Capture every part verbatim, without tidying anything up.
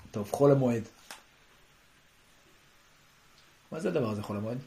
טוב, חול המועד. מה זה הדבר הזה, חול המועד?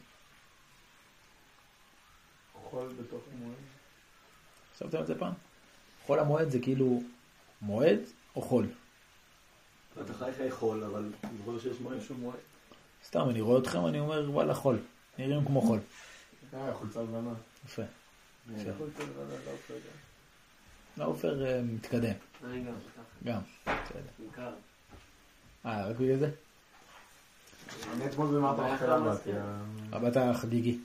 חול בתוך המועד. חשבתם על זה פעם? חול המועד זה כאילו מועד או חול? אתה חי חי חול, אבל אני רואה שיש מועד. משהו מועד. סתם, אני רואה אתכם, אני אומר, וואלה, חול. נראים כמו חול. אה, חולצה לבנה. יפה. חולצה לבנה, לא עופר גם. לא, עופר מתקדם. אני גם. גם. בסדר. בעיקר. אה, רק בגלל זה? אני אתמול במעט המחלה באתי. הבת החגיגי.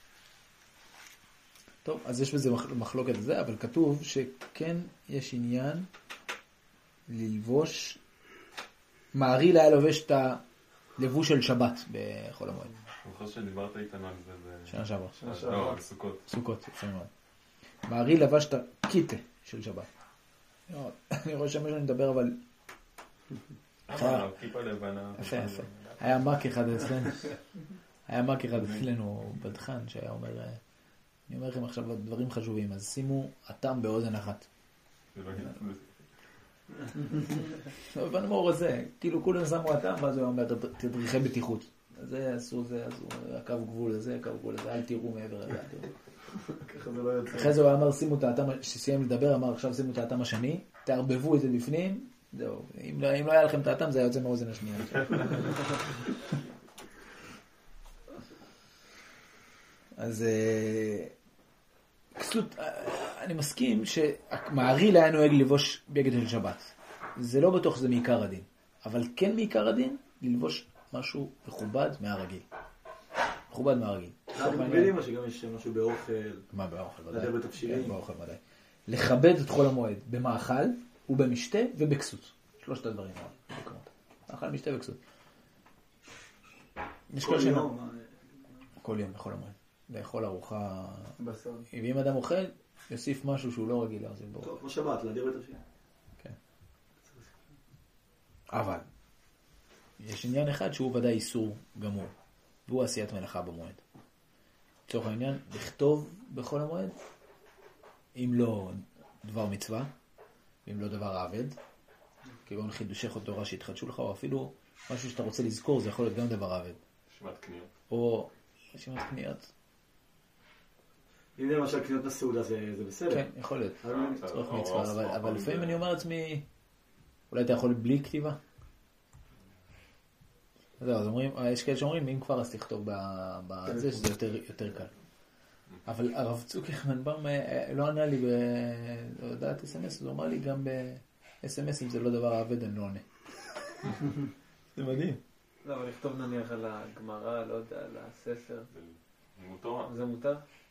טוב, אז יש בזה מחלוקת על זה, אבל כתוב שכן יש עניין ללבוש, מעריל היה לובש את הלבוש של שבת בחול המועד. אני חושב שדיברת איתנו על זה שנה שעברה. לא, בסוכות. סוכות, יפה מאוד. מעריל לבש את הקיטה של שבת. אני רואה שמישהו מדבר, אבל... כיפה לבנה. יפה, יפה. היה מק אחד אצלנו. היה מק אחד אצלנו בדחן שהיה אומר... אני אומר לכם עכשיו דברים חשובים, אז שימו אתם באוזן אחת. הבנו מה הוא רוצה, כאילו כולם שמו אתם, ואז הוא אומר, תדריכי בטיחות. זה אסור, זה אסור, הקו גבול הזה, הקו גבול הזה, אל תראו מעבר לזה. ככה זה לא יוצא. אחרי זה הוא אמר, שימו את האתם, שסיים לדבר, אמר, עכשיו שימו את האתם השני, תערבבו את זה בפנים, זהו. אם לא היה לכם את האתם, זה היה יוצא מהאוזן השנייה. אז כסות, אני מסכים שמעריל היה נוהג לבוש בגד של שבת. זה לא בטוח שזה מעיקר הדין, אבל כן מעיקר הדין ללבוש משהו מכובד מהרגיל. מכובד מהרגיל. אנחנו מבינים שגם יש משהו באוכל. מה באוכל? ודאי. לדבר בתבשילים. באוכל ודאי. לכבד את חול המועד במאכל ובמשתה ובכסות. שלושת הדברים. מאכל, משתה וכסות. כל יום. כל יום בכל המועד. לאכול ארוחה... בסדר. ואם אדם אוכל, יוסיף משהו שהוא לא רגיל להחזיק בו. טוב, כמו שבת, להדיר בתבשילים. כן. אבל, יש עניין אחד שהוא ודאי איסור גמור, והוא עשיית מלאכה במועד. לצורך העניין, לכתוב בכל המועד, אם לא דבר מצווה, אם לא דבר עבד, כגון חידושי תורה שהתחדשו לך, או אפילו משהו שאתה רוצה לזכור, זה יכול להיות גם דבר עבד. רשימת קניות. או רשימת קניות. אם זה למשל קניות לסעודה, זה בסדר. כן, יכול להיות. צורך מצווה, אבל לפעמים אני אומר לעצמי, אולי אתה יכול בלי כתיבה? אז אומרים, יש כאלה שאומרים, אם כבר אז תכתוב בזה, שזה יותר קל. אבל הרב צוקרמן פעם לא ענה לי בהודעת אס אם אס, הוא אמר לי גם ב-אס אם אס, אם זה לא דבר עבד, אני לא עונה. זה מדהים. לא, אבל לכתוב נניח על הגמרא, לא יודע, על הספר. זה מותר. זה מותר?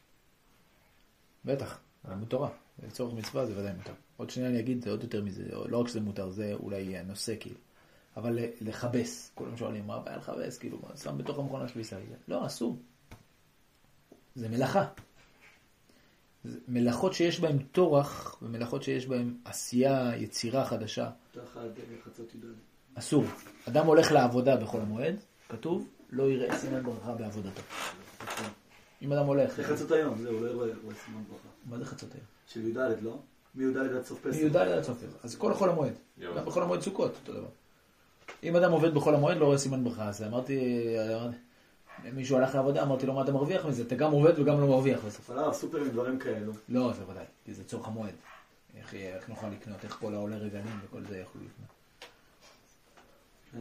בטח, זה מותורה. לצורך מצווה זה ודאי מותר. עוד שנייה אני אגיד, זה עוד יותר מזה, לא רק שזה מותר, זה אולי נושא כאילו. אבל לחבס, כולם שואלים, מה הבעיה לחבס? כאילו, שם בתוך המכונה של ישראל. לא, אסור. זה מלאכה. זה מלאכות שיש בהן תורח, ומלאכות שיש בהן עשייה, יצירה חדשה. תחת חצות עידוד. אסור. אדם הולך לעבודה בכל המועד, כתוב, לא יראה סימן ברכה בעבודתו. אם אדם הולך... זה חצות היום, זהו, לא יראה סימן ברכה. מה זה חצות היום? של י"ד, לא? מי"ד עד סוף פסח. מי"ד עד סוף פסח. אז כל חול המועד. גם בכל המועד סוכות, אותו דבר. אם אדם עובד בכל המועד, לא רואה סימן ברכה. אז אמרתי, מישהו הלך לעבודה, אמרתי לו, מה אתה מרוויח מזה? אתה גם עובד וגם לא מרוויח בסוף. אבל סופר עם דברים כאלו. לא, זה ודאי, כי זה צורך המועד. איך נוכל לקנות, איך כל העולה רגלים וכל זה יכולו לקנות. כן.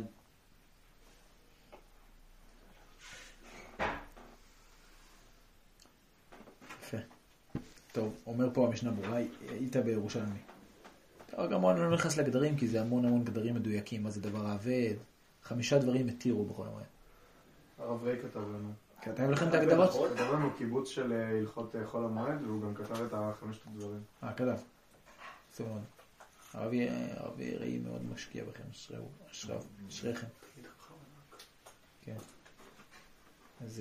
יפה. טוב, אומר פה המשנה ברורה, היית בירושלמי. טוב, גם אני לא נכנס לגדרים, כי זה המון המון גדרים מדויקים, מה זה דבר העבד. חמישה דברים התירו בכל המועד. הרב רי כתב לנו. כתב לכם את ההגדרות? כתב לנו קיבוץ של הלכות חול המועד, והוא גם כתב את החמשת הדברים. אה, כתב. בסדר מאוד. הרבי ראי מאוד משקיע בכם, אשריכם. כן. אז...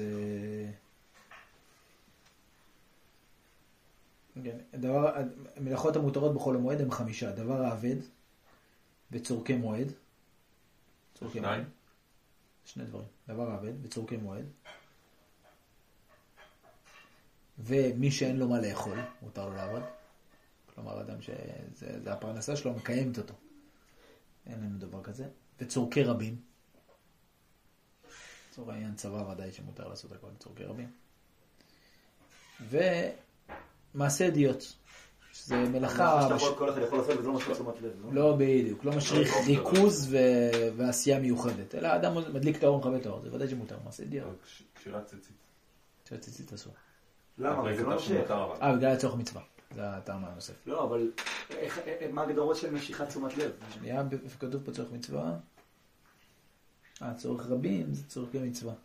כן, דבר, מלאכות המותרות בכל המועד הם חמישה. דבר העבד וצורכי מועד. צורכי מועד. שני דברים. דבר העבד וצורכי מועד. ומי שאין לו מה לאכול, מותר לו לעבוד. כלומר, אדם שזה הפרנסה שלו, מקיימת אותו. אין לנו דבר כזה. וצורכי רבים. צורך העניין צבא ודאי שמותר לעשות הכל צורכי רבים. ומעשה אדיוט. שזה מלאכה... כל אחד יכול לעשות וזה לא משהו תשומת לב. לא בדיוק, לא משריך ריכוז ועשייה מיוחדת. אלא האדם מדליק את האור ומכבה את האור. זה ודאי שמותר, מעשה אדיוט. קשירת ציצית. קשירת ציצית אסור. למה? זה לא נושך. אה, בגלל הצורך מצווה. זה הטעם הנוסף. לא, אבל מה הגדרות של משיכת תשומת לב? שנייה, כתוב פה צורך מצווה. אה, צורך רבים זה צורך גם מצווה.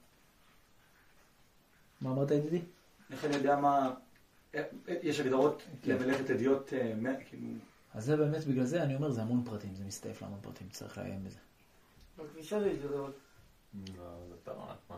מה אמרת ידידי? איך אני יודע מה... יש הגדרות למלאכת אדיוט, כאילו... אז זה באמת בגלל זה, אני אומר, זה המון פרטים, זה מסתעף להמון פרטים, צריך לעיין בזה. בכניסה זה גדרות. לא, זה טעם, מה?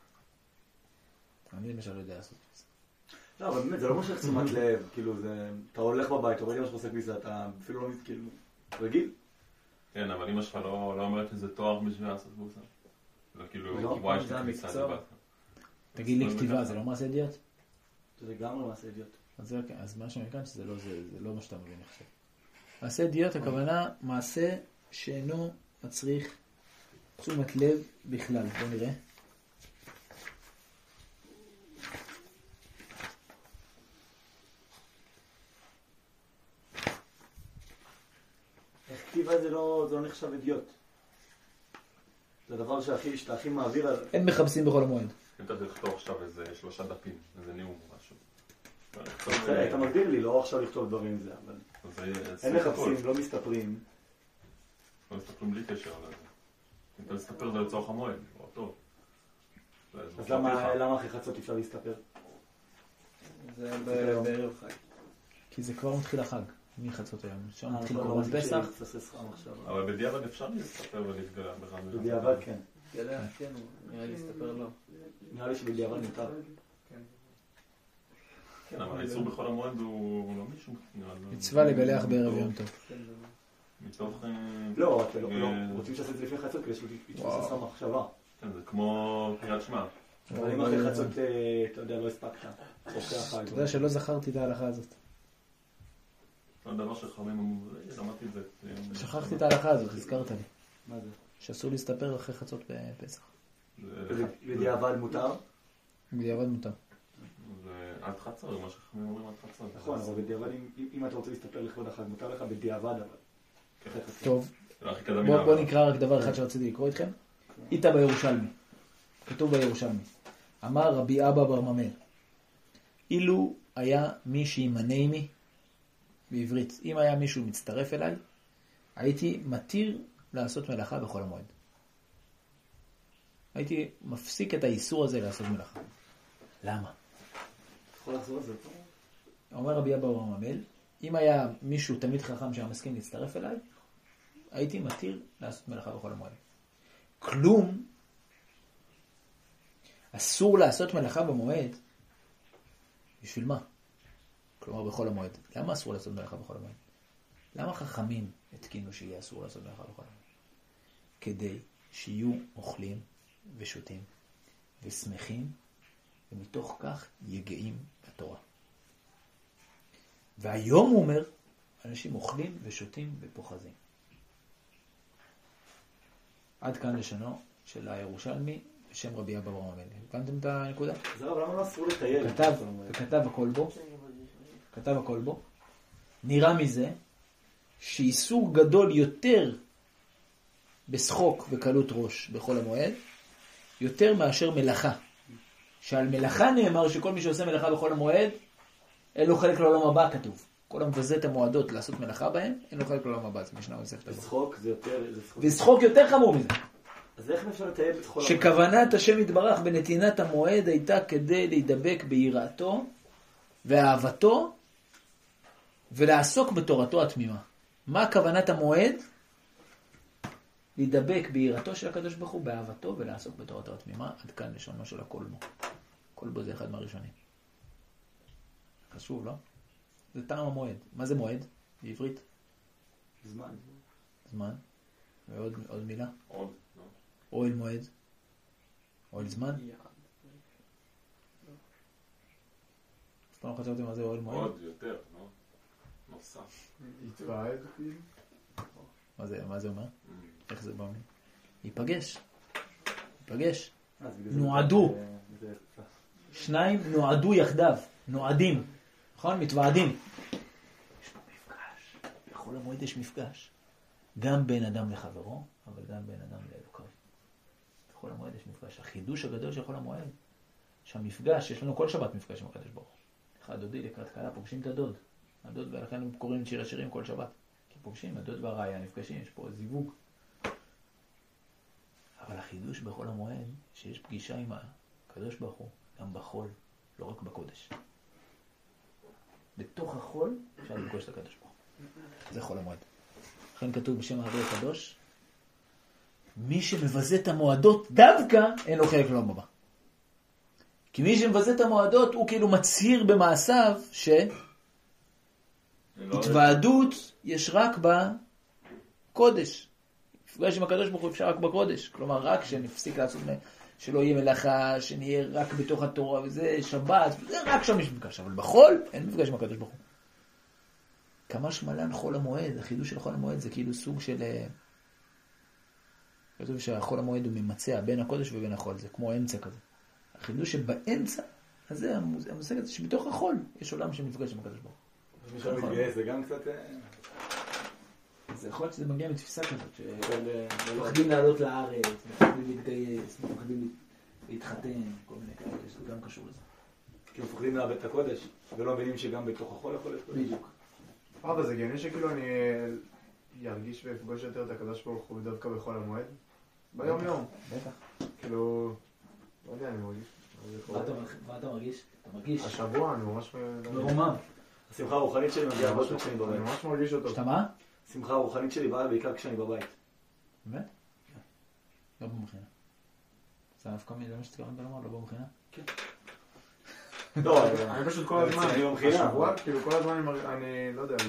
אני למשל לא יודע לעשות את זה. לא, אבל באמת, זה לא משך תשומת לב, כאילו זה... אתה הולך בבית, אתה רואה מה שעושה כביסה, אתה אפילו לא כאילו... רגיל. כן, אבל אמא שלך לא אומרת שזה תואר בשביל לעשות בוסה. לא כאילו, וואי, יש לי כביסה לבד. תגיד לי כתיבה, זה לא מעשה אדיוט? זה גם לא מעשה אדיוט. אז מה שאני מכאן שזה לא מה שאתה מבין עכשיו. מעשה אדיוט, הכוונה מעשה שאינו מצריך תשומת לב בכלל. בוא נראה. איך כתיבה זה לא נחשב אדיוט? זה הדבר שאתה הכי מעביר על... הם מחפשים בכל המועד. אם אתה תכתוב עכשיו איזה שלושה דפים, איזה נאום או משהו. אתה מגדיר לי, לא עכשיו לכתוב דברים זה, אבל... אין מחפשים, לא מסתפרים. לא מסתפרים בלי קשר לזה. אם אתה מסתפר זה לצורך המועד, לא טוב. אז למה אחרי חצות אפשר להסתפר? זה בערב חג. כי זה כבר מתחיל החג, מחצות היום. שם מתחיל קורבן פסח. אבל בדיעבד אפשר להסתפר ולהתגלה ברם. בדיעבד כן. גלה, כן, נראה לי להסתפר לא. נראה לי שבדיעבד מותר. כן, אבל האיסור בכל המועד הוא לא מישהו. מצווה לגלח בערב יום טוב. מתוך... לא, רוצים שעשית לפני חצות כדי שתתפסס לך מחשבה. כן, זה כמו קריאת שמע. אבל אם אחרי חצות, אתה יודע, לא הספקת. אתה יודע שלא זכרתי את ההלכה הזאת. זה הדבר שחכמים אמרו, למדתי את זה. שכחתי את ההלכה הזאת, הזכרת לי. מה זה? שאסור להסתפר אחרי חצות בפסח. בדיעבד מותר? בדיעבד מותר. זה עד חצות, מה שחכמים אומרים עד חצות. נכון, אבל בדיעבד, אם אתה רוצה להסתפר לכבוד החג, מותר לך בדיעבד, אבל... טוב, בוא נקרא רק דבר אחד שרציתי לקרוא איתכם. איתה בירושלמי. כתוב בירושלמי. אמר רבי אבא בר ממל, אילו היה מי שימנה עמי, בעברית, אם היה מישהו מצטרף אליי, הייתי מתיר לעשות מלאכה בכל המועד. הייתי מפסיק את האיסור הזה לעשות מלאכה. למה? יכול לחזור על זה פה? אומר רבי אבא בר ממל, אם היה מישהו תמיד חכם שהיה מסכים להצטרף אליי, הייתי מתיר לעשות מלאכה בכל המועד. כלום, אסור לעשות מלאכה במועד, בשביל מה? כלומר בכל המועד. למה אסור לעשות מלאכה בכל המועד? למה חכמים התקינו שיהיה אסור לעשות מלאכה בכל המועד? כדי שיהיו אוכלים ושותים ושמחים, ומתוך כך יגעים בתורה. והיום הוא אומר, אנשים אוכלים ושותים ופוחזים. עד כאן לשונו של הירושלמי בשם רבי אבא בר ממל. הבנתם את הנקודה? זה רב, למה לא אסור לטייל? כתב, וכתב הכל בו, כתב הכל בו, נראה מזה שאיסור גדול יותר בשחוק וקלות ראש בכל המועד, יותר מאשר מלאכה. שעל מלאכה נאמר שכל מי שעושה מלאכה בכל המועד, אין לו חלק לעולם הבא, כתוב. כל המבזה את המועדות לעשות מלאכה בהם, אין לו חלק לעולם הבא, זה משנה מסכת הבא. בשחוק זה יותר... ושחוק יותר חמור מזה. אז איך אפשר לטייל בכל המועד? שכוונת השם יתברך בנתינת המועד הייתה כדי להידבק ביראתו ואהבתו ולעסוק בתורתו התמימה. מה כוונת המועד? להידבק ביראתו של הקדוש ברוך הוא, באהבתו ולעסוק בתורתו התמימה. עד כאן לשונו של הקולבו. קולבו זה אחד מהראשונים. חשוב, לא? זה טעם המועד. מה זה מועד? בעברית? זמן. זמן. ועוד עוד מילה? עוד, לא. אוהל מועד. אוהל זמן? אז פעם חשבתם מה זה אוהל מועד? עוד יותר, לא? נוסף. התוועד כאילו? מה זה, מה זה אומר? איך זה בא? ייפגש. ייפגש. נועדו. שניים נועדו יחדיו. נועדים. נכון? מתוועדים. יש פה מפגש. בכל המועד יש מפגש. גם בין אדם לחברו, אבל גם בין אדם לאלוקיו. בכל המועד יש מפגש. החידוש הגדול של כל המועד, שהמפגש, יש לנו כל שבת מפגש עם הקדוש ברוך הוא. אחד דודי לקראת כלה, פוגשים את הדוד. הדוד, ולכן הם קוראים שיר השירים כל שבת. כי פוגשים, הדוד והרעיה נפגשים, יש פה זיווג. אבל החידוש בכל המועד, שיש פגישה עם הקדוש ברוך הוא, גם בחול, לא רק בקודש. בתוך החול, אפשר לפגוש את הקדוש ברוך הוא. זה חול המועד. לכן כתוב בשם הרבה הקדוש, מי שמבזה את המועדות דווקא, אין לו חלק לעולם הבא. כי מי שמבזה את המועדות, הוא כאילו מצהיר במעשיו, שהתוועדות יש רק בקודש. מפגש עם הקדוש ברוך הוא אפשר רק בקודש. כלומר, רק שנפסיק לעשות, שלא יהיה מלאכה, שנהיה רק בתוך התורה וזה, שבת, זה רק שם יש מפגש. אבל בחול, אין מפגש עם הקדוש ברוך הוא. כמה שמלן חול המועד, החידוש של חול המועד זה כאילו סוג של... כתוב שהחול המועד הוא ממצע בין הקודש ובין החול, זה כמו אמצע כזה. החידוש שבאמצע, אז זה המושג הזה שבתוך החול יש עולם שמפגש עם הקדוש ברוך הוא. מי שמתגייס זה גם קצת... זה יכול להיות שזה מגיע מתפיסה כזאת, שמפחדים לעלות לארץ, מפחדים להתגייס, מפחדים להתחתן, כל מיני כאלה, זה גם קשור לזה. כי מפחדים לאבד את הקודש, ולא מבינים שגם בתוך החול יכול להיות קודש. בדיוק. אבל זה גאוני שכאילו אני ירגיש ואפגוש יותר את הקדוש ברוך הוא דווקא בכל המועד? ביום יום. בטח. כאילו... לא יודע, אני מרגיש. מה אתה מרגיש? אתה מרגיש? השבוע, אני ממש... מרומם. השמחה הרוחנית שלי מגיעה הרבה כשאני אני בבית. ממש מרגיש אותו. שאתה מה? השמחה הרוחנית שלי באה בעיקר כשאני בבית. באמת? לא במכינה. זה נפקא מי, זה מה שתקראת לומר, לא במכינה? כן. לא, אני פשוט כל הזמן, אני במכינה. השבוע, כאילו כל הזמן אני לא יודע,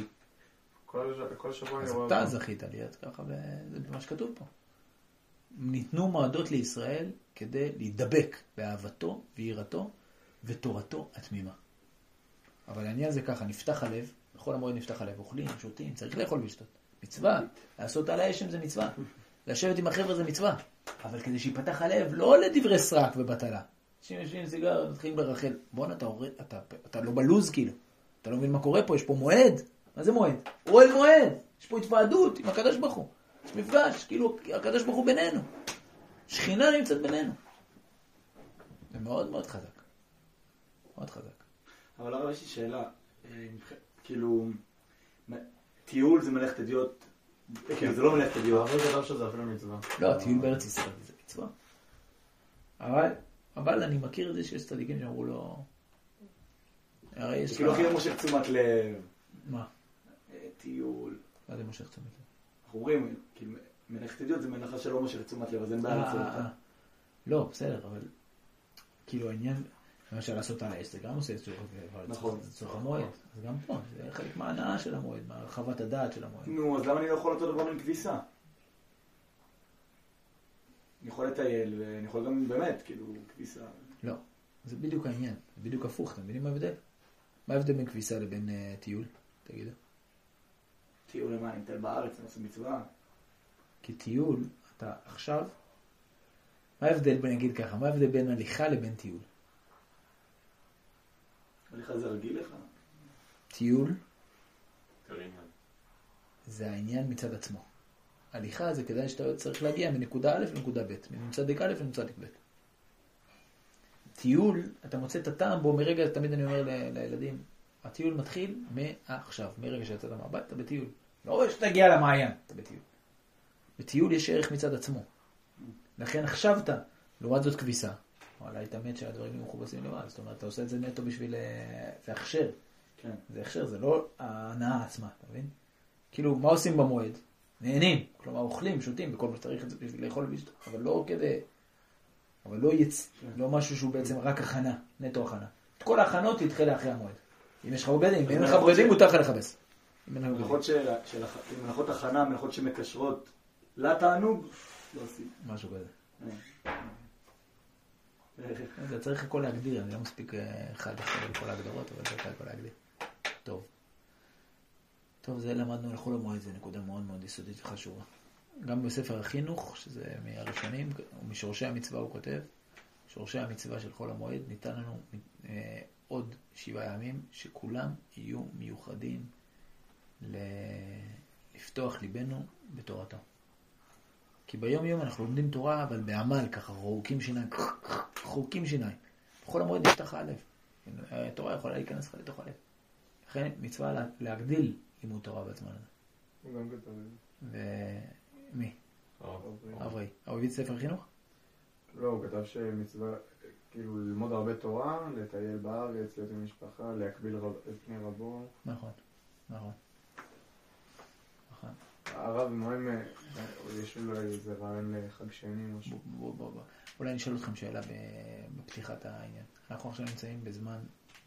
כל שבוע אני אז רואה... אתה זכית להיות ככה, וזה מה שכתוב פה. ניתנו מועדות לישראל כדי להידבק באהבתו ויראתו ותורתו התמימה. אבל העניין זה ככה, נפתח הלב, בכל המועד נפתח הלב, אוכלים, שותים, צריך לאכול ולשתות. מצווה, לעשות על האשם זה מצווה. לשבת עם החבר'ה זה מצווה. אבל כדי שיפתח הלב, לא לדברי סרק ובטלה. אנשים יושבים עם סיגר, מתחילים לרחל. בוא אתה, אתה, אתה לא בלוז כאילו. אתה לא מבין מה קורה פה, יש פה מועד. מה זה מועד? אוהל מועד. יש פה התוועדות עם הקדוש ברוך הוא. יש מפגש, כאילו הקדוש ברוך הוא בינינו. שכינה נמצאת בינינו. זה מאוד מאוד חזק. מאוד חזק. אבל הרב, יש לי שאלה. כאילו, טיול זה מלאכת אדיוט, כאילו זה לא מלאכת אדיוט. אבל זה דבר שזה אפילו מצווה. לא, טיול בארץ ישראל זה מצווה. אבל, אבל אני מכיר את זה שיש צדיקים שאמרו לו, הרי יש... כאילו הכי מושך תשומת לב. מה? טיול. מה זה מושך תשומת לב? אנחנו אומרים, כאילו, מלאכת אדיוט זה מלאכה שלא מושך תשומת לב, אז אין בעיה לעשות אותה. לא, בסדר, אבל כאילו העניין, למשל לעשות על האש, זה גם עושה צורך, נכון. זה צורך המועד, אז גם פה, זה חלק מההנאה של המועד, מהרחבת הדעת של המועד. נו, אז למה אני לא יכול אותו דבר עם כביסה? אני יכול לטייל, ואני יכול גם באמת, כאילו, כביסה. לא, זה בדיוק העניין, זה בדיוק הפוך, אתם מבינים מה ההבדל? מה ההבדל בין כביסה לבין uh, טיול? תגידו. טיול למה, אני מטייל בארץ, אני עושה מצווה. כי טיול, אתה עכשיו, מה ההבדל בין, נגיד ככה, מה ההבדל בין הליכה לבין טיול? הליכה זה רגיל לך? טיול זה העניין מצד עצמו. הליכה זה כדאי שאתה צריך להגיע מנקודה א' לנקודה ב', מנצדק א' לנצדק ב'. טיול, אתה מוצא את הטעם בו מרגע, תמיד אני אומר ל- לילדים, הטיול מתחיל מעכשיו, מרגע שיצאת מהבית, אתה בטיול. לא שתגיע למעיין, אתה בטיול. בטיול יש ערך מצד עצמו. לכן עכשיו אתה, לעומת זאת כביסה. וואלה, היית מת שהדברים יהיו מחובסים לבד. זאת אומרת, אתה עושה את זה נטו בשביל... זה הכשר. כן. זה הכשר, זה לא ההנאה עצמה, אתה מבין? כאילו, מה עושים במועד? נהנים. כלומר, אוכלים, שותים, בכל מה שצריך את זה בשביל לאכול ולשתות. אבל לא כדי... אבל לא יצ... לא משהו שהוא בעצם רק הכנה, נטו הכנה. את כל ההכנות תתחיל לאחרי המועד. אם יש לך בגדים, אם אין לך בגדים, מותר לך לכבס. מלאכות הכנה, מלאכות שמקשרות לתענוג, לא עושים. משהו כזה. זה צריך הכל להגדיר, אני לא מספיק אחד אחד על כל ההגדרות, אבל זה הכל להגדיר. טוב. טוב, זה למדנו על חול המועד, זה נקודה מאוד מאוד יסודית וחשובה. גם בספר החינוך, שזה מהראשונים, ומשורשי המצווה הוא כותב, שורשי המצווה של חול המועד, ניתן לנו אה, עוד שבעה ימים, שכולם יהיו מיוחדים ל... לפתוח ליבנו בתורתו. כי ביום יום אנחנו לומדים תורה, אבל בעמל ככה, רועקים שיניים, חורקים שיניים. בכל המועד נפתח הלב. התורה יכולה להיכנס לך לתוך הלב. לכן מצווה לה, להגדיל לימוד תורה בזמן הזה. הוא גם כתב את זה. ומי? אברי. אוהב ספר חינוך? לא, הוא כתב שמצווה, כאילו ללמוד הרבה תורה, לטייל בארץ, להיות עם משפחה, להקביל רב, את פני רבו. נכון, נכון. נכון. הרב מוהם, יש לו איזה רעיון לחג שני או משהו. בוא, בוא, בוא. אולי אני אשאל אתכם שאלה בפתיחת העניין. אנחנו עכשיו נמצאים בזמן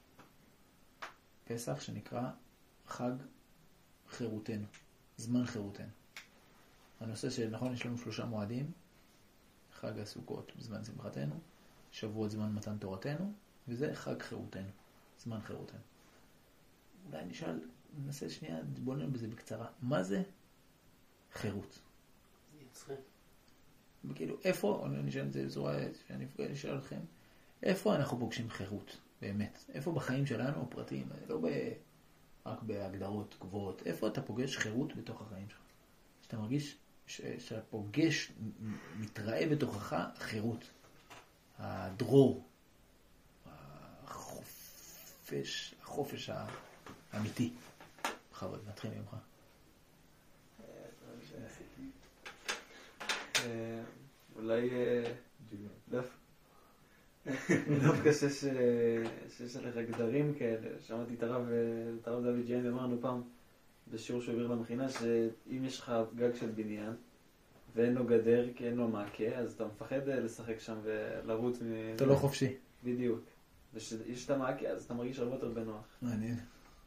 פסח שנקרא חג חירותנו, זמן חירותנו. הנושא שנכון, יש לנו שלושה מועדים, חג הסוכות בזמן שמחתנו, שבועות זמן מתן תורתנו, וזה חג חירותנו, זמן חירותנו. אולי נשאל, ננסה שנייה, נתבונן בזה בקצרה. מה זה חירות? זה יצחק. וכאילו, איפה, אני נשאל את זה בצורה שאני אשאל אתכם, איפה אנחנו פוגשים חירות, באמת? איפה בחיים שלנו, הפרטיים, לא ב... רק בהגדרות גבוהות, איפה אתה פוגש חירות בתוך החיים שלך? שאתה מרגיש ש... שאתה פוגש, מתראה בתוכך חירות, הדרור, החופש, החופש האמיתי. בכבוד, נתחיל ממך. אולי דווקא שיש עליך גדרים כאלה. שמעתי את הרב דוד ג'יין, אמרנו פעם בשיעור שהוא העביר למכינה, שאם יש לך גג של בניין ואין לו גדר כי אין לו מעקה, אז אתה מפחד לשחק שם ולרוץ. אתה לא חופשי. בדיוק. וכשיש את המעקה אז אתה מרגיש הרבה יותר בנוח. מעניין.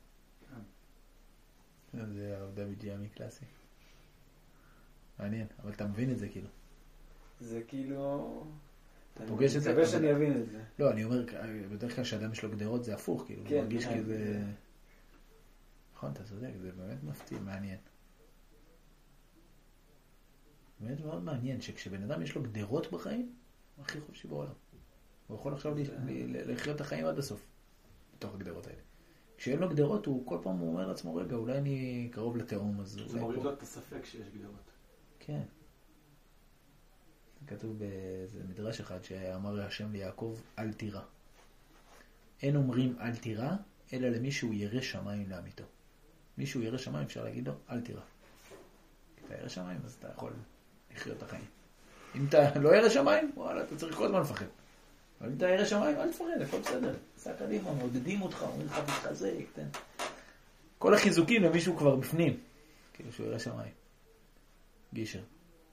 זה הרב דוד ג'יין קלאסי. מעניין, אבל אתה מבין את זה כאילו. זה כאילו... אתה פוגש את זה? אני מקווה שאני אבין את זה. לא, אני אומר, בדרך כלל שאדם יש לו גדרות זה הפוך, כאילו, הוא מרגיש כזה... נכון, אתה צודק, זה באמת מפתיע, מעניין. באמת מאוד מעניין, שכשבן אדם יש לו גדרות בחיים, הוא הכי חופשי בעולם. הוא יכול עכשיו לחיות את החיים עד הסוף, בתוך הגדרות האלה. כשאין לו גדרות, הוא כל פעם אומר לעצמו, רגע, אולי אני קרוב לתאום, אז... זה מוריד לו את הספק שיש גדרות. כן. כתוב באיזה מדרש אחד שאמר השם ליעקב, אל תירא. אין אומרים אל תירא, אלא למישהו ירא שמיים לאמיתו. מישהו ירא שמיים, אפשר להגיד לו, אל תירא. כי אתה ירא שמיים, אז אתה יכול לחיות את החיים. אם אתה לא ירא שמיים, וואלה, אתה צריך כל הזמן לפחד. אבל אם אתה ירא שמיים, אל תפחד, הכל בסדר. סע קדימה, מעודדים אותך, אומרים לך תתחזק, תן. כל החיזוקים למישהו כבר בפנים. כאילו שהוא ירא שמיים. גישר.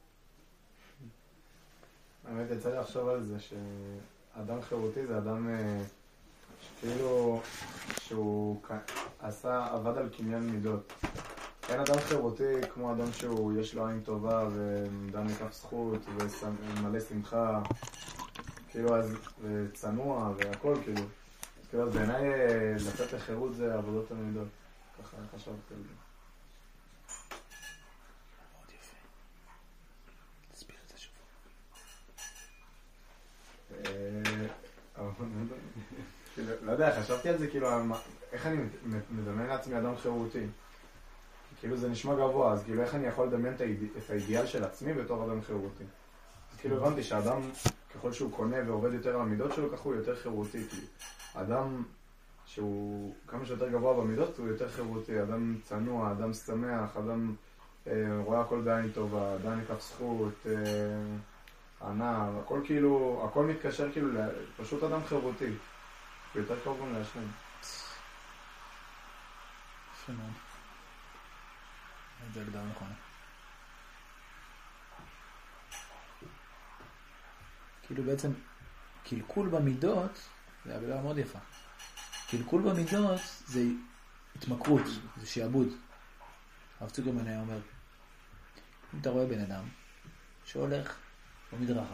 האמת, יצא לי לחשוב על זה שאדם חירותי זה אדם שכאילו שהוא עשה, עבד על קניין מידות. אין אדם חירותי כמו אדם שהוא יש לו עין טובה ואדם מכף זכות ומלא שמחה, כאילו אז צנוע והכל כאילו. כאילו אז בעיניי לצאת לחירות זה עבודות המידות. ככה חשבתי על זה. לא יודע, חשבתי על זה, כאילו, איך אני מדמיין לעצמי אדם חירותי? כאילו זה נשמע גבוה, אז כאילו איך אני יכול לדמיין את האידיאל של עצמי בתור אדם חירותי? אז כאילו הבנתי שאדם, ככל שהוא קונה ועובד יותר על המידות שלו, כך הוא יותר חירותי. אדם שהוא כמה שיותר גבוה במידות, הוא יותר חירותי. אדם צנוע, אדם שמח, אדם רואה הכל בעין טובה, אדם מכף זכות, ענה, הכל כאילו, הכל מתקשר כאילו, פשוט אדם חירותי. ויותר קרוב גם להשם. יפה מאוד. זה הגדרה נכונה. כאילו בעצם, קלקול במידות, זה הגדרה מאוד יפה. קלקול במידות זה התמכרות, זה שיעבוד. הרב צוקרמן היה אומר, אם אתה רואה בן אדם שהולך במדרכה,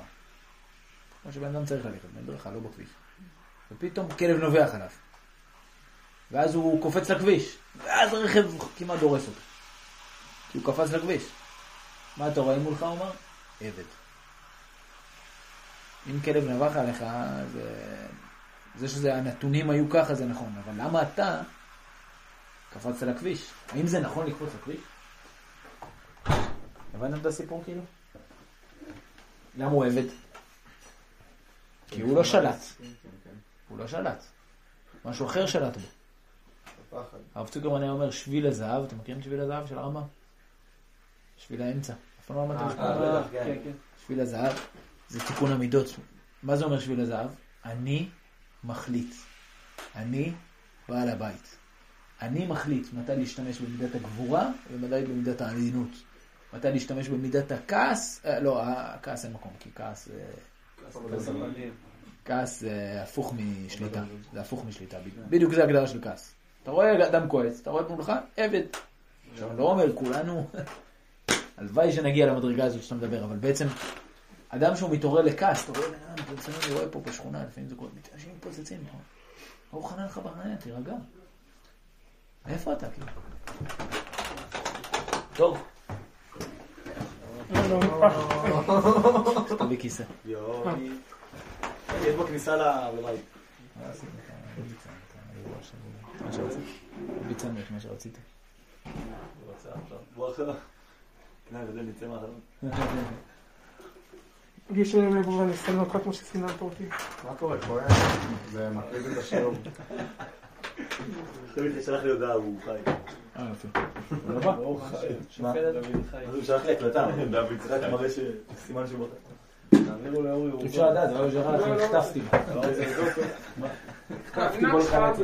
כמו שבן אדם צריך ללכת, במדרכה, לא בכביש, ופתאום כלב נובח עליו. ואז הוא קופץ לכביש, ואז הרכב כמעט דורס אותו. כי הוא קפץ לכביש. מה אתה רואה מולך, אומר? עבד. אם כלב נבח עליך, זה, זה שזה, הנתונים היו ככה, זה נכון. אבל למה אתה קפצת לכביש? האם זה נכון לקפוץ לכביש? הבנתם את הסיפור כאילו? למה הוא עבד? כי הוא לא שלט. הוא לא שלט. משהו אחר שלט בו. הרב צוקרמן היה אומר שביל הזהב, אתם מכירים שביל הזהב של הרמב"ם? שביל האמצע. אף פעם לא אמרתם שביל שביל הזהב זה תיקון המידות. מה זה אומר שביל הזהב? אני מחליט. אני בעל הבית. אני מחליט מתי להשתמש במידת הגבורה ומתי במידת העדינות. מתי להשתמש במידת הכעס, לא, הכעס אין מקום, כי כעס כעס זה הפוך משליטה. זה הפוך משליטה. בדיוק זה הגדרה של כעס. אתה רואה אדם כועס, אתה רואה מולך עבד. עכשיו אני לא אומר כולנו, הלוואי שנגיע למדרגה הזאת שאתה מדבר, אבל בעצם אדם שהוא מתעורר לכעס, אתה רואה בן אדם, אני רואה פה בשכונה, לפעמים זה קורה, אנשים מתפוצצים, הוא חנן לך בחניה, תירגע. איפה אתה כאילו? טוב. תביא כיסא. יואו, יש בו כניסה לבית. מה עשית? מה שרציתי. ביצענו את מה שרציתי. בוא עכשיו. כנראה, גדל נצא מהחלום. גיש אליהם לבוא ונסתל מכות כמו שסיננת אותי. מה קורה? כהן? זה מקליט את השיעור. תמיד שלח לי הודעה, הוא חי. אה, יופי. הוא בא. הוא חי. מה? הוא שלח לי הקלטה. דוד צריך מראה שסימן שהוא בוחר. תעבירו לאורי, הוא... אפשר לדעת, זה לא ישרה, אני הכתפתי. הכתפתי בו לחלטי.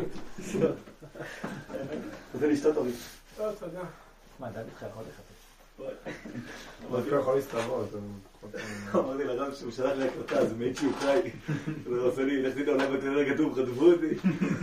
רוצה לשתות אורי. לא, תודה. מה, דוד לך יכול לחפש? אבל הוא יכול להסתבות. אמרתי לרב שהוא שלח לי הקלטה, זה מעיד שהוא חי. הוא עושה לי, לכתי לו, אולי בתנאי כתוב, חטפו אותי.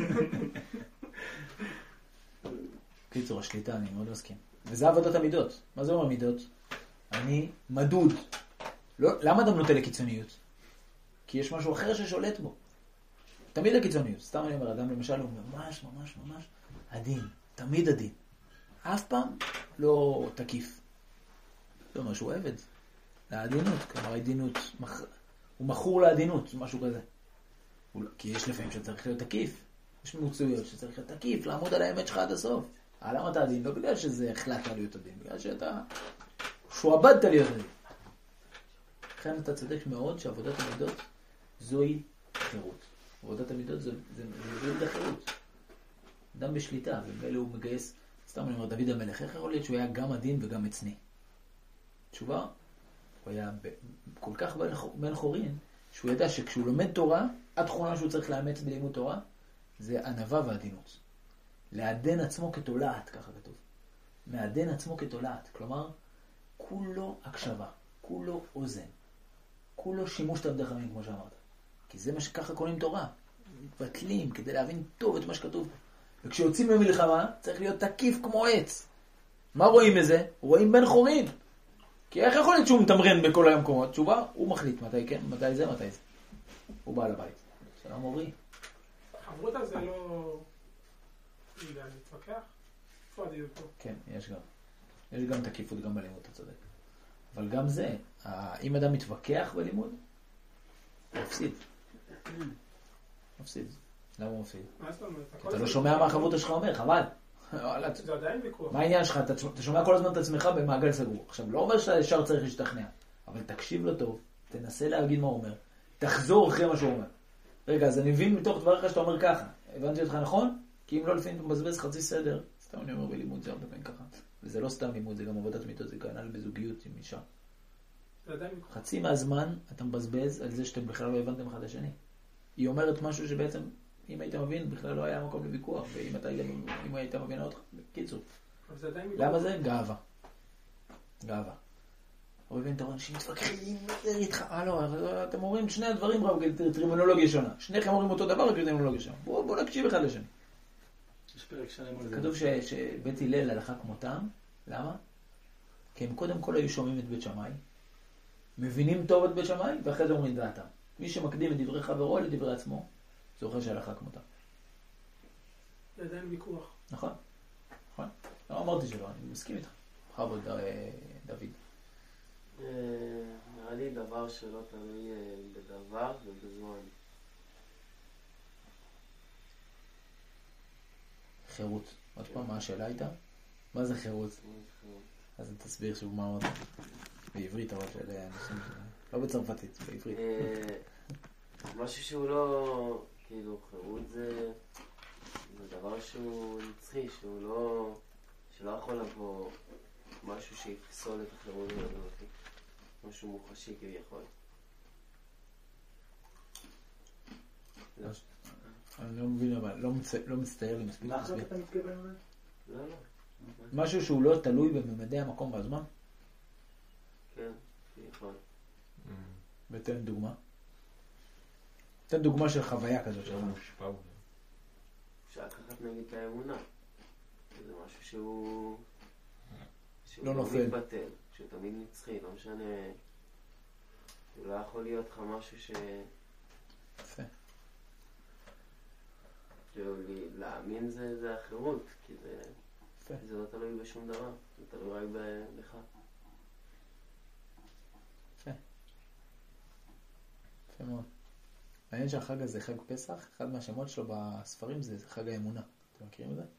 קיצור, השליטה, אני מאוד מסכים. וזה עבודת המידות. מה זה אומר מידות? אני מדוד. לא, למה אדם נוטה לקיצוניות? כי יש משהו אחר ששולט בו. תמיד הקיצוניות. סתם אני אומר, אדם למשל הוא ממש, ממש, ממש עדין. תמיד עדין. אף פעם לא תקיף. זה אומר שהוא עבד. לעדינות. כלומר, העדינות, מח... הוא מכור לעדינות, משהו כזה. כי יש לפעמים שצריך להיות תקיף. יש מוצאויות שצריך להיות תקיף, לעמוד על האמת שלך עד הסוף. למה אתה עדין? לא בגלל שזה החלטת להיות עדין, בגלל שאתה שועבדת להיות עדין. לכן אתה צודק מאוד שעבודת המידות זוהי חירות. עבודת המידות זה מביא לחירות. אדם בשליטה, ובאלה הוא מגייס, סתם אני אומר, דוד המלך, איך יכול להיות שהוא היה גם עדין וגם מצני? תשובה, הוא היה כל כך בן חורין, שהוא ידע שכשהוא לומד תורה, התכונה שהוא צריך לאמץ בלימוד תורה, זה ענווה ועדינות. לעדן עצמו כתולעת, ככה כתוב. מעדן עצמו כתולעת. כלומר, כולו הקשבה, כולו אוזן, כולו שימוש תלמידי חכמים, כמו שאמרת. כי זה מה שככה קוראים תורה. מתבטלים כדי להבין טוב את מה שכתוב. וכשיוצאים במלחמה, צריך להיות תקיף כמו עץ. מה רואים מזה? רואים בן חורין. כי איך יכול להיות שהוא מתמרן בכל המקומות? תשובה, הוא מחליט מתי כן, מתי זה, מתי זה. הוא בעל הבית. שלום אורי. החברות הזה לא... יודע, להתווכח? איפה עדיין פה? כן, יש גם. יש גם תקיפות גם בלימוד, אתה צודק. אבל גם זה, אם אדם מתווכח בלימוד, הוא מפסיד. מפסיד. למה הוא מפסיד? מה זאת אומרת? אתה לא שומע מה החברות שלך אומר, חבל. זה עדיין ויכוח. מה העניין שלך? אתה שומע כל הזמן את עצמך במעגל סגור. עכשיו, לא אומר שאתה ישר צריך להשתכנע, אבל תקשיב לו טוב, תנסה להגיד מה הוא אומר, תחזור אחרי מה שהוא אומר. רגע, אז אני מבין מתוך דבריך שאתה אומר ככה. הבנתי אותך נכון? כי אם לא לפעמים אתה מבזבז חצי סדר, סתם אני אומר בלימוד זה הרבה פעמים ככה. וזה לא סתם לימוד, זה גם עבודת מידות, זה כנ"ל בזוגיות עם אישה. חצי מהזמן אתה מבזבז על זה שאתם בכלל לא הבנתם אחד לשני. היא אומרת משהו שבעצם, אם היית מבין, בכלל לא היה מקום לוויכוח, ואם אתה, אם היית מבינה אותך, בקיצור. למה זה? גאווה. גאווה. הרבה פעמים אתה רואה אנשים מתווכחים, זה איתך, אה לא, אתם אומרים שני הדברים רב, טרמינולוגיה שונה. שניכם אומרים אותו דבר, רק טרמינולוגיה שונה. בואו בוא נקשיב אחד לשני. יש פרק שלם על זה. כתוב שבית הלל הלכה כמותם, למה? כי הם קודם כל היו שומעים את בית שמאי, מבינים טוב את בית שמאי, ואחרי זה אומרים דעתם. מי שמקדים את דברי חברו לדברי עצמו, זוכר שהלכה כמותם. זה עדיין ויכוח. נכון, נכון. לא אמרתי שלא, אני מסכים איתך. בכבוד, דוד. נראה לי דבר שלא תלוי בדבר ובזמן. חירות. עוד פעם, מה השאלה הייתה? מה זה חירות? אז תסביר שוב מה אמרת. בעברית, אבל של אנשים, לא בצרפתית, בעברית. משהו שהוא לא, כאילו, חירות זה דבר שהוא נצחי, שהוא לא, שלא יכול לבוא משהו שיפסול את החירות הזאת. משהו מוחשי כביכול. אני לא מבין, אבל לא מצטייר לי מספיק. מה אחת אתה מתכוון לזה? לא, לא. משהו שהוא לא תלוי בממדי המקום והזמן? כן, כביכול. ותן דוגמה. תן דוגמה של חוויה כזאת שלך. מושפע. אפשר לקחת נגיד את האמונה. זה משהו שהוא... לא נופל. שהוא מתבטל, שהוא תמיד נצחי, לא משנה... הוא לא יכול להיות לך משהו ש... יפה. להאמין זה, זה החירות, כי זה, יפה. זה לא תלוי בשום דבר, זה תלוי רק בך. יפה. יפה מאוד. מעניין שהחג הזה, חג פסח, אחד מהשמות שלו בספרים זה חג האמונה. אתם מכירים את זה?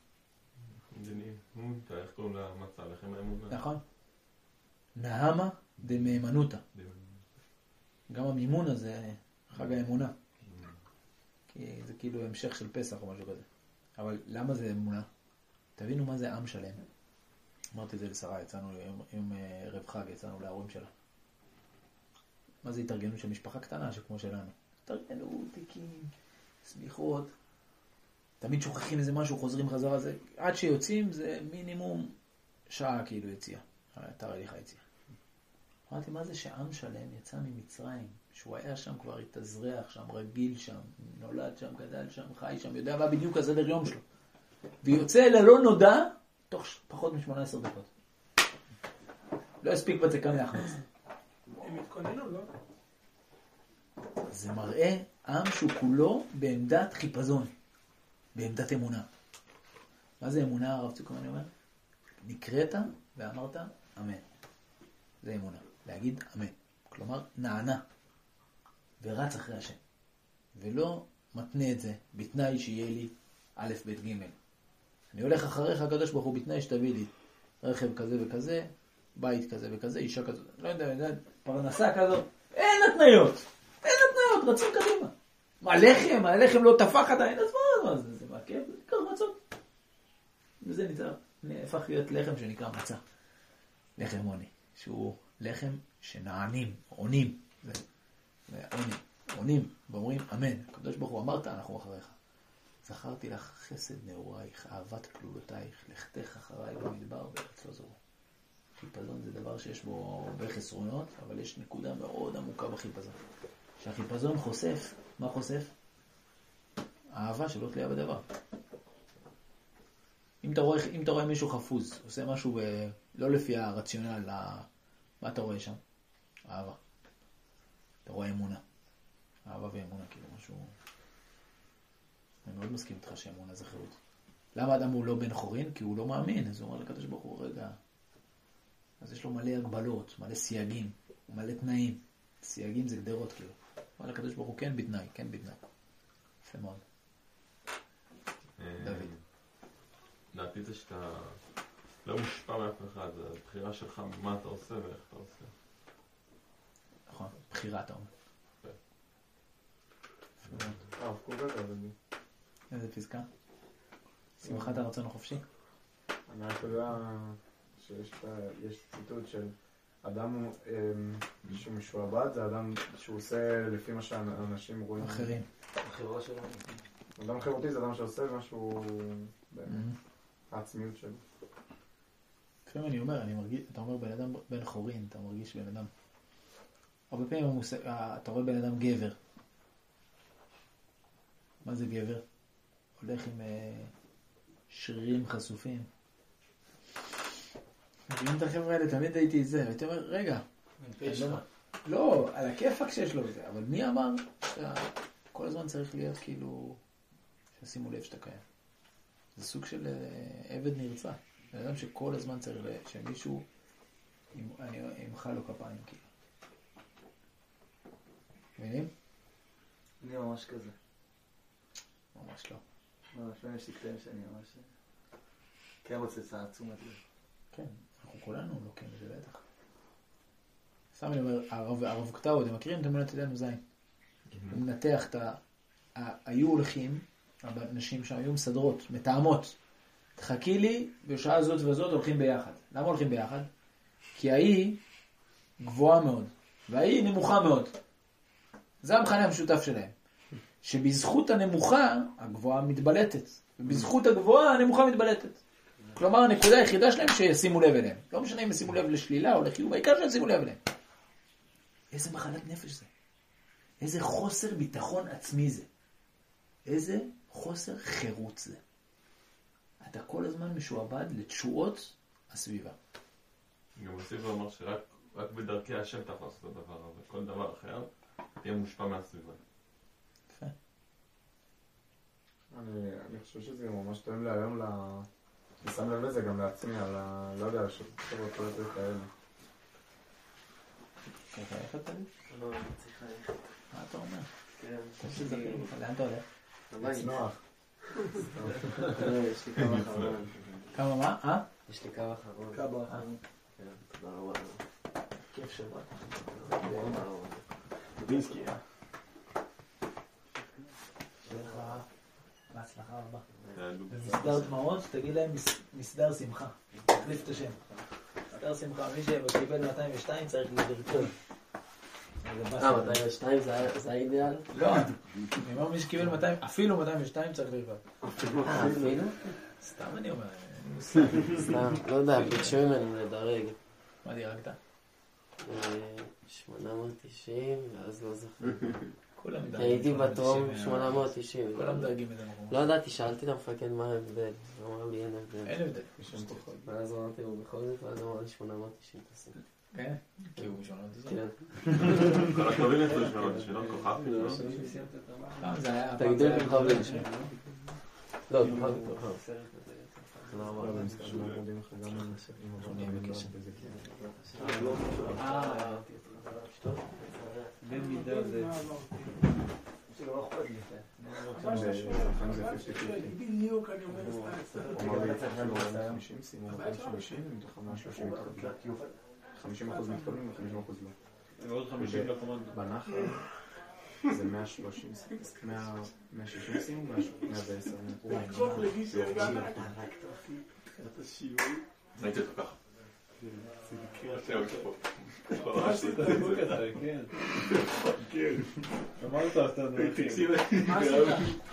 איך קוראים למצע? לכם האמונה? נכון. נהמה דמהימנותא. גם המימון הזה חג האמונה. כי זה כאילו המשך של פסח או משהו כזה. אבל למה זה אמונה? תבינו מה זה עם שלם. אמרתי את זה לשרה, יצאנו עם ערב חג, יצאנו להורים שלה. מה זה התארגנות של משפחה קטנה שכמו שלנו? התארגנות, תיקים, סליחות. תמיד שוכחים איזה משהו, חוזרים חזרה. זה, עד שיוצאים זה מינימום שעה כאילו יציאה. תהליך היציאה. אמרתי, מה זה שעם שלם יצא ממצרים, שהוא היה שם כבר התאזרח שם, רגיל שם, נולד שם, גדל שם, חי שם, יודע מה בדיוק הסדר יום שלו. ויוצא אל הלא נודע, תוך פחות מ-שמונה עשרה דקות. לא הספיק בצקן להחמץ. הם התכוננו, לא? זה מראה עם שהוא כולו בעמדת חיפזון, בעמדת אמונה. מה זה אמונה, הרב צוקרמן אומר? נקראת ואמרת אמן. זה אמונה. להגיד אמן. כלומר, נענה. ורץ אחרי השם. ולא מתנה את זה בתנאי שיהיה לי א' ב' ג'. אני הולך אחריך הקדוש ברוך הוא בתנאי שתביא לי רכב כזה וכזה, בית כזה וכזה, אישה כזאת, לא יודע, יודע, פרנסה כזאת. אין התניות. אין התניות, רצים קדימה. מה, לחם? הלחם לא תפח עדיין, אז מה, מה זה? זה מעכב? זה נקרא מצות. וזה נצטרך, נהפך להיות לחם שנקרא מצה. לחם עוני. שהוא לחם שנענים, עונים. זה, זה עונים, עונים, ואומרים אמן. הקדוש ברוך הוא אמרת, אנחנו אחריך. זכרתי לך חסד נעורייך, אהבת כלולותייך, לכתך אחריי במדבר בארץ לא זרו. חיפזון זה דבר שיש בו הרבה חסרונות, אבל יש נקודה מאוד עמוקה בחיפזון. שהחיפזון חושף, מה חושף? האהבה שלא תלויה בדבר. אם אתה רואה, אם אתה רואה מישהו חפוז, עושה משהו ב, לא לפי הרציונל, מה אתה רואה שם? אהבה. אתה רואה אמונה. אהבה ואמונה, כאילו משהו... אני מאוד מסכים איתך שאמונה זה חירות. למה אדם הוא לא בן חורין? כי הוא לא מאמין. אז הוא אומר לקדוש ברוך הוא, רגע, אז יש לו מלא הגבלות, מלא סייגים, מלא תנאים. סייגים זה גדרות, כאילו. אבל הקדוש ברוך הוא כן בתנאי, כן בתנאי. יפה מאוד. דוד. דעתי זה שאתה לא מושפע מאף אחד, זה הבחירה שלך מה אתה עושה ואיך אתה עושה. נכון, בחירה אתה אומר. הרב קוק אתה אדוני. איזה פסקה? שמחת הרצון החופשי? אני רק יודע שיש ציטוט של אדם שהוא משועבד, זה אדם שהוא עושה לפי מה שאנשים רואים. אחרים. החברה שלנו. אדם חירותי זה אדם שעושה משהו העצמיות שלו. לפעמים אני אומר, אני מרגיש, אתה אומר בן אדם בן חורין, אתה מרגיש בן אדם. הרבה פעמים אתה רואה בן אדם גבר. מה זה גבר? הולך עם שרירים חשופים. מביאים את החבר'ה האלה, תמיד הייתי את זה, והייתי אומר, רגע, לא, על הכיפק שיש לו את זה, אבל מי אמר שאתה כל הזמן צריך להיות כאילו, ששימו לב שאתה קיים. זה סוג של אה, עבד נרצע. בן אדם שכל הזמן צריך ל- שמישהו ימחא לו כפיים, כאילו. מבינים? אני ממש כזה. ממש לא. ממש לא יש לי קטעים שאני ממש... כן רוצה צעד תשומת לב. כן, אנחנו כולנו לוקים בזה בטח. סתם אני אומר, הרב, הרב קטאו, אתם מכירים את אמונת ידינו זין? הוא מנתח את ה... ה- היו הולכים, הנשים שם היו מסדרות, מתאמות. תחכי לי, בשעה זאת וזאת הולכים ביחד. למה הולכים ביחד? כי ההיא גבוהה מאוד, וההיא נמוכה מאוד. זה המכנה המשותף שלהם. שבזכות הנמוכה, הגבוהה מתבלטת. ובזכות הגבוהה, הנמוכה מתבלטת. כלומר, הנקודה היחידה שלהם שישימו לב אליהם. לא משנה אם ישימו לב לשלילה או לחיוב, העיקר שישימו לב אליהם. איזה מחלת נפש זה. איזה חוסר ביטחון עצמי זה. איזה חוסר חירות זה. אתה כל הזמן משועבד לתשועות הסביבה. גם הוסיף ואומר שרק רק בדרכי השם אתה יכול לעשות את הדבר הזה. כל דבר אחר תהיה מושפע מהסביבה. יפה. אני, אני חושב שזה ממש טועם להיום ל... אני שם לב לזה גם לעצמי, על ה... לא יודע, שחברות כל יותר כאלה. צריך ללכת תמיד? לא, אני צריך ללכת. מה אתה אומר? כן. תמשיך לדבר. לאן אתה הולך? הבית. לצנוח. לא, יש לי קו אחרון. כמה מה? אה? יש לי קו אחרון. קו אחרון. כן, תודה רבה. כיף שבא. תודה רבה. בינסקי. שיהיה לך בהצלחה רבה. תעדו. במסדר דמעות, תגיד להם מס- מסדר שמחה. תחליף את השם. מסדר שמחה, מי שקיבל מאתיים ושתיים צריך לרקוד. אה, מאתיים ושתיים זה האידאל? לא, אני אומר מי שקיבל מאתיים, אפילו מאתיים ושתיים צריך לרקוד. אה, אפילו? סתם אני אומר. סתם, לא יודע, ביקשו ממנו לדרג. מה דירגת? שמונה מאות תשעים, ואז לא זוכר. כולם מדרגים. הייתי בטרום תשעים, שמונה מאות תשעים. כולם מדרגים את זה מקום. לא ידעתי, שאלתי את המפקד מה ההבדל. הוא אמר לי אין הבדל. אין הבדל. ואז אמרתי לו בכל זאת, ואז אמר לי שמונה מאות תשעים תעשה. כן? כי הוא משונה את זה. כן. כל הכתובים יצאו לשמונות, שלא כוכב. פעם זה היה... תגידו פעם לי זה היה- כוכבים. לא, כוכב כוכב. תודה רבה. נהיה בקשר. אה, במידה זה... בדיוק, אני אומר סתם. הוא אמר לי, חמישים, שימו מאתיים וחמישים, מתוכם מאה ושלושים מתקבלים. חמישים אחוז מתקבלים ו-חמישים אחוז לא. ועוד חמישים לקומנדו. בנחל זה מאה ושלושים, מאה ושישים שימו, מאה ועשר. תחזור לגישר גם. הייתי אותו ככה. מה עשית? כן. כן. אמרת אותנו. מה עשית?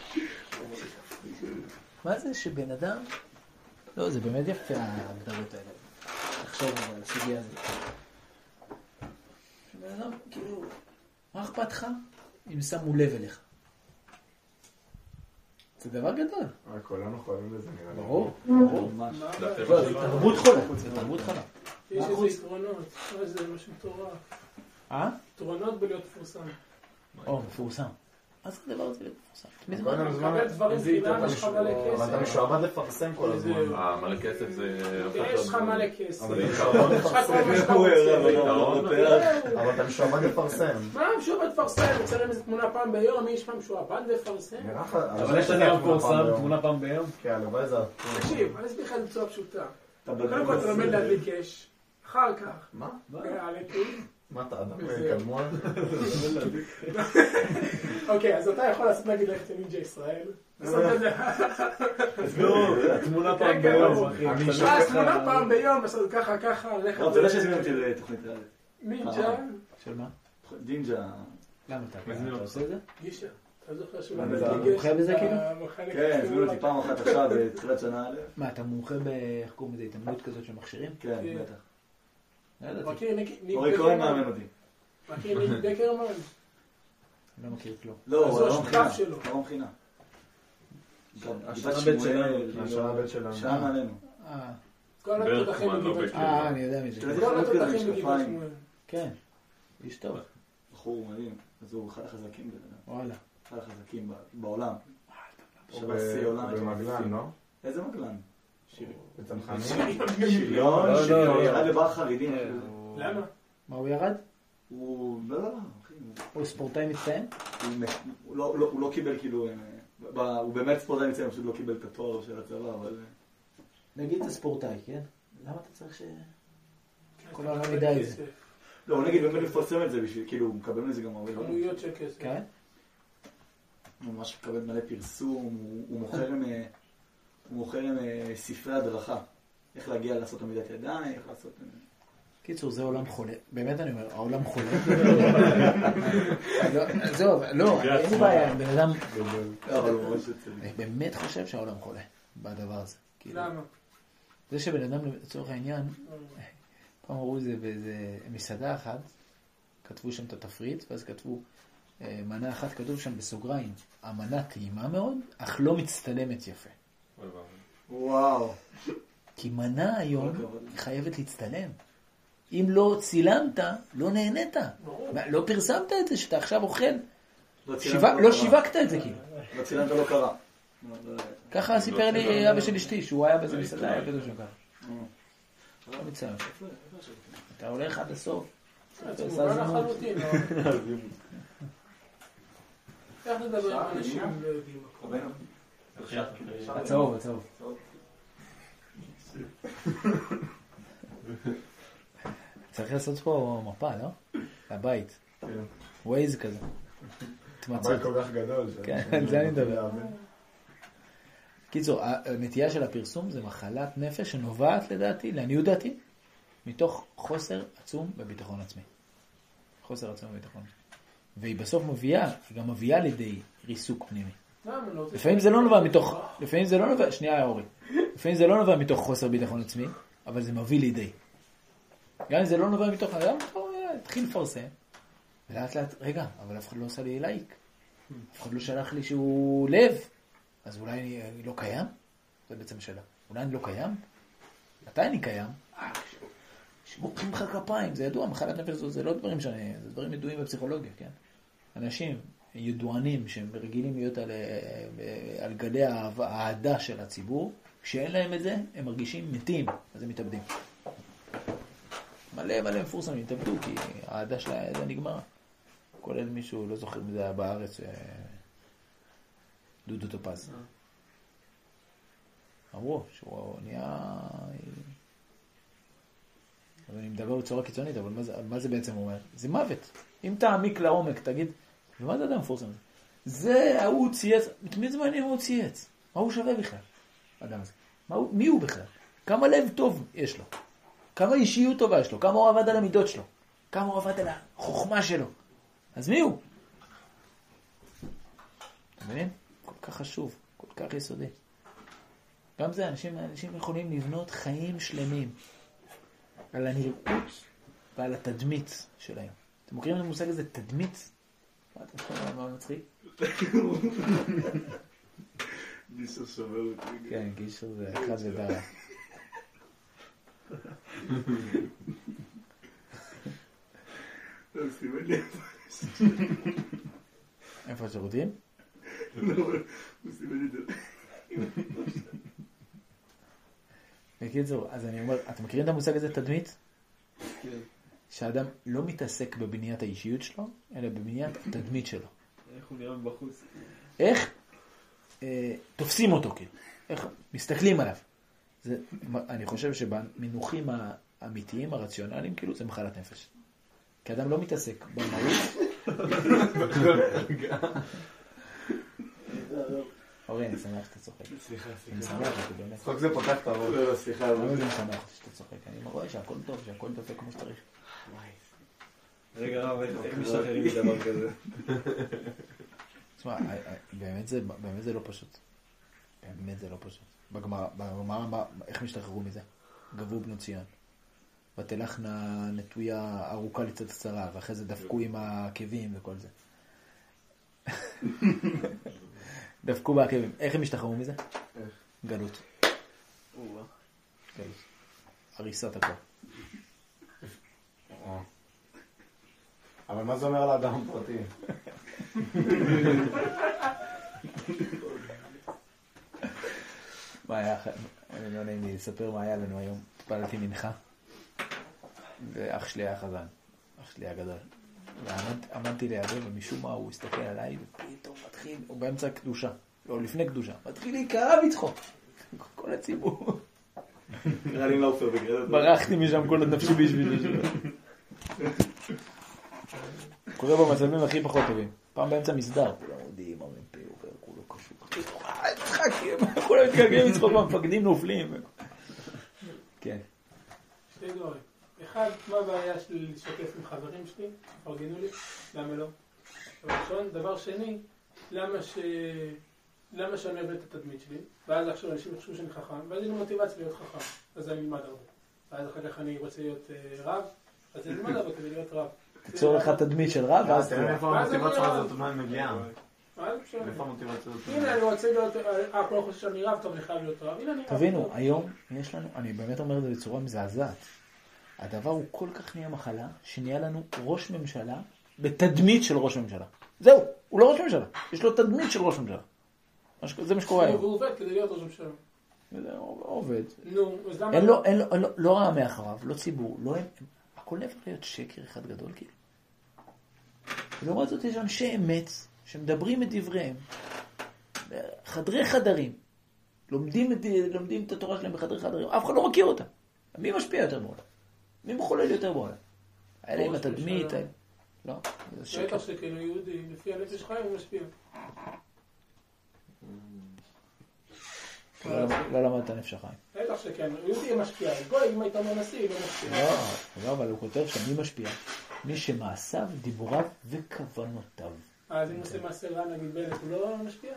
מה זה שבן אדם... לא, זה באמת יפה ההגדרות האלה. תחשוב על הסוגיה הזאת. שבן אדם, כאילו, מה אכפת לך אם שמו לב אליך? זה דבר גדול. כולנו חייבים לזה נראה לי. ברור, ברור. ממש. לא, זה תרבות חולה. זה תרבות חולה. יש איזה יתרונות. אוי, זה משהו מטורף. אה? יתרונות בלהיות מפורסם. או, מפורסם. מה זה הדבר הזה להיות מפורסם? מי זה כל מה? הזמן- מקבל דברים איזה יתרון חינם, יש לך מלא אבל אתה כסף. משועבד לפרסם כל הזמן. אה, מלא כסף זה... יש לך מלא כסף. אבל זה יש יתרון לך כל מה שאתה הוא רוצה. ערב, יתרון. אבל אתה משועבד לפרסם. מה, משועבד לפרסם? מצלם איזה תמונה פעם ביום, מי יש פעם משועבד לפרסם? נראה לך... אבל יש לך מפורסם תמונה פעם ביום. כן, הלוואי זה... תקשיב, אני אסביר לך בצורה פשוטה. אתה קודם כל אתה לומד להדליק אש. אחר כך. מה? העלקים. מה אתה אדם וזה- קדמון? אוקיי, אז אתה יכול לעשות נגיד ללכת לנינג'ה ישראל. לעשות את זה. התמונה כן, פעם כן, ביום, ברור. אחי. אני משנה ואז לך- תמונה פעם ביום, לעשות ככה ככה, ללכת... לא, אתה יודע שהזמינו אותי לתוכנית ריאלית. נינג'ה. של מה? דינג'ה. למה אתה? מזמין אתה אותך. עושה את זה? גישה. אתה זוכר שהוא אתה למד מומחה בזה, כאילו? כן, הזמינו אותי פעם אחת עכשיו בתחילת שנה א'. מה, אתה מומחה ב... איך קוראים לזה? התעמלות כזאת של מכשירים? כן, כן. בטח. לא ידעתי. מכיר ניק ניק אורי כהן דקרמן? מאמן אותי. מכיר ניק דקרמן? לא מכיר כלום. לא, אז הוא הוא לא השותף מכינה. שלו. לא מכינה. השנה גבעת בית שמואל, שלנו. השנה הבית שלנו. שנה מעלינו. אה, כל בערך התותחים כמו מגבעת הנובל. שמואל. אה, אני יודע מי זה. תל כל אביב כזה, התותחים מגבעת משקפיים. שמואל. כן, איש טוב. בחור מדהים. אז הוא אחד החזקים בזה. וואלה. אחד החזקים ב- בעולם. הוא שבר שיא עולם. במגלן, לא? איזה מגלן? שירי. בצנחנים? שריון, שריון, ירד לבר חרדים. למה? מה, הוא ירד? הוא... לא, לא, לא, אחי. הוא ספורטאי מצטיין? הוא לא- הוא לא קיבל כאילו... ב- הוא באמת ספורטאי מצטיין, הוא פשוט לא קיבל את התואר של הצבא, אבל... נגיד זה ספורטאי, כן? למה אתה צריך ש... כל העולם ידע את זה. לא, נגיד באמת לפרסם את זה בשביל, כאילו, הוא מקבל מזה גם הרבה דברים. כמויות של כסף. כן? הוא ממש מקבל מלא פרסום, הוא הוא מוכר עם... אה, הוא מוכר עם אה, ספרי הדרכה. איך להגיע לעשות עמידת ידיים, איך לעשות... אה, קיצור, זה עולם חולה. באמת אני אומר, העולם חולה. לא, זהו, לא, אין לי בעיה, בן אדם... לא, אבל הוא ממש יוצא. אני באמת חושב שהעולם חולה בדבר הזה. כאילו, למה? זה שבן אדם, לצורך העניין, פעם אמרו את זה באיזה מסעדה אחת, כתבו שם את התפריט, ואז כתבו אה, מנה אחת, כתוב שם בסוגריים, המנה טעימה מאוד, אך לא מצטלמת יפה. וואו. כי מנה היום כל הכבוד. היא חייבת להצטלם. אם לא צילמת, לא נהנית. מה, לא פרסמת את זה שאתה עכשיו אוכל. לא צילמת, שיווק- לא לא קרה. שיווקת את זה כאילו. לא צילמת, לא קרה. לא, לא, לא. ככה סיפר לי אבא של אשתי, שהוא היה באיזה מסעדה, היה כתוב שם ככה. אה. לא מצטלם. איפה- איפה השם? אתה הולך עד הסוף. זה עשה מובן זימון. לחלוטין, לא? איך לדבר עם אנשים לא יודעים הכל? הצהוב, הצהוב. צריך לעשות פה מפה, לא? לבית. ווייז כזה. תמצא. הבית כל כך גדול. ש- כן, על זה אני מדבר. קיצור, הנטייה של הפרסום זה מחלת נפש שנובעת לדעתי, לעניות דעתי, מתוך חוסר עצום בביטחון עצמי. חוסר עצום בביטחון. והיא בסוף מביאה, היא גם מביאה לידי ריסוק פנימי. למה? לא רוצה- לפעמים זה לא נובע מתוך, לפעמים זה לא נובע, שנייה אורי, לפעמים זה לא נובע מתוך חוסר ביטחון עצמי, אבל זה מביא לידי. גם אם זה לא נובע מתוך, גם התחיל לפרסם, ולאט לאט, רגע, אבל אף אחד לא עושה לי לייק. אף אחד לא שלח לי שהוא לב. אז אולי אני, אני לא קיים? זה בעצם שאלה. אולי אני לא קיים? מתי אני קיים? אה, שמוחים לך כפיים, זה ידוע, מחלת נפש זו, זה לא דברים שאני, זה דברים ידועים בפסיכולוגיה, כן? אנשים ידוענים שהם רגילים להיות על, על גלי האהדה של הציבור, כשאין להם את זה, הם מרגישים מתים, אז הם מתאבדים. מלא מלא מפורסמים, התאבדו, כי האהדה שלה זה נגמרה. כולל מישהו, לא זוכר מזה היה בארץ, דודו טופז. אמרו שהוא נהיה... אז אני מדבר בצורה קיצונית, אבל מה זה, מה זה בעצם אומר? זה מוות. אם תעמיק לעומק, תגיד, ומה זה אדם מפורסם? זה, ההוא צייץ, תמיד זה מעניין הוא צייץ. מה הוא שווה בכלל? אדם הזה. מה הוא, מי הוא בכלל? כמה לב טוב יש לו? כמה אישיות טובה יש לו? כמה הוא עבד על המידות שלו? כמה הוא עבד על החוכמה שלו? אז מי הוא? אתם מבינים? כל כך חשוב, כל כך יסודי. גם זה, אנשים, אנשים יכולים לבנות חיים שלמים על הנראות ועל התדמית שלהם. אתם מכירים את המושג הזה, תדמית? מה אתם חושבים, מה מצחיק? גישר שווה אותי. כן, גישר זה אחד ודרה. אז סימן לי איפה השירותים? לא, הוא סימן לי את זה. בקיצור, אז אני אומר, אתם מכירים את המושג הזה, תדמית? כן. שהאדם לא מתעסק בבניית האישיות שלו, אלא בבניית התדמית שלו. איך הוא נראה מבחוץ. איך אה, תופסים אותו, כאילו. איך מסתכלים עליו. זה, אני חושב שבמינוחים האמיתיים, הרציונליים, כאילו, זה מחלת נפש. כי אדם לא מתעסק במהות. אורי, אני שמח שאתה צוחק. סליחה, אני סליחה. שמח שאתה באמת. צחוק זה פותח את הראש. לא, לא, סליחה. למה זה משמח אותי שאתה צוחק? אני רואה שהכל טוב, שהכל דופק כמו שצריך. רגע רב, איך איך משתחררים מדבר כזה? תשמע, באמת זה, באמת זה לא פשוט. באמת זה לא פשוט. בגמרא, בגמרא, מה- איך משתחררו מזה? גבו בנות ציון. ותלכנה נטויה ארוכה לצד קצרה, ואחרי זה דפקו עם העקבים וכל זה. דפקו בעקבים. איך הם השתחררו מזה? איך? גלות. או-אה. גלות. הריסת הכל. אבל מה זה אומר על האדם הפרטי? מה היה, אני לא נעים לי לספר מה היה לנו היום. התפללתי מנחה, ואח שלי היה חזן, אח שלי הגדול. ועמדתי לידו, ומשום מה הוא הסתכל עליי, ופתאום מתחיל, הוא באמצע קדושה, לא, לפני קדושה, מתחיל להיקרע מצחוק. כל הציבור. נראה לי לאופר בגרדת. ברחתי משם כל הנפשי בשביל זה. קורה במצבים הכי פחות טובים. פעם באמצע מסדר, כולם עודים, המ"פ עובר, כולו קשור. צחקים, כולם מתגעגעים לצחוק במפקדים נופלים. כן. שתי דברים. אחד, מה הבעיה שלי לשתף עם חברים שלי? פרגנו לי, למה לא? ראשון, דבר שני, למה ש... למה שאני אוהב את התדמית שלי? ואז עכשיו אנשים יחשבו שאני חכם, ואז אין לי מוטיבציה להיות חכם, אז אני אלמד הרבה. ואז אחר כך אני רוצה להיות רב, אז אני אלמד הרבה כדי להיות רב. תצור לך תדמית של רב, ואז תראה איפה המוטיבציה הזאת אומן מגיעה. איפה המוטיבציה הזאת? הנה, אני רוצה להיות, אה, כל חושב שאני רב, טוב, אני חייב להיות רב. הנה, אני רב. תבינו, היום יש לנו, אני באמת אומר את זה בצורה מזעזעת. הדבר הוא כל כך נהיה מחלה, שנהיה לנו ראש ממשלה בתדמית של ראש ממשלה. זהו, הוא לא ראש ממשלה, יש לו תדמית של ראש ממשלה. זה מה שקורה היום. הוא עובד כדי להיות ראש ממשלה. זה עובד. נו, אז למה... אין לו, אין לו, לא רע מאחריו, לא ציבור, לא הם, הכל נהפך להיות שקר אחד גדול כאילו. ולעומת זאת יש אנשי אמת שמדברים את דבריהם, חדרי חדרים, לומדים את, לומדים את התורה שלהם בחדרי חדרים, אף אחד לא מכיר אותם. מי משפיע יותר בעולם? מי מחולל יותר בעולם? האלה עם התדמית, האלה. לא, זה שקר. בטח שכאילו יהודי, לפי הנפש חיים הוא משפיע. לא למדת נפש החיים. בטח שכן, יהודי משפיע. גוי, אם היית אומר נשיא, היא לא משפיע. לא, לא, אבל הוא כותב שמי משפיע? מי שמעשיו, דיבוריו וכוונותיו. אז אם עושה מעשה רע, נגיד בנט, הוא לא משפיע?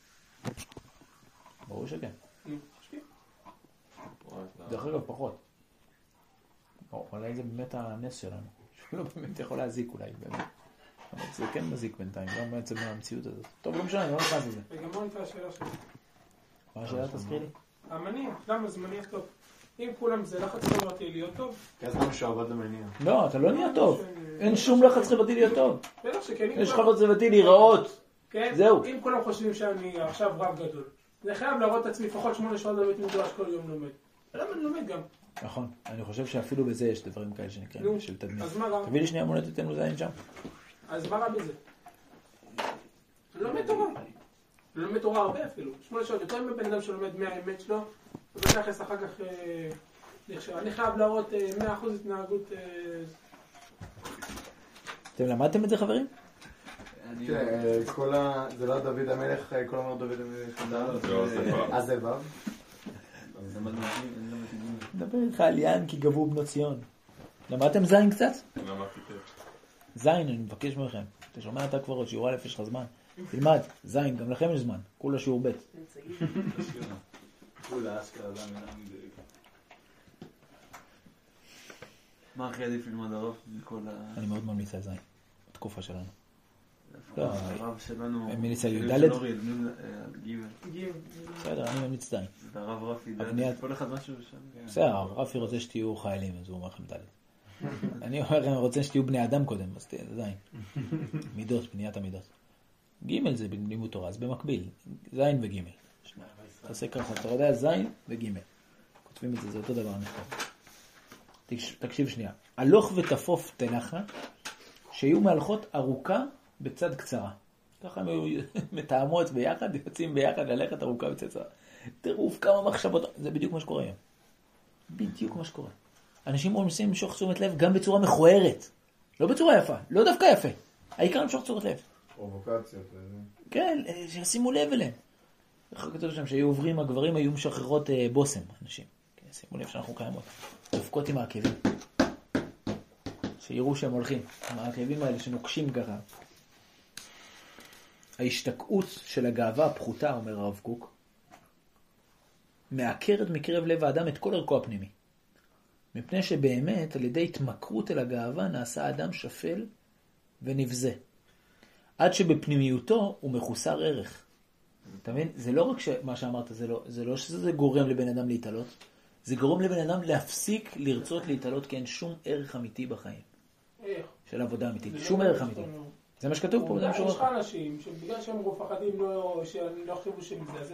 ברור שכן. נו, משפיע. דרך אגב, פחות. אולי זה באמת הנס שלנו. שהוא לא באמת יכול להזיק אולי, באמת. אבל זה כן מזיק בינתיים, לא בעצם מהמציאות הזאת. טוב, לא משנה, אני לא נכנס לזה. וגם מה הייתה השאלה שלי? מה השאלה תזכיר לי? המניע, למה זה מניע טוב? אם כולם זה לחץ חברתי להיות טוב? כי אז למה שעבד למניע? לא, אתה לא נהיה טוב. אין שום לחץ חברתי להיות טוב. בטח שכן. יש לחץ חברתי להיראות. כן? זהו. אם כולם חושבים שאני עכשיו רב גדול, אני חייב להראות את עצמי לפחות שמונה שעות בבית מדרש כל יום לומד. למה אני לומד גם? נכון, אני חושב שאפילו בזה יש דברים כאלה שנקראים של תדמית. אז מה רע? תביא לי שנייה מולדת אתנו זין שם. אז מה רע בזה? אני לומד תורה. אני לומד תורה הרבה אפילו. שמונה שעות, יותר מבן אדם שלומד מאה אמת שלו, ובתכלס אחר כך נחשב. אני חייב להראות מאה אחוז התנהגות... אתם למדתם את זה, חברים? כל ה... זה לא דוד המלך, כל אומר דוד המלך. אז זה בב. נדבר איתך על יען כי גבו בנות ציון. למדתם זין קצת? למדתי טוב. זין, אני מבקש מכם. אתה שומע אתה כבר עוד שיעור א', יש לך זמן. תלמד, זין, גם לכם יש זמן. כולה שיעור ב'. כולה אשכרה, זה המילה מדויק. מה הכי עדיף ללמוד הרב מכל ה... אני מאוד ממליץ על זין. בתקופה שלנו. לא, הרב שלנו... הם מליץ על י' ד'? ג'. בסדר, אני ממליץ זין. זה הרב רפי אבניית- ד'. כל אחד משהו שם. בסדר, הרב רפי רוצה שתהיו חיילים, אז הוא אומר לכם ד'. אני אומר לכם, רוצה שתהיו בני אדם קודם, אז תהיה זין. מידות, בניית המידות. ג' זה בלימוד תורה, אז במקביל, זין וג'. תעשה ככה, אתה יודע זין וג'. כותבים את זה, זה אותו דבר נכתב. תקש- תקשיב שנייה. הלוך ותפוף תנחה, שיהיו מהלכות ארוכה בצד קצרה. ככה הם היו מתאמות ביחד, יוצאים ביחד ללכת ארוכה בצד קצרה. טירוף כמה מחשבות, זה בדיוק מה שקורה היום. בדיוק מה שקורה. אנשים מנסים למשוך תשומת לב גם בצורה מכוערת. לא בצורה יפה, לא דווקא יפה. העיקר למשוך תשומת לב. פרובוקציות. כן, שישימו לב אליהם. איך כתוב שם שהיו עוברים, הגברים היו משחררות אה, בוסם, אנשים. כן, שימו לב שאנחנו קיימות. דופקות עם העקבים. שיראו שהם הולכים. עם העקבים האלה שנוקשים ככה. ההשתקעות של הגאווה הפחותה, אומר הרב קוק, מעקרת מקרב לב האדם את כל ערכו הפנימי. מפני שבאמת, על ידי התמכרות אל הגאווה, נעשה האדם שפל ונבזה. עד שבפנימיותו הוא מחוסר ערך. אתה מבין? זה לא רק מה שאמרת, זה לא, זה לא שזה גורם לבן אדם להתעלות, זה גורם לבן אדם להפסיק לרצות להתעלות, כי אין שום ערך אמיתי בחיים. איך? של עבודה אמיתית. שום ערך אמיתי. זה מה שכתוב פה. יש לך אנשים שבגלל שהם מפחדים, שאני לא חושב שלי זה, אז הם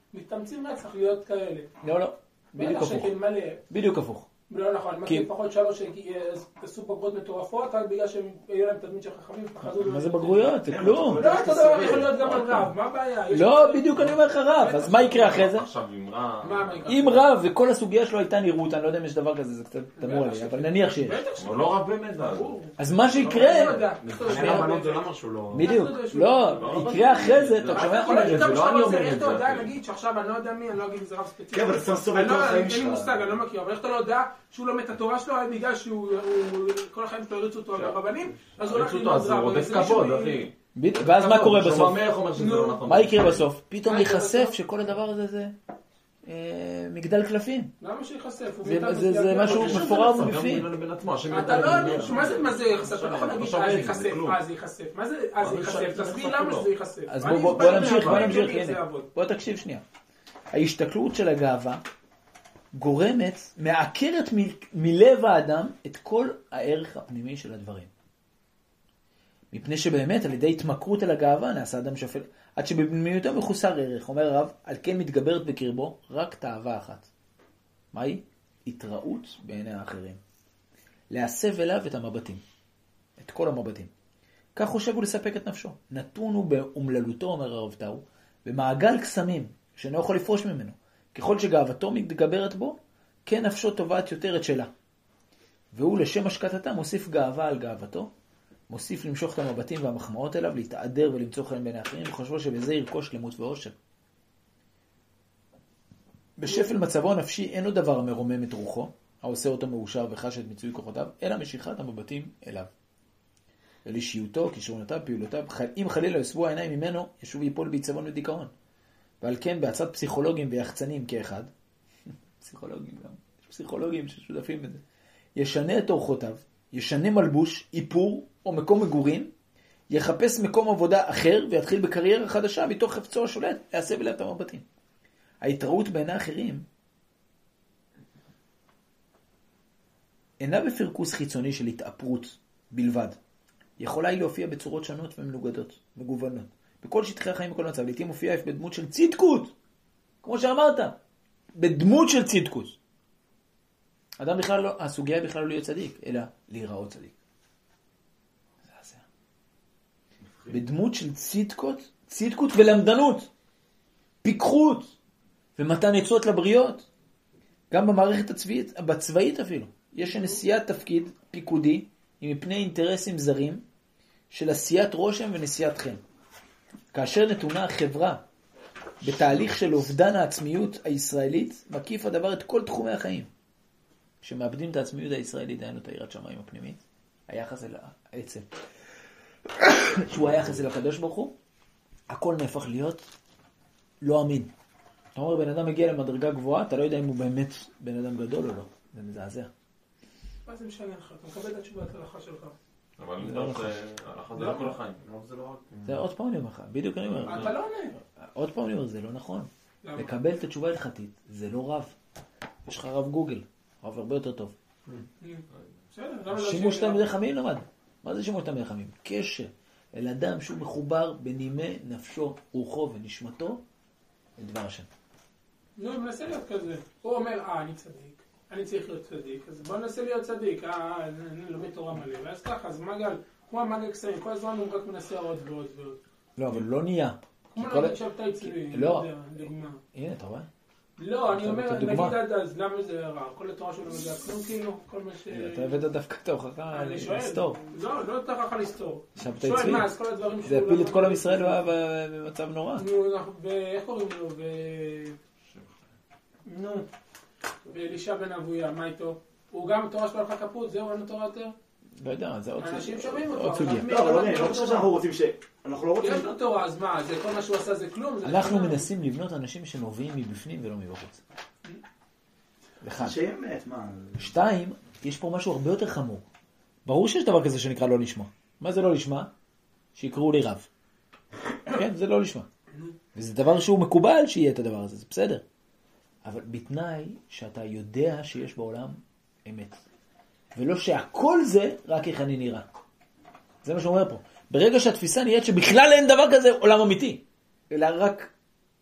מתאמצים רצח להיות כאלה. לא, לא. בדיוק בטח הפוך. שכן מלא. בדיוק הפוך. לא נכון, מכיר לפחות שלוש שעשו בגרות מטורפות, רק בגלל שהם היו להם תדמית של חכמים, פחדו... מה זה בגרויות? זה כלום. לא, אתה יודע, יכול להיות גם על רב, מה הבעיה? לא, בדיוק אני אומר לך רב, אז מה יקרה אחרי זה? עכשיו עם רע... אם רב וכל הסוגיה שלו הייתה נראות, אני לא יודע אם יש דבר כזה, זה קצת תמוה לי, אבל נניח שיש. הוא לא רב באמת, אז מה שיקרה... מבחיני רבנות זה לא אמר שהוא לא... בדיוק, לא, יקרה אחרי זה, אתה שומע יכול להיות זה, לא אני אומר איך את אתה זה. יודע, נגיד שעכשיו אני לא יודע מי, אני לא אגיד אם זה רב ספציפי. כן, אבל אתה סוף את כל החיים אין לי שלך. מושג, אני לא מכיר, אבל איך אתה לא יודע שהוא לומד את התורה שלו, בגלל שהוא כל החיים שלו הריצו אותו ברבנים, אז הוא הולך ללמוד רב. הוא רודף כבוד, אחי. ואז מה קורה בסוף? בסוף? מה יקרה בסוף? פתאום ייחשף שכל הדבר הזה זה מגדל קלפים. למה שיחשף? זה משהו מפורר מבפנים. אתה לא, מה זה מה זה ייחשף? אתה לא יכול להגיד אז ייחשף, אז ייחשף. מה זה אז ייחשף? תסביר למה שזה ייחשף. אז בוא נמשיך, בוא נמשיך, הנה. בוא תקשיב שנייה. ההשתכלות של הגאווה גורמת, מעקרת מלב האדם את כל הערך הפנימי של הדברים. מפני שבאמת על ידי התמכרות אל הגאווה נעשה אדם שפל, עד שבפנימיותו מחוסר ערך, אומר הרב, על כן מתגברת בקרבו רק תאווה אחת. מהי? התראות בעיני האחרים. להסב אליו את המבטים, את כל המבטים. כך חושב הוא לספק את נפשו. נתון הוא באומללותו, אומר הרב טאו, במעגל קסמים, שאינו יכול לפרוש ממנו. ככל שגאוותו מתגברת בו, כן נפשו תובעת יותר את שלה. והוא לשם השקטתה מוסיף גאווה על גאוותו, מוסיף למשוך את המבטים והמחמאות אליו, להתעדר ולמצוא חן בין האחרים, וחושבו שבזה ירכוש למות ואושר. בשפל מצבו הנפשי אינו דבר המרומם את רוחו, העושה אותו מאושר וחש את מיצוי כוחותיו, אלא משיכת המבטים אליו. אל אישיותו, כישרונותיו, פעולותיו, אם חלילה יוסבו העיניים ממנו, ישוב ויפול בעיצבון ודיכאון. ועל כן בעצת פסיכולוגים ויחצנים כאחד, פסיכולוגים גם, יש פסיכולוגים ששותפים בזה, ישנה את אורחותיו, ישנה מלבוש, איפור או מקום מגורים, יחפש מקום עבודה אחר ויתחיל בקריירה חדשה מתוך חפצו השולט, להסב אליו את המבטים. ההתראות בעיני האחרים אינה בפרקוס חיצוני של התאפרות בלבד. יכולה היא להופיע בצורות שונות ומנוגדות, מגוונות. בכל שטחי החיים בכל מצב, לעתים מופיע אף בדמות של צדקות, כמו שאמרת, בדמות של צדקות. אדם בכלל לא, הסוגיה בכלל לא להיות צדיק, אלא להיראות צדיק. זה הזה. בדמות של צדקות, צדקות ולמדנות, פיקחות, ומתן עצות לבריות. גם במערכת הצבאית, בצבאית אפילו, יש נשיאת תפקיד פיקודי, עם מפני אינטרסים זרים, של עשיית רושם ונשיאת חן. כאשר נתונה החברה בתהליך של אובדן העצמיות הישראלית, מקיף הדבר את כל תחומי החיים. כשמאבדים את העצמיות הישראלית, דיינו את היראת שמיים הפנימית, היחס אל העצם, שהוא היחס אל הקדוש ברוך הוא, הכל נהפך להיות לא אמין. אתה אומר, בן אדם מגיע למדרגה גבוהה, אתה לא יודע אם הוא באמת בן אדם גדול או לא. זה מזעזע. מה זה משנה לך? אתה מקבל את התשובת ההלכה שלך. אבל הלכה זה לא כל החיים. זה עוד פעם אני אומר לך, בדיוק אני אומר. אתה לא עונה. עוד פעם אני אומר, זה לא נכון. לקבל את התשובה ההלכתית, זה לא רב. יש לך רב גוגל, רב הרבה יותר טוב. שימוש תלמידי חכמים למד. מה זה שימוש תלמידי חכמים? קשר אל אדם שהוא מחובר בנימי נפשו, רוחו ונשמתו, לדבר השם. נו, הוא מנסה להיות כזה. הוא אומר, אה, אני צדיק. אני צריך להיות צדיק, אז בוא ננסה להיות צדיק. אה, אני לומד תורה מלא. ואז ככה, אז מגל, כמו המגל קסמים, כל הזמן הוא רק מנסה עוד ועוד ועוד. לא, אבל לא נהיה. כמו להגיד שבתאי צבי, לא. דוגמה. הנה, אתה רואה? לא, אני אומר, נגיד עד אז, למה זה רע? כל התורה שלו מדע, כלום כאילו, כל מה ש... אתה הבאת דווקא את ההוכחה לסתור. לא, לא את ההוכחה לסתור. שבתאי שואל צבי. מה, אז כל הדברים זה הפיל את כל עם ישראל במצב נורא. נו, ואיך קוראים לו? נו, ואלישע בן אבויה, מה איתו? הוא גם תורה שלו הלכה כפות, זהו, אין לו תורה יותר? לא יודע, זה עוד סוגיה. אנשים שומעים אותו. עוד סוגיה. לא, אבל אני לא חושב שאנחנו רוצים ש... אנחנו לא רוצים... יש לו תורה, אז מה? זה כל מה שהוא עשה זה כלום? אנחנו מנסים לבנות אנשים שנובעים מבפנים ולא מבחוץ. אחד. שאמת, מה? שתיים, יש פה משהו הרבה יותר חמור. ברור שיש דבר כזה שנקרא לא לשמה. מה זה לא לשמה? שיקראו לי רב. כן, זה לא לשמה. וזה דבר שהוא מקובל שיהיה את הדבר הזה, זה בסדר. אבל בתנאי שאתה יודע שיש בעולם אמת. ולא שהכל זה רק איך אני נראה. זה מה שהוא אומר פה. ברגע שהתפיסה נהיית שבכלל אין דבר כזה עולם אמיתי, אלא רק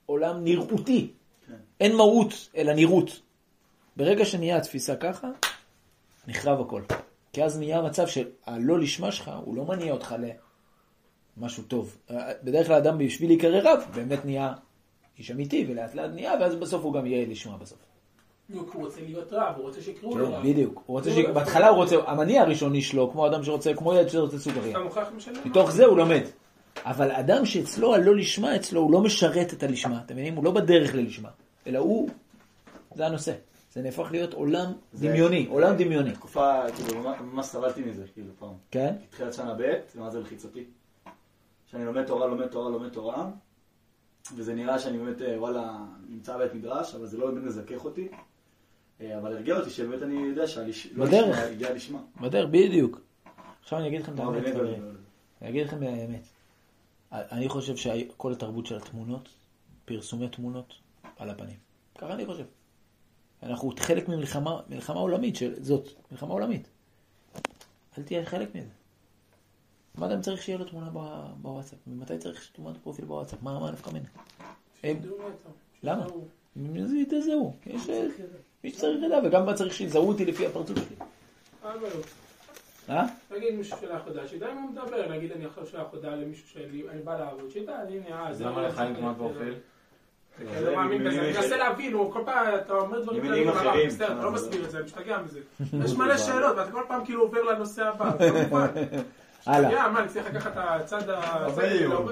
עולם נראותי. אין מהות, אלא נראות. ברגע שנהיה התפיסה ככה, נחרב הכל. כי אז נהיה מצב שהלא לשמה שלך, הוא לא מניע אותך למשהו טוב. בדרך כלל אדם בשביל להיקרא רב, באמת נהיה איש אמיתי, ולאט לאט נהיה, ואז בסוף הוא גם יהיה לשמה בסוף. הוא רוצה להיות רב, הוא רוצה שיקראו לו רב. בדיוק. בהתחלה הוא רוצה, המניע הראשוני שלו, כמו אדם שרוצה, כמו ילד שרוצה סוכריה. אתה מוכרח משלם. מתוך זה הוא לומד. אבל אדם שאצלו הלא לשמה, אצלו הוא לא משרת את הלשמה. אתם מבינים? הוא לא בדרך ללשמה. אלא הוא, זה הנושא. זה נהפך להיות עולם דמיוני, עולם דמיוני. תקופה, כאילו, ממש סבלתי מזה, כאילו, פעם. כן? התחילת שנה ב', ומה זה לחיצותי? שאני לומד תורה, לומד תורה, לומד תורה, וזה נראה שאני באמת, וואלה, נמצא בית מדרש, אבל זה לא באמת מזכך אותי. אבל הרגיע אותי שבאמת אני יודע שהלשמה הגיעה לשמה. בדרך, בדיוק. עכשיו אני אגיד לכם את האמת, חברים. אני אגיד לכם באמת. אני חושב שכל התרבות של התמונות, פרסומי תמונות, על הפנים. ככה אני חושב. אנחנו חלק ממלחמה, מלחמה עולמית של זאת, מלחמה עולמית. אל תהיה חלק מזה. מה אדם צריך שיהיה לו תמונה בוואטסאפ? ממתי צריך תמונת פרופיל בוואטסאפ? מה הנפקא מינה? למה? זה יתזהו. יש מי שצריך לדע, וגם צריך שיזהו אותי לפי הפרצוף שלי. אה? נגיד מישהו שלח הודעה, שידע אם הוא מדבר, נגיד אני עכשיו שלח הודעה למישהו שלי, אני בא לעבוד, שידע, אני נראה, אז למה לך אין תמונת פרופיל? אני לא מאמין בזה, אני מנסה להבין, כל פעם אתה אומר דברים ימינים אחרים, אתה לא מסביר את זה, אני משתגע מזה. יש מלא שאלות, ואתה כל פעם כאילו עובר לנושא הבא, כמובן. הלאה. מה, אני צריך לקחת את הצד ה... הרבה איום.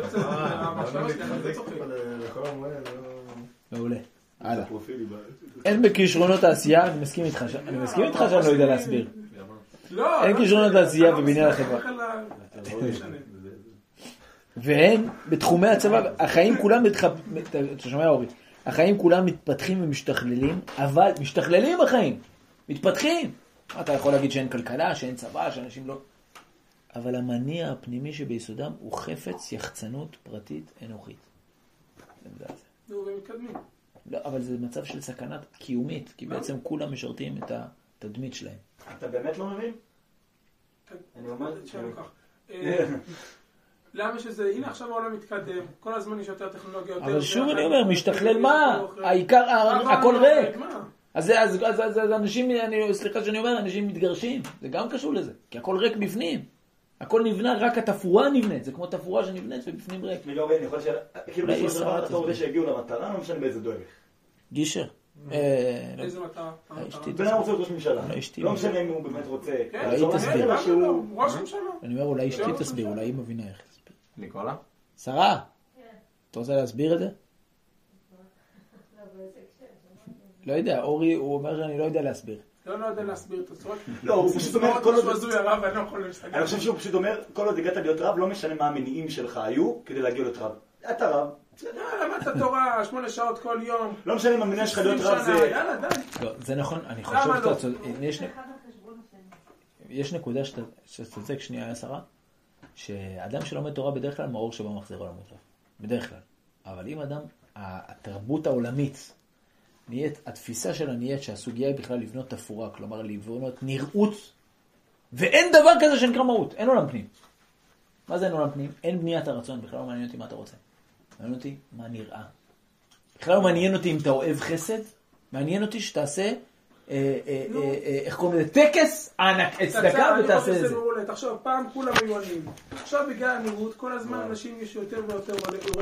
מעולה. הלאה. אין בכישרונות העשייה, אני מסכים איתך, אני מסכים איתך שאני לא יודע להסביר. אין כישרונות העשייה ובניין החברה. והן בתחומי הצבא, החיים כולם, אתה שומע אורי, החיים כולם מתפתחים ומשתכללים, אבל משתכללים החיים, מתפתחים. אתה יכול להגיד שאין כלכלה, שאין צבא, שאנשים לא... אבל המניע הפנימי שביסודם הוא חפץ יחצנות פרטית אנוכית. נו, ומתקדמים. לא, אבל זה מצב של סכנת קיומית, כי בעצם כולם משרתים את התדמית שלהם. אתה באמת לא מבין? אני אומר שלנו כך. למה שזה, הנה עכשיו העולם מתקדם, כל הזמן יש יותר טכנולוגיה, יותר... אבל שוב אני אומר, משתכלל מה? העיקר, הכל ריק. אז אנשים, סליחה שאני אומר, אנשים מתגרשים, זה גם קשור לזה, כי הכל ריק בפנים. הכל נבנה, רק התפורה נבנית, זה כמו תפורה שנבנית ובפנים ריק. אני לא מבין, אני יכול לשאול, כאילו בסופו של דבר אתה רואה שהגיעו למטרה, לא משנה באיזה דרך. גישר. איזה מטרה? בן אדם רוצה להיות ראש ממשלה. לא משנה אם הוא באמת רוצה. אולי תסביר. ראש ממשלה. אני אומר, אולי אשתי תסביר, אולי היא מבינה איך תסביר. ניקולה? שרה, אתה רוצה להסביר את זה? לא יודע, אורי, הוא אומר שאני לא יודע להסביר. לא, לא יודע להסביר את הצורך. לא, הוא פשוט אומר, כל עוד... אני חושב שהוא פשוט אומר, כל עוד הגעת להיות רב, לא משנה מה המניעים שלך היו כדי להגיע להיות רב. אתה רב. למדת תורה, שמונה שעות כל יום. לא משנה אם המניע שלך להיות רב זה... יאללה, די. לא, זה נכון, אני חושב שאתה צודק. יש נקודה שאתה צודק שנייה, שרה, שאדם שלומד תורה בדרך כלל מאור שבא מחזיר עולם מוטרף. בדרך כלל. אבל אם אדם, התרבות העולמית, נהיית, התפיסה שלה נהיית שהסוגיה היא בכלל לבנות תפורה, כלומר לבנות נראות, ואין דבר כזה שנקרא מהות, אין עולם פנים. מה זה אין עולם פנים? אין בניית הרצון, בכלל לא מעניין אותי מה אתה רוצה. מעניין אותי מה נראה. בכלל לא מעניין אותי אם אתה אוהב חסד, מעניין אותי שתעשה, איך קוראים לזה, טקס ענק, הצדקה ותעשה את זה. תחשוב, פעם כולם היו עניים. עכשיו בגלל הנראות, כל הזמן אנשים יש יותר ויותר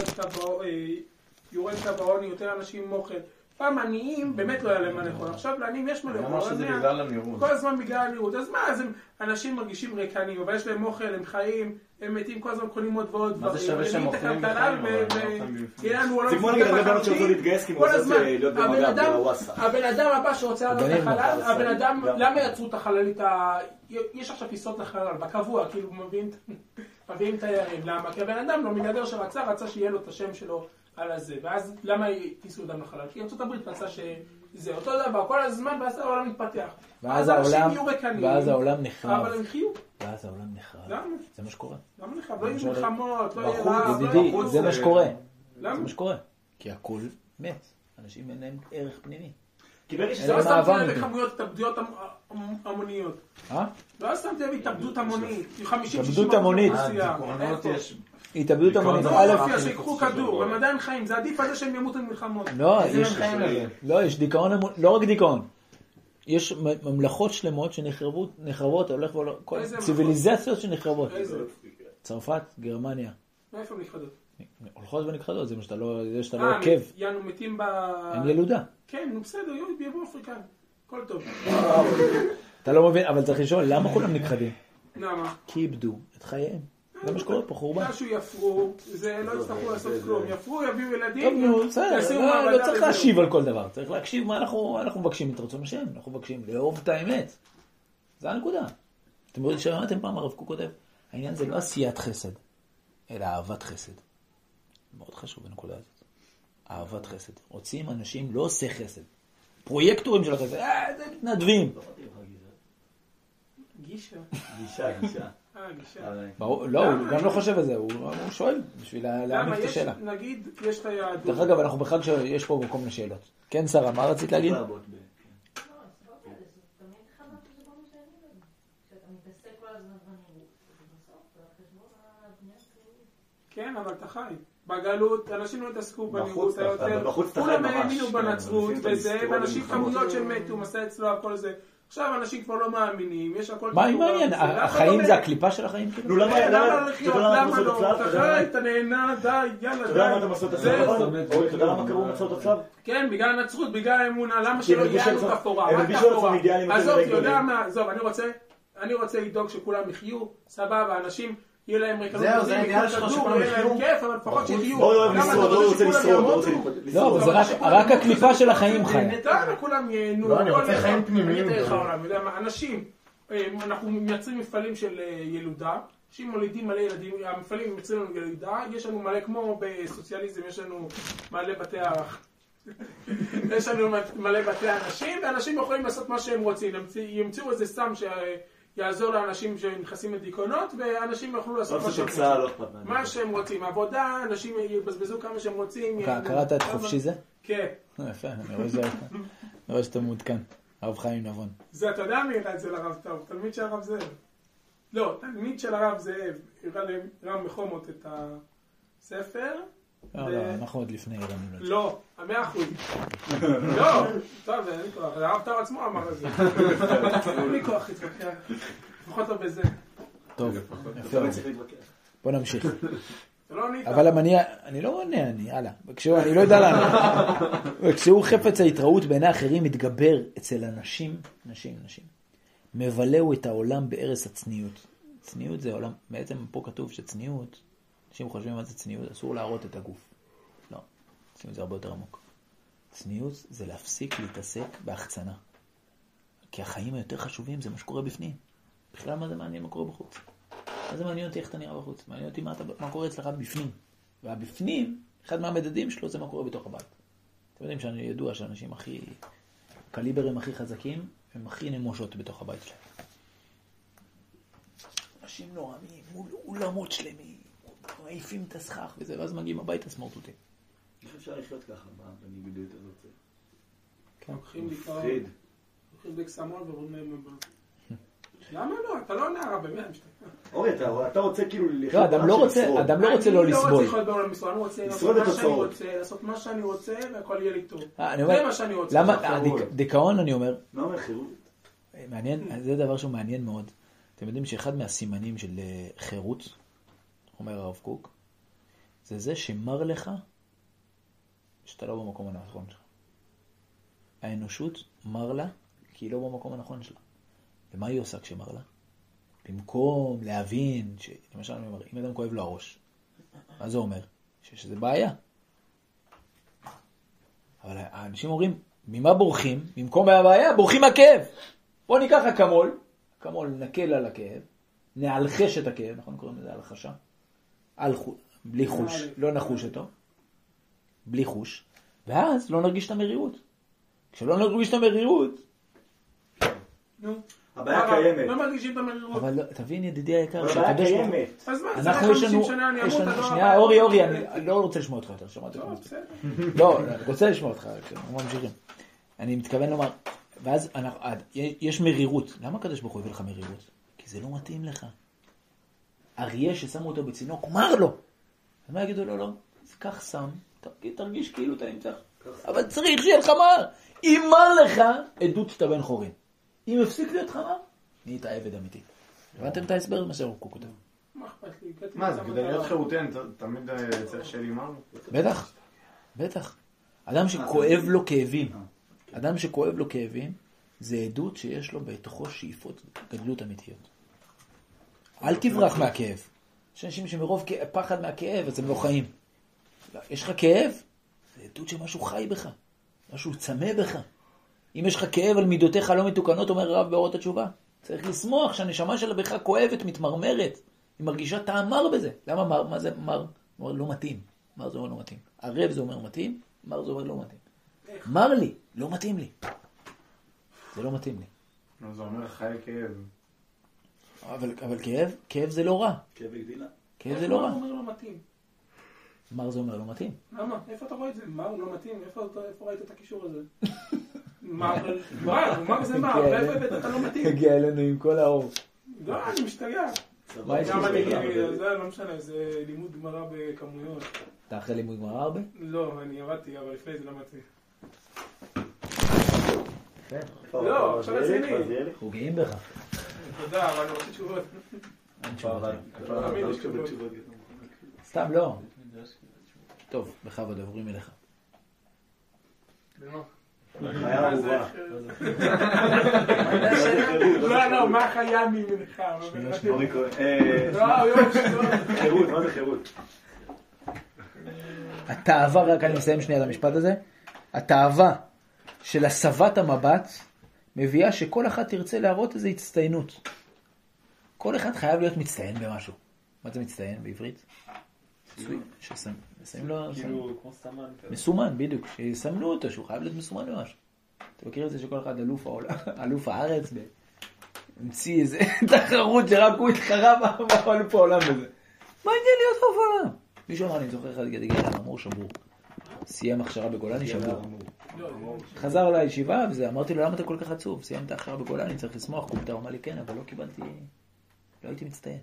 יורד קו העוני, יותר אנשים עם אוכל. פעם עניים באמת לא היה להם מה לאכול. עכשיו לעניים יש מה לאכול. אני אמר שזה בגלל הנראות. כל הזמן בגלל הנראות. אז מה, אז אנשים מרגישים ריקנים, אבל יש להם אוכל, הם חיים, הם מתים, כל הזמן קונים עוד ועוד דברים. מה זה שווה שהם אוכלים בחיים? זה כמו נגיד הרבה בנות שרוצות להתגייס כי מוצאות להיות במגע בוואטסאפ. הבן אדם הבא שרוצה לעלות לחלל, הבן אדם, למה יצרו את החללית? יש עכשיו טיסות לחלל, בקבוע, כאילו מביאים תיירים. למה? כי הבן אדם לא מיליארדר שרצה, רצה שיהיה לו את השם שלו על הזה, ואז למה טיסו אותם לחלל? כי ארצות הברית רצה שזה אותו דבר, כל הזמן, ואז העולם מתפתח. ואז העולם נחרב. אבל הם חיו. ואז העולם נחרב. למה? זה מה שקורה. למה נחרב? לא יהיו מלחמות, לא יהיה רב. ידידי, זה מה שקורה. למה? זה מה שקורה. כי הכל מת. אנשים אין להם ערך פנימי. כי ברגע שזה לא שמתי לב לכמויות התאבדויות המוניות. אה? לא שמתי לב התאבדות המונית. התאבדות המונית. דיכאונות יש התאבדות המונית. לא יופי, שיקחו כדור, הם עדיין חיים, זה עדיף על זה שהם ימותו במלחמות. לא, יש דיכאון, לא רק דיכאון. יש ממלכות שלמות שנחרבות, הולך כל ציוויליזציות שנחרבות. צרפת, גרמניה. מאיפה נכחדות? הולכות ונכחדות, זה מה שאתה לא עוקב. אה, יאנו מתים ב... אין ילודה. כן, נו בסדר, יבוא אפריקן. הכל טוב. אתה לא מבין, אבל צריך לשאול, למה כולם נכחדים? למה? כי איבדו את חייהם. זה מה שקורה פה, חורבן. משהו יפרו, זה לא יצטרכו לעשות כלום. יפרו, יביאו ילדים. טוב, נו, בסדר, לא צריך להשיב על כל דבר. צריך להקשיב מה אנחנו מבקשים את רצון השם. אנחנו מבקשים לאהוב את האמת. זה הנקודה. אתם רואים שמעתם פעם הרב קוק כותב, העניין זה לא עשיית חסד, אלא אהבת חסד. מאוד חשוב בנקודה הזאת. אהבת חסד. רוצים אנשים לא עושה חסד. פרויקטורים של החסד. אה, זה מתנדבים. גישה. גישה, גישה. אה, גישה. לא, הוא גם לא חושב על זה. הוא שואל בשביל להעמיק את השאלה. נגיד, יש את היהדות. דרך אגב, אנחנו בחג שיש פה מקום לשאלות. כן, שרה, מה רצית להגיד? כן, אבל אתה חי. בגלות, אנשים לא התעסקו בנירות היותר, כולם האמינו בנצרות וזה, ואנשים כמויות של מתו, מסע אצלו, הכל זה. עכשיו אנשים כבר לא מאמינים, יש הכל... מה מעניין? החיים זה הקליפה של החיים? נו, למה לא לחיות? למה לא? אתה חי, אתה נהנה, די, יאללה, די. אתה יודע מה אתה מסעות הצלב? אתה יודע למה קראו מסעות הצלב? כן, בגלל הנצרות, בגלל האמונה, למה שלא יענו כפורה? הם הרגישו לעצמם אידיאלים. עזוב, אתה יודע מה, עזוב, אני רוצה לדאוג שכולם יחיו, סבבה, אנשים... יהיה להם רקנות, זהו, זה האידיאל שלך שכולם יחיו. כיף, אבל לפחות שיחיו. לא, לא, לא רוצה לשרוד. לא, זה רק הקליפה של החיים חיים. למה כולם ייהנו? לא, אני רוצה חיים פנימיים. אנשים, אנחנו מייצרים מפעלים של ילודה, אנשים מולידים מלא ילדים, המפעלים מייצרים לנו ילודה, יש לנו מלא, כמו בסוציאליזם, יש לנו מלא בתי הערך. יש לנו מלא בתי אנשים, ואנשים יכולים לעשות מה שהם רוצים. ימצאו איזה סם ש... יעזור לאנשים שנכנסים לדיכאונות, ואנשים יוכלו לעשות מה שהם רוצים. מה שהם רוצים. עבודה, אנשים יבזבזו כמה שהם רוצים. קראת את חופשי זה? כן. יפה, אני רואה שאתה מעודכן. הרב חיים נבון. זה, אתה יודע מי הראה את זה לרב טוב? תלמיד של הרב זאב. לא, תלמיד של הרב זאב. הראה לרם בחומות את הספר. לא, לא, אנחנו עוד לפני הרמים. לא, המאה אחוז. לא, טוב, אין לי כוח. הרב טוב עצמו אמר את זה. אין לי כוח להתווכח. לפחות לא בזה. טוב, יפה. בוא נמשיך. לא ענית. אבל אני לא עונה, אני, יאללה. אני לא יודע לענות. כשהוא חפץ ההתראות בעיני האחרים מתגבר אצל אנשים, נשים, נשים. מבלאו את העולם בארץ הצניעות. צניעות זה עולם, בעצם פה כתוב שצניעות, אנשים חושבים מה זה צניעות, אסור להראות את הגוף. לא, צניעות זה הרבה יותר עמוק. צניעות זה להפסיק להתעסק בהחצנה. כי החיים היותר חשובים זה מה שקורה בפנים. בכלל מה זה מעניין מה קורה בחוץ? מה זה מעניין אותי איך אתה נראה בחוץ? מעניין אותי מה, אתה, מה קורה אצלך בפנים. והבפנים, אחד מהמדדים שלו זה מה קורה בתוך הבית. אתם יודעים שאני ידוע שאנשים הכי, קליברים הכי חזקים, הם הכי נמושות בתוך הבית שלהם. אנשים נורמים, מול אולמות שלמים, מעיפים את הסכך וזה, ואז מגיעים הביתה סמרטוטים. איך אפשר לחיות ככה בניגודיות הזאת? לוקחים לקרוא, לוקחים בקסמול ורואים מהם מבא. למה לא? אתה לא נערה במאה משתכח. אורי, אתה רוצה כאילו לחיות לא, אדם לא רוצה, אדם לא רוצה לא לסבול. אני לא רוצה לחיות בעולם מסוים, אני רוצה לעשות מה שאני רוצה, לעשות מה שאני רוצה, והכל יהיה לי טוב. זה מה שאני רוצה. למה, דיכאון אני אומר, מה אומר חירות? מעניין, זה דבר שהוא מעניין מאוד. אתם יודעים שאחד מהסימנים של חירות, אומר הרב קוק, זה זה שמר לך שאתה לא במקום הנכון שלך. האנושות מר לה כי היא לא במקום הנכון שלה. ומה היא עושה כשמר לה? במקום להבין, ש... למשל אני אומר, אם אדם כואב לו הראש, מה זה אומר? שיש איזה בעיה. אבל האנשים אומרים, ממה בורחים? במקום מהבעיה, בורחים מהכאב. בוא ניקח אקמול, אקמול נקל על הכאב, נעלחש את הכאב, נכון? קוראים לזה הלחשה. על חוש, בלי חוש, לא נחוש אותו. בלי חוש. ואז לא נרגיש את המרירות. כשלא נרגיש את המרירות, נו. הבעיה קיימת. לא מרגישים את המרירות. אבל תבין ידידי היקר, הבעיה קיימת. אז מה, זה חמישים שנה אני אמות, אתה לא... שנייה, אורי, אורי, אני לא רוצה לשמוע אותך יותר, שמעתי אותך מספיק. לא, אני רוצה לשמוע אותך, אנחנו ממשיכים. אני מתכוון לומר, ואז יש מרירות. למה הקדוש ברוך הוא הביא לך מרירות? כי זה לא מתאים לך. אריה ששמו אותו בצינוק, מר לו. אז מה יגידו לו? לא, אז קח סם, תרגיש כאילו אתה נמצא. אבל צריך שיהיה לך מר. אם מר לך, עדות שאתה בן חורין. אם הפסיק להיות לך מר, נהיית עבד אמיתי. הבנתם את ההסבר? מה שהרב קוק כותב. מה אכפת לי? מה, זה כדי להיות חירותי, אני תמיד צריך שיהיה לי מר? בטח, בטח. אדם שכואב לו כאבים, אדם שכואב לו כאבים, זה עדות שיש לו בתוכו שאיפות גדלות אמיתיות. אל תברח מהכאב. יש אנשים שמרוב פחד מהכאב, אז הם לא חיים. יש לך כאב, זה עדות שמשהו חי בך, משהו צמא בך. אם יש לך כאב על מידותיך לא מתוקנות, אומר רב באורות התשובה, צריך לשמוח שהנשמה שלה בך כואבת, מתמרמרת. היא מרגישה טעם מר בזה. למה מר? מה זה מר? אומר לא מתאים. מר זה אומר לא מתאים. ערב זה אומר מתאים, מר זה אומר לא מתאים. מר לי, לא מתאים לי. זה לא מתאים לי. זה אומר חי כאב. אבל, אבל כאב, כאב זה לא רע. כאב וגדילה. כאב זה לא רע. מר אומר לא מתאים. מר זה אומר לא מתאים. למה? איפה אתה רואה את זה? מר לא מתאים? איפה ראית את הקישור הזה? מר, מר זה מר, ואיפה הבאת אתה לא מתאים? הגיע אלינו עם כל האור. לא, אני משתגע. מה יש גם אני, להסתגע? זה לא משנה, זה לימוד גמרא בכמויות. אתה אחרי לימוד גמרא הרבה? לא, אני עבדתי, אבל לפני זה למדתי. לא, עכשיו רציני. אנחנו גאים בך. תודה, אבל אני רוצה תשובות. אין תשובות. תמיד יש תשובות. סתם לא. טוב, בכבוד עוברים אליך. לא. חיה אהובה. לא, לא, מה חיה ממנך? לא, יום שלום. חירות, מה זה חירות? התאווה, רק אני מסיים שנייה את המשפט הזה, התאווה של הסבת המבט מביאה שכל אחד תרצה להראות איזו הצטיינות. כל אחד חייב להיות מצטיין במשהו. מה זה מצטיין בעברית? ששמים לו... כאילו, כמו סמן. מסומן, בדיוק. שיסמנו אותו, שהוא חייב להיות מסומן במשהו. אתה מכיר את זה שכל אחד אלוף העולם, אלוף הארץ, המציא איזה תחרות שרק הוא התחרה באלוף העולם בזה. מה העניין להיות אלוף העולם? מישהו אמר, אני זוכר אחד גדגל, אמור שבור. סיים הכשרה בגולני, שבור. חזר לישיבה, וזה, אמרתי לו, למה אתה כל כך עצוב? סיים את ההכשרה בגולני, צריך לשמוח, קומטר, אמר לי, כן, אבל לא קיבלתי, לא הייתי מצטיין.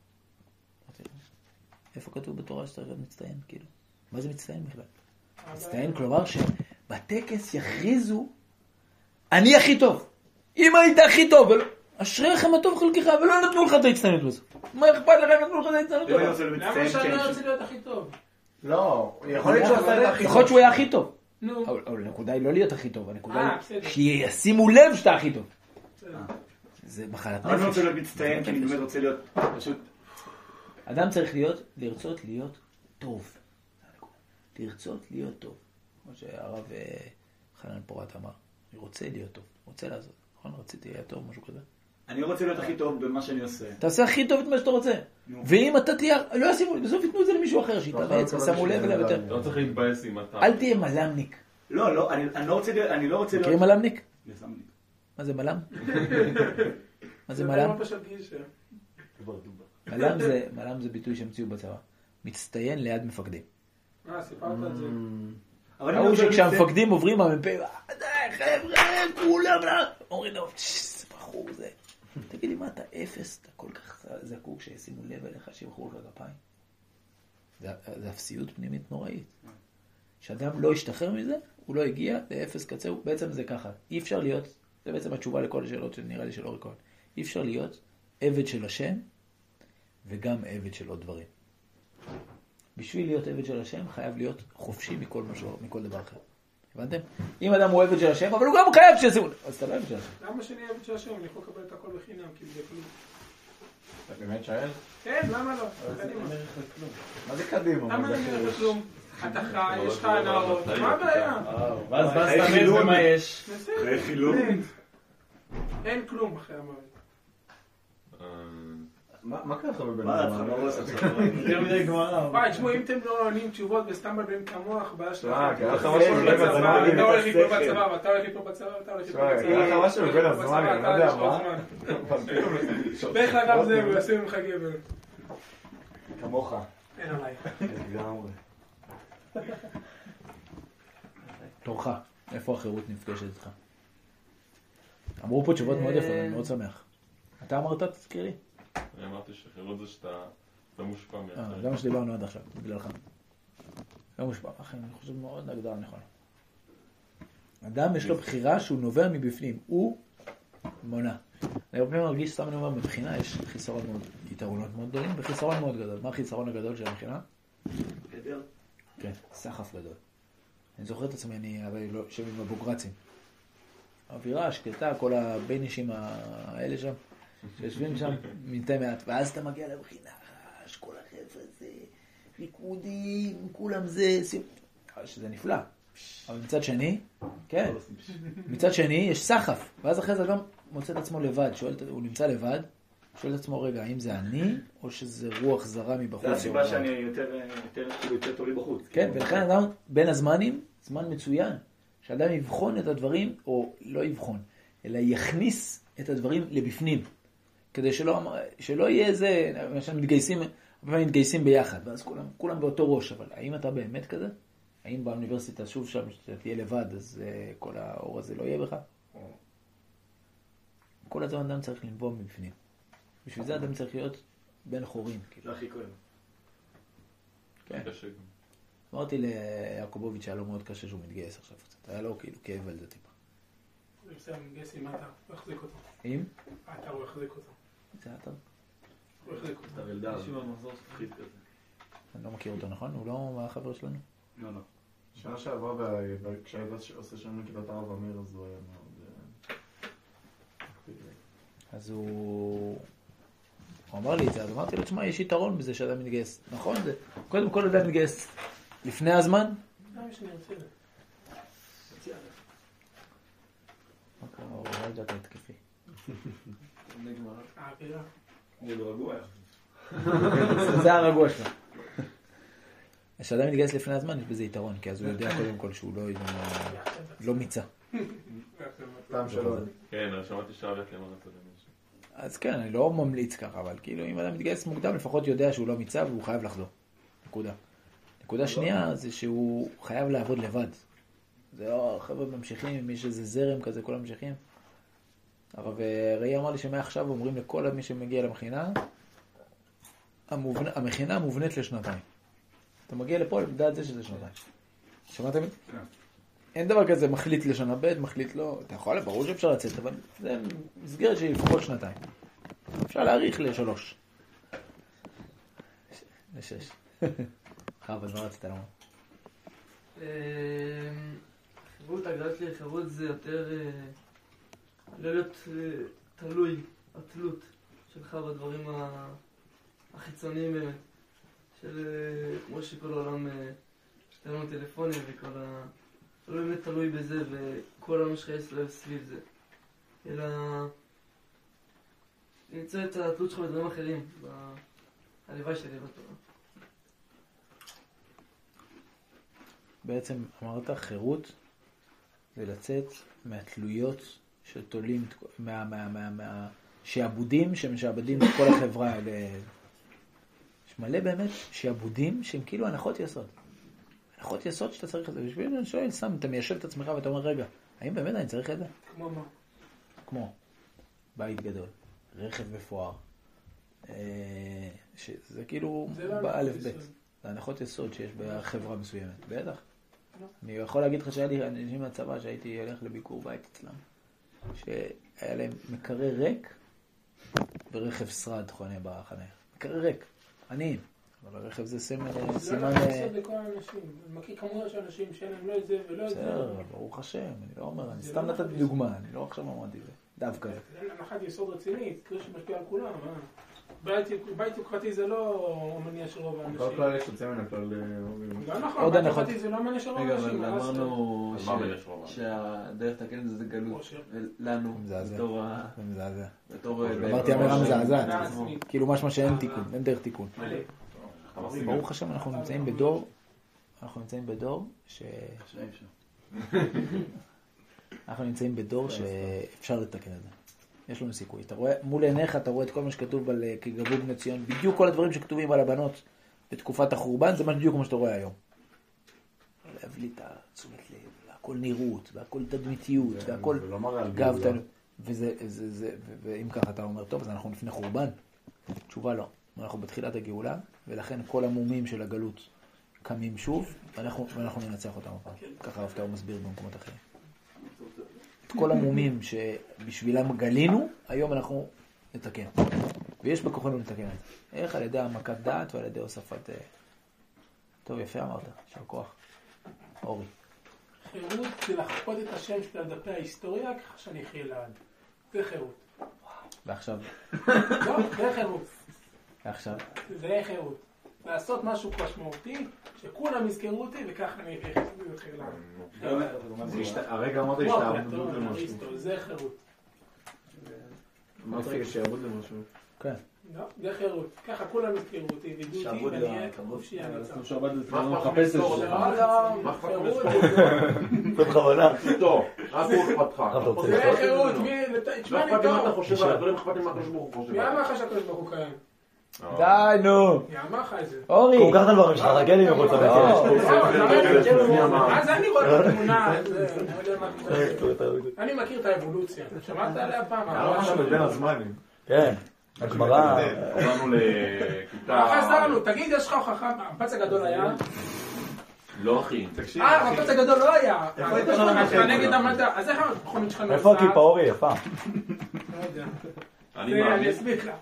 איפה כתוב בתורה שצריך להיות מצטיין? כאילו, מה זה מצטיין בכלל? מצטיין, כלומר שבטקס יכריזו, אני הכי טוב. אם היית הכי טוב, אשריך מה טוב חלקך, ולא נתנו לך את ההצטיינות בסוף. מה אכפת לך אם נתנו לך את ההצטיינות? למה שאני לא רוצה להיות הכי טוב? לא, יכול להיות שהוא עשה את הכי יכול להיות שהוא היה הכי טוב. נו. אבל הנקודה היא לא להיות הכי טוב, הנקודה אה, היא בסדר. שישימו לב שאתה הכי טוב. בסדר. זה מחלת אני לא נפש. רוצה להיות מצטיין, כי אני באמת רוצה להיות פשוט... אדם צריך להיות, לרצות להיות טוב. לרצות להיות טוב. כמו שהרב אה, חנן פורת אמר. אני רוצה להיות טוב, רוצה לעשות. נכון? רציתי להיות טוב, משהו כזה. אני רוצה להיות הכי טוב במה שאני עושה. תעשה הכי טוב את מה שאתה רוצה. ואם אתה תהיה, לא ישימו, בסוף ייתנו את זה למישהו אחר שיתאמץ ושמו לב אליו יותר. אתה לא צריך להתבאס אם אתה... אל תהיה מלמניק. לא, לא, אני אני לא רוצה להיות... אני לא רוצה להיות... מכירים מלמניק? מלמניק. מה זה מלם? מה זה זה מלם? לא פשוט גישר. מלם זה, מלם זה ביטוי שהמציאו בצבא. מצטיין ליד מפקדים. אה, סיפרת את זה. אבל אני ראו רוצה להיות שכשהמפקדים עוברים המ"פ, די חבר'ה, כולם לא... אומרים לו, זה בחור זה. תגיד לי, מה אתה אפס? אתה כל כך זקוק שישימו לב אליך, שימחאו לך כפיים? זה אפסיות פנימית נוראית. כשאדם לא ישתחרר מזה, הוא לא הגיע לאפס קצה, בעצם זה ככה. אי אפשר להיות, זה בעצם התשובה לכל השאלות שנראה לי של אורי כהן. אי אפשר להיות עבד של השם וגם עבד של עוד דברים. בשביל להיות עבד של השם חייב להיות חופשי מכל משהו, מכל דבר אחר. הבנתם? אם אדם הוא עבד של השם, אבל הוא גם חייב שישימו, אז אתה לא עבד של השם. למה שאני עבד של השם? אני יכול לקבל את הכל בחינם, כי זה כלום. אתה באמת שואל? כן, למה לא? קדימה. מה זה קדימה? למה אני אומר כלום? אתה חי, יש לך נערות, מה הבעיה? ואז בא סתמץ ומה יש? אחרי חילון. אין כלום אחרי המוות. מה קרה לך בבן מה אדם? אתה לא רוצה עכשיו? יותר מדי גמרא. וואי, תשמעו, אם אתם לא עונים תשובות וסתם מבלעים את המוח, בעיה שלכם. אה, קרה לך אתה משהו הולך בבין הזמן, בצבא, אתה הולך ליפול השכל. בצבא, ואתה הולך ליפול בצבא, ואתה הולך ליפול שמע, בצבא. קרה לך משהו בבין הזמן, אני לא יודע מה. דרך אגב זה, הוא יעשה ממך גבר. כמוך. אין עליי. לגמרי. תורך, איפה החירות נפגשת איתך? אמרו פה תשובות מאוד יפות, אני מאוד שמח. אתה אמרת, תזכיר לי? אני אמרתי שחירות זה שאתה לא מושפע אה, מאחרים. זה מה שדיברנו עד עכשיו, בגללך. לא מושפע, אחי, אני חושב מאוד הגדרה נכונה. אדם יש לו בחירה שהוא נובע מבפנים, הוא מונע. אני הרבה פעמים מרגיש, סתם אני אומר, מבחינה יש חיסרון מאוד, יתרונות מאוד גדולים, וחיסרון מאוד גדול. מה החיסרון הגדול של המבחינה? גדר. כן, סחף גדול. אני זוכר את עצמי, אני הרי לא יושב עם הבוגרצים. האווירה, השקטה, כל הבין אישים האלה שם, שיושבים שם מתי מעט, ואז אתה מגיע לבחינה, כל החבר'ה זה, ריקודים, כולם זה, שזה נפלא. אבל מצד שני, כן, מצד שני יש סחף, ואז אחרי זה גם מוצא את עצמו לבד, שואל, הוא נמצא לבד, שואל את עצמו רגע, האם זה אני, או שזה רוח זרה מבחוץ? זה הסיבה שאני יותר, יותר, יותר טולי בחוץ. כן, ולכן אדם בין הזמנים, זמן מצוין, שאדם יבחון את הדברים, או לא יבחון, אלא יכניס את הדברים לבפנים, כדי שלא, שלא יהיה איזה, למשל מתגייסים, הרבה מתגייסים ביחד, ואז כולם, כולם באותו ראש, אבל האם אתה באמת כזה? האם באוניברסיטה שוב שם, שאתה תהיה לבד, אז uh, כל האור הזה לא יהיה בך? כל הזמן אדם צריך לנבוא מבפנים. בשביל זה אדם צריך להיות בין חורים. זה הכי כואב. כן. קשה גם. אמרתי ליעקובוביץ' היה לו מאוד קשה שהוא מתגייס עכשיו קצת. היה לו כאילו כאב על זה טיפה. זה בסדר, מתגייס עם אתה, הוא יחזיק אותו. אם? אתה הוא יחזיק אותו. זה אתה? הוא יחזיק אותו. אתה ולדעת. מישהו במחזור חית כזה. אני לא מכיר אותו, נכון? הוא לא מהחבר שלנו? לא, לא. שנה שעברה, ב- כשהיית עושה שם לכיתת הרב אמיר, אז הוא היה מאוד... אז הוא... הוא אמר לי את זה, אז אמרתי לו, תשמע, יש יתרון בזה שאדם מתגייס. נכון? זה... קודם כל אדם מתגייס לפני הזמן. למה שאני רוצה זה? מה קרה? הוא לא יודעת התקפי. נגמר. האווירה. זה לא רגוע. זה הרגוע שלו. כשאדם מתגייס לפני הזמן, יש בזה יתרון, כי אז הוא יודע קודם כל שהוא לא, לא מיצה. טעם שלו. כן, שמעתי שהרב יקי אמר את זה למישהו. אז כן, אני לא ממליץ ככה, אבל כאילו אם אדם מתגייס מוקדם, לפחות יודע שהוא לא מיצה והוא חייב לחזור. נקודה. נקודה שנייה זה שהוא חייב לעבוד לבד. זה לא, חבר'ה ממשיכים, יש איזה זרם כזה, כולם ממשיכים. הרב ראי אמר לי שמעכשיו אומרים לכל מי שמגיע למכינה, המובנ... המכינה מובנית לשנתיים. אתה מגיע לפה לדעת זה שזה שנתיים. שמעתם? כן. אין דבר כזה מחליט לשנה ב', מחליט לא. אתה יכול, ברור שאפשר לצאת, אבל זה מסגרת שהיא לפחות שנתיים. אפשר להאריך לשלוש. לשש. חב, אז מה רצית לומר? חירות, ההגדרה שלי לחירות זה יותר לא להיות תלוי, התלות שלך בדברים החיצוניים באמת. של כמו שכל העולם יש לנו טלפונים וכל ה... לא באמת תלוי בזה וכל העולם שלך יסלב סביב זה. אלא למצוא את התלות שלך בדברים אחרים, בהלוואי שלי בתורה. בעצם אמרת חירות זה לצאת מהתלויות שתולים, מה, מה, מה, מה, שעבודים שמשעבדים את כל החברה האלה. יש מלא באמת שעבודים שהם כאילו הנחות יסוד. הנחות יסוד שאתה צריך את זה. בשביל אני שואל, שם, אתה מיישב את עצמך ואתה אומר, רגע, האם באמת אני צריך את זה? כמו מה? כמו בית גדול, רכב מפואר. שזה כאילו באלף בית. זה הנחות יסוד שיש בחברה מסוימת. בטח. אני יכול להגיד לך שהיה לי אנשים מהצבא שהייתי הולך לביקור בית אצלם. שהיה להם מקרר ריק ורכב שרד חונה בחניה. מקרר ריק. עניים. אבל הרכב זה סימן... זה לא סימן... לעשות לכל האנשים. אני מכיר כמויות של אנשים שאין להם לא את זה ולא את זה. בסדר, ברוך השם. אני לא אומר, אני סתם נתתי דוגמה. אני לא עכשיו אמרתי זה. דווקא. זה הנחת יסוד רצינית, כאילו שמשפיע על כולם. בית יוקרתי זה לא מניע של רוב האנשים. כל כלל יש יוצא מן הכלל... לא נכון, עוד בית הנחות. יוקרתי זה לא מניע של רוב רגע, האנשים. אבל אמרנו אז מה מניח לו? שהדרך לתקן את זה זה גלות. אושר. לנו, מזעזע. בתור ה... זה מזעזע. בתור... אמרתי אמירה מזעזעת. עצמי. כאילו משמע שאין תיקון, אין דרך תיקון. מלא. ברוך השם, אנחנו נמצאים בדור, אנחנו נמצאים בדור ש... אנחנו נמצאים בדור שאפשר לתקן את זה. יש לנו סיכוי. אתה רואה, מול עיניך אתה רואה את כל מה שכתוב על כי גבו בני ציון, בדיוק כל הדברים שכתובים על הבנות בתקופת החורבן, זה בדיוק כמו שאתה רואה היום. להביא את תשומת לב, והכל נראות, והכל תדמיתיות, והכל גאוותנות. וזה, זה, זה, ואם ככה אתה אומר, טוב, אז אנחנו לפני חורבן. תשובה לא. אנחנו בתחילת הגאולה, ולכן כל המומים של הגלות קמים שוב, ואנחנו, ואנחנו ננצח אותם הפעם. ככה הרב טאו מסביר במקומות אחרים. את כל המומים שבשבילם גלינו, היום אנחנו נתקן. ויש בכוחנו לתקן את זה. איך? על ידי העמקת דעת ועל ידי הוספת... טוב, יפה אמרת, יישר כוח. אורי. חירות זה לחפות את השם של דפי ההיסטוריה ככה שאני אחיה לעד. זה חירות. ועכשיו? לא, זה חירות. ועכשיו? זה חירות. לעשות משהו משמעותי, שכולם יזכרו אותי וככה אני אחיה לעד. הרגע אמרת השתעבדות למשהו. זה חירות. אמרת השתעבדות למשהו. כן. לא, זה חירות. ככה כולם יזכרו אותי וידעו אותי ואני אהיה חופשי הנצח. מה מחפש את זה? לא, לא, חירות. זאת בכוונה. טוב, רק הוא אכפתך. זה חירות. תשמע לי לא אכפת לי מה אתה טוב. חושב עליו, לא אכפת לי מה אתה חושב. מי אמר לך שהקדוש ברוך הוא קיים? די, נו. מי אמר לך את זה? אורי. כל כך דברים שלך, רגע לי מחוץ לבית. אז אני רואה את התמונה. אני מכיר את האבולוציה. שמעת עליה פעם? עכשיו בין הזמנים. כן, הגמרא. עברנו לכיתה... חזרנו, תגיד, יש לך הוכחה, המפץ הגדול היה? לא אחי, תקשיב. אה, המפץ הגדול לא היה. אתה נגד המדע. אז איך המכונית שלך נוסעת? איפה הכיפה אורי? יפה. לא יודע. אני זה, אני מאמין. אסביר לך.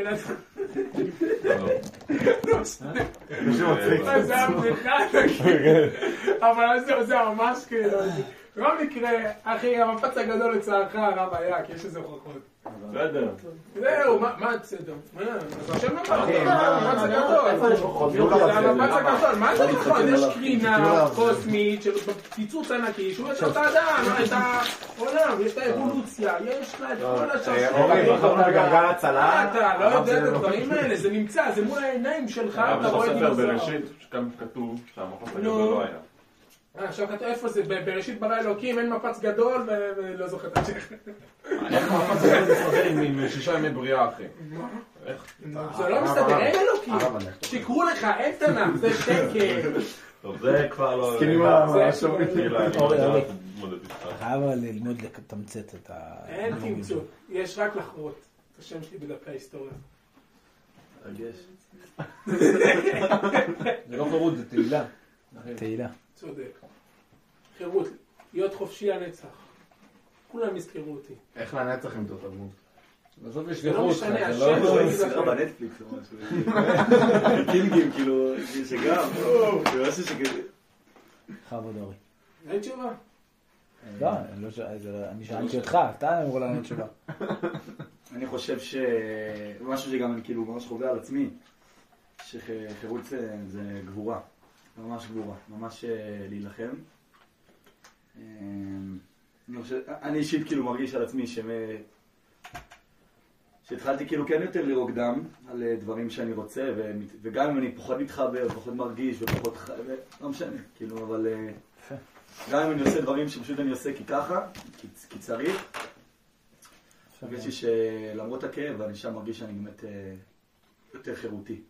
מישהו מצחיק. זה היה בדיחה, אבל זה ממש כאילו. לא מקרה, אחי, המפץ הגדול לצערך הרב היה, כי יש איזה הוכחות. בסדר. זהו, מה בסדר? מה? אז השם לא אחי, בא, מה- המפץ הגדול. איפה יש הוכחות? זה המפץ הגדול, מה זה נכון? יש קרינה קוסמית של פיצוץ ענקי, שהוא יש את האדם, את העולם, יש את האבולוציה, יש לה את כל השרשרת. אורי, בחרנו בגלגל הצלה. אתה לא יודע את הדברים האלה, זה נמצא, זה מול העיניים שלך, היה אתה רואה בספר דינוזאור. בראשית, שגם כתוב שהמפץ הגדול נו. לא היה. אה, עכשיו כתוב איפה זה, בראשית ברא אלוקים, אין מפץ גדול, ולא זוכר את השם. איך המפץ הגדול מסתדר עם שישה ימי בריאה אחי? איך? זה לא מסתדר, אין אלוקים. שיקרו לך, אין תנ"ך, זה שקר. טוב, זה כבר לא... מסכימים על זה המשהו. כאילו, אני אורי, לא אורי. יודע להתמודד איתך. חייב ללמוד לתמצת את ה... אין תמצוא, יש רק לחרות את השם שלי בדפי ההיסטוריה. זה לא חירות, זה תהילה. תהילה. צודק. חירות, להיות חופשי הנצח. כולם יזכרו אותי. איך לנצח עם זאת הדמות? בסוף יש זה לא חירות. משנה, זה השם לא... שלי סליחה לכם. בנטפליקס או משהו. קינגים, כאילו, שגם. זה משהו שכזה. בכבוד אורי. אין תשובה. לא, אני לא ש- זה- אני שאלתי אותך, אתה אמור לענות תשובה. אני חושב ש... משהו שגם אני כאילו ממש חווה על עצמי, שחירות זה, זה גבורה, ממש גבורה, ממש להילחם. אני חושב, אני אישית כאילו מרגיש על עצמי שמ... שהתחלתי כאילו כן יותר לירוק דם על דברים שאני רוצה, ו... וגם אם אני פחות מתחבר, פחות מרגיש ופחות ח... לא משנה, כאילו, אבל גם אם אני עושה דברים שפשוט אני עושה כי ככה, כי, כי צריך, הרגשתי שלמרות הכאב, אני שם מרגיש שאני באמת אה, יותר חירותי.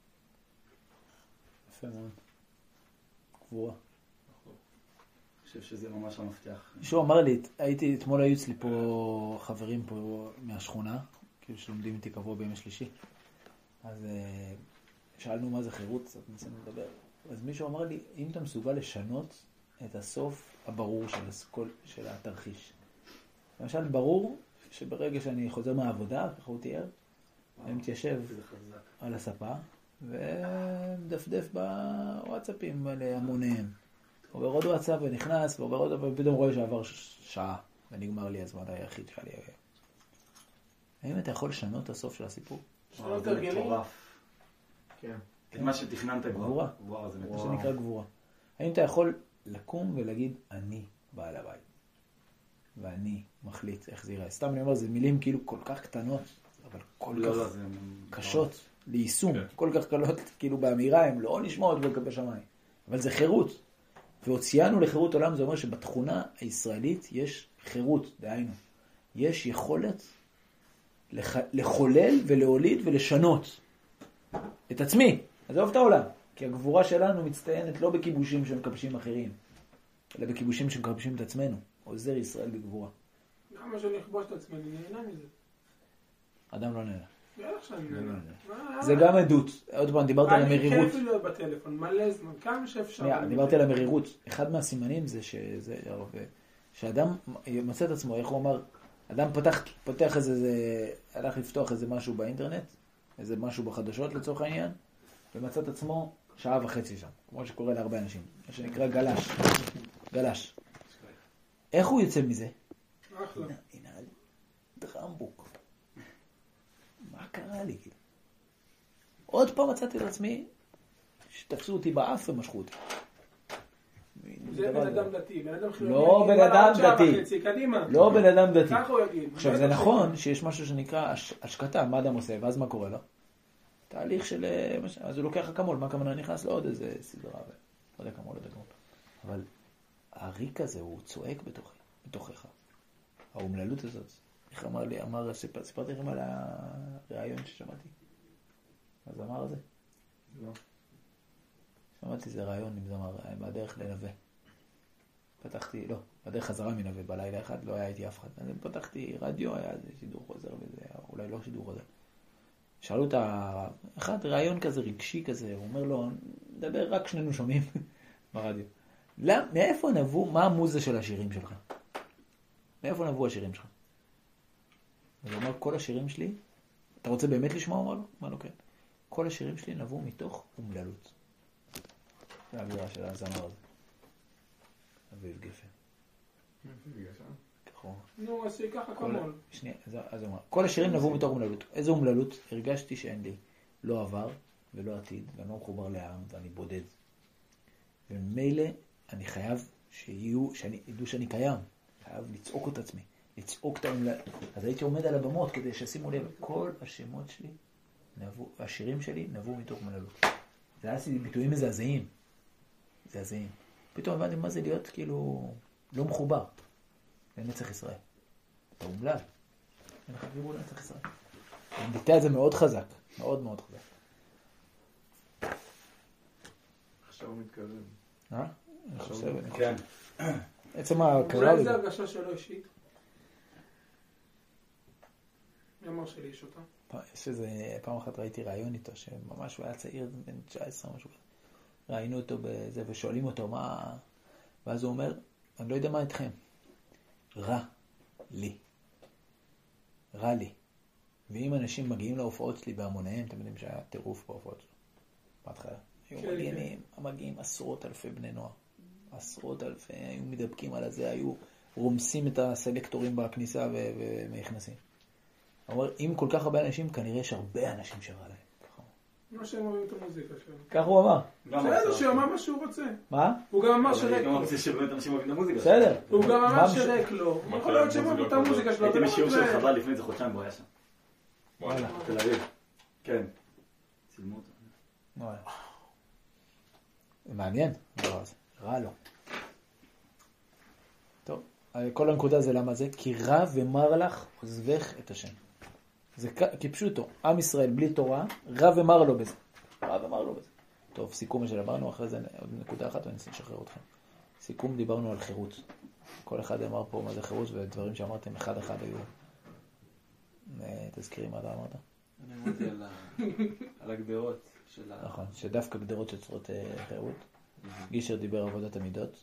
יפה מאוד. גבורה. אני חושב שזה ממש המפתח. מישהו אמר לי, הייתי, אתמול היו אצלי פה חברים פה מהשכונה, כאילו שלומדים איתי קבוע בימי שלישי. אז אה, שאלנו מה זה חירות, קצת ניסינו לדבר. אז מישהו אמר לי, אם אתה מסוגל לשנות את הסוף הברור של, הסקול, של התרחיש. למשל, ברור שברגע שאני חוזר מהעבודה, ככה הוא תיאר, אני מתיישב על הספה ומדפדף בוואטסאפים להמוניהם. עובר עוד וואטסאפ ונכנס, ועובר עוד ופתאום רואה שעבר שעה ונגמר לי הזמן היחיד שלי. האם אתה יכול לשנות את הסוף של הסיפור? שלא תרגלים. כן. את מה שתכננת גבורה. גבורה זה זה מטורף. שנקרא גבורה. האם אתה יכול לקום ולהגיד, אני בעל הבית, ואני מחליט איך זה ייראה? סתם אני אומר, זה מילים כאילו כל כך קטנות, אבל כל לא, כך לא, זה... קשות ליישום, כן. כל כך קלות, כאילו באמירה הן לא נשמעות ולגבי שמיים. אבל זה חירות. והוציאנו לחירות עולם, זה אומר שבתכונה הישראלית יש חירות, דהיינו. יש יכולת לח... לחולל ולהוליד ולשנות את עצמי. עזוב את העולם. כי הגבורה שלנו מצטיינת לא בכיבושים שמקבשים אחרים, אלא בכיבושים שמקבשים את עצמנו. עוזר ישראל בגבורה. למה שאני אכבוש את עצמי? אני נהנה מזה. אדם לא נהנה. בטח שאני לא, נהנה. לא. מה? זה גם עדות. עוד פעם, דיברתי על אני המרירות. כיף לי בטלפון, מלא זמן, כמה שאפשר. שנייה, אני דיברתי כיף. על המרירות. אחד מהסימנים זה שזה, שאדם מצא את עצמו, איך הוא אמר, אדם פתח, פותח איזה, זה, הלך לפתוח איזה משהו באינטרנט, איזה משהו בחדשות לצורך העניין, ומצא את עצמו שעה וחצי שם, כמו שקורה להרבה אנשים, מה שנקרא גלש. גלש. איך הוא יוצא מזה? אחלה. הנה, הנה, דרמבוק. מה קרה לי? כאילו? עוד פעם מצאתי את עצמי, שתפסו אותי באף ומשכו אותי. זה בן אדם דתי, בן אדם חילוני. לא בן אדם דתי. קדימה. לא בן אדם דתי. ככה הוא יגיד. עכשיו זה נכון שיש משהו שנקרא הש- השקטה, מה אדם עושה, ואז מה קורה לו? תהליך של... אה, מש- אז הוא לוקח אקמול, מה הכוונה נכנס לעוד איזה סדרה, ו- לא יודע אקמול, לא יודע אקמול. אבל הריק הזה הוא צועק בתוכי, בתוכך. האומללות הזאת. איך אמר לי, אמר, סיפ- סיפרתי לכם על הרעיון ששמעתי. אז אמר את זה? לא. שמעתי איזה רעיון עם זמר, בדרך לנווה. פתחתי, לא, בדרך חזרה מנווה, בלילה אחד, לא היה איתי אף אחד. אז פתחתי רדיו, היה איזה שידור חוזר וזה, אולי לא שידור חוזר. שאלו אותה, אחד רעיון כזה רגשי כזה, הוא אומר לו, נדבר, רק שנינו שומעים ברדיו. לא, מאיפה נבוא, מה המוזה של השירים שלך? מאיפה נבוא השירים שלך? אז הוא אומר, כל השירים שלי, אתה רוצה באמת לשמוע? אמר לו, מה לא כן? כל השירים שלי נבוא מתוך אומללות. זה האווירה של הזמר הזה. אביב גפן. ככה הוא אמר. נו, אז שיקח אקמול. שנייה, אז אז הוא אמר. כל השירים נבוא מתוך אומללות. איזו אומללות? הרגשתי שאין לי לא עבר ולא עתיד, ואני לא מחובר לעם, ואני בודד. וממילא אני חייב שיהיו, שאני, ידעו שאני קיים. חייב לצעוק את עצמי, לצעוק את האומללות. אז הייתי עומד על הבמות כדי שישימו לב, כל השמות שלי, נבוא, השירים שלי נבוא מתוך אומללות. זה היה עשיתי ביטויים מזעזעים. מזעזעים. פתאום הבנתי מה זה להיות כאילו לא מחובר. לנצח ישראל. אתה אומלל. אין לך חיבור לנצח ישראל. אני ביטא את זה מאוד חזק. מאוד מאוד חזק. עכשיו הוא מתכוון. אה? אני חושב, אני חושב. כן. עצם ההכרה אולי בזה. זה הרגשה שלו אישית. מי אמר שלי יש אותה? יש איזה, פעם אחת ראיתי רעיון איתו, שממש הוא היה צעיר, בן תשע עשרה, משהו כזה. ראינו אותו בזה, ושואלים אותו מה... ואז הוא אומר, אני לא יודע מה איתכם. רע לי. רע לי. ואם אנשים מגיעים להופעות שלי בהמוניהם, אתם יודעים שהיה טירוף בהופעות שלו. בהתחלה. היו כן, מגיעים, מגיעים עשרות אלפי בני נוער. עשרות אלפי, היו מדבקים על הזה, היו רומסים את הסלקטורים בכניסה ו- ומכנסים. הוא אומר, אם כל כך הרבה אנשים, כנראה יש הרבה אנשים שרע להם. ככה. מה שהם אוהבים את המוזיקה שלהם. כך הוא אמר. בסדר, שאומר מה שהוא רוצה. מה? הוא גם אמר אבל שרק אני גם לו. רוצה שבאמת אנשים אוהבים את המוזיקה. בסדר. הוא גם אמר מה מש- שרק לו. מה יכול להיות שהם אוהבים את המוזיקה שלו. הייתי ולא בשיעור רק של זה. חב"ד לפני איזה חודשיים והוא היה שם. וואלה. תל אביב. כן. צילמו אותו. וואלה. מעניין. הדבר הזה. רע לו. טוב. כל הנקודה זה למה זה? כי רע ומר לך עוזבך את השם. זה כפשוטו. עם ישראל בלי תורה, רע ומר לו בזה. רע ומר לו בזה. טוב, סיכום שדיברנו, אחרי זה עוד נקודה אחת ואני אנסה לשחרר אתכם. סיכום, דיברנו על חירות. כל אחד אמר פה מה זה חירות, ודברים שאמרתם אחד אחד היו. תזכירי מה אתה אמרת? אני אמרתי על ה- על הגדרות של ה... נכון, שדווקא גדרות יוצרות חירות. גישר דיבר על עבודת המידות.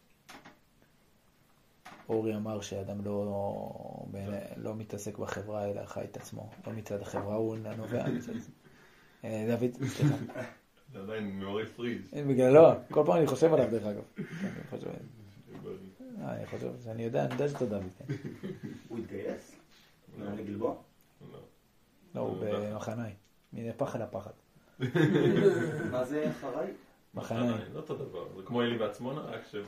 אורי אמר שאדם לא, לא מתעסק בחברה, אלא חי את עצמו. לא מצד החברה, הוא נובע. דוד, סליחה. זה עדיין מאורי פריז. בגללו, כל פעם אני חושב עליו דרך אגב. אני חושב, אני חושב, אני יודע, אני יודע שאתה דוד. הוא התגייס? הוא היה לגלבוע? לא. לא, הוא במחנאי. מן הפחד לפחד. מה זה אחריי? מחנאי. לא אותו דבר, זה כמו אלי בעצמונה, רק ש...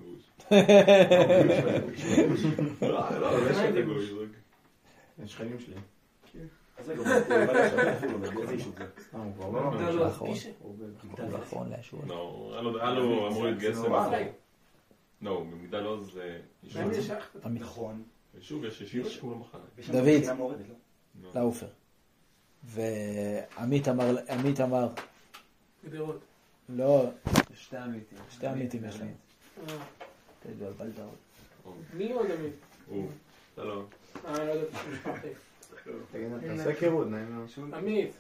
לא, לא, זה שאתה גוי. הם שכנים שלי. אז רגע, הוא בא לשם, באיזה יישוב זה? סתם, הוא כבר לא הוא ממש. האחרון. הוא האחרון לאשור. לא, היה לו אמור להתגייס למחור. לא, במגדל עוז זה יישוב. למי יש אח? נכון. יישוב, יש יישוב שקוראים לו מחנה. דוד. לאופר. ועמית אמר, עמית אמר, גדרות. לא, שתי עמיתים. שתי עמיתים יש להם. אה, תדעו, בלבלת עוד. מי עוד עמית? הוא, אתה לא. אה, לא יודעת, משפחתי. תעשה קירוד, נעים מאוד. עמית.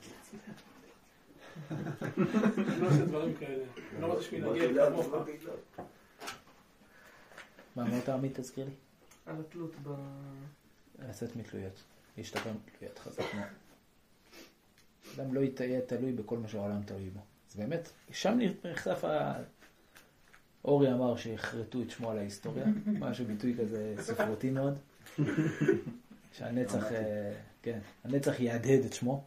אני לא עושה דברים כאלה. אני לא רוצה שמנהגי כמוך. מה אמרת עמית, תזכיר לי? על התלות ב... לצאת מתלויות. להשתחרר מתלויות חזק מאוד. אדם לא יהיה תלוי בכל מה שהעולם תלוי בו. אז באמת, שם נחשף ה... אורי אמר שהחרטו את שמו על ההיסטוריה, משהו ביטוי כזה ספרותי מאוד, שהנצח, כן, הנצח יעדד את שמו,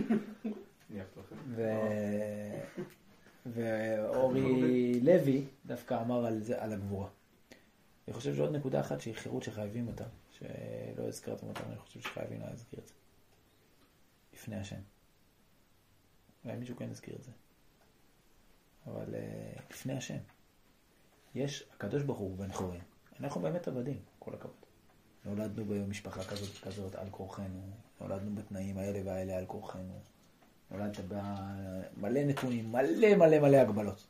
ואורי לוי דווקא אמר על זה, על הגבורה. אני חושב שעוד נקודה אחת שהיא חירות שחייבים אותה, שלא הזכרתם אותה, אני חושב שחייבים להזכיר את זה. לפני השם. אולי מישהו כן הזכיר את זה. אבל לפני השם. יש, הקדוש ברוך הוא בן חורין. אנחנו באמת עבדים, כל הכבוד. נולדנו במשפחה כזאת, כזאת על כורחנו. נולדנו בתנאים האלה והאלה על כורחנו. נולדת במלא נתונים, מלא מלא מלא הגבלות.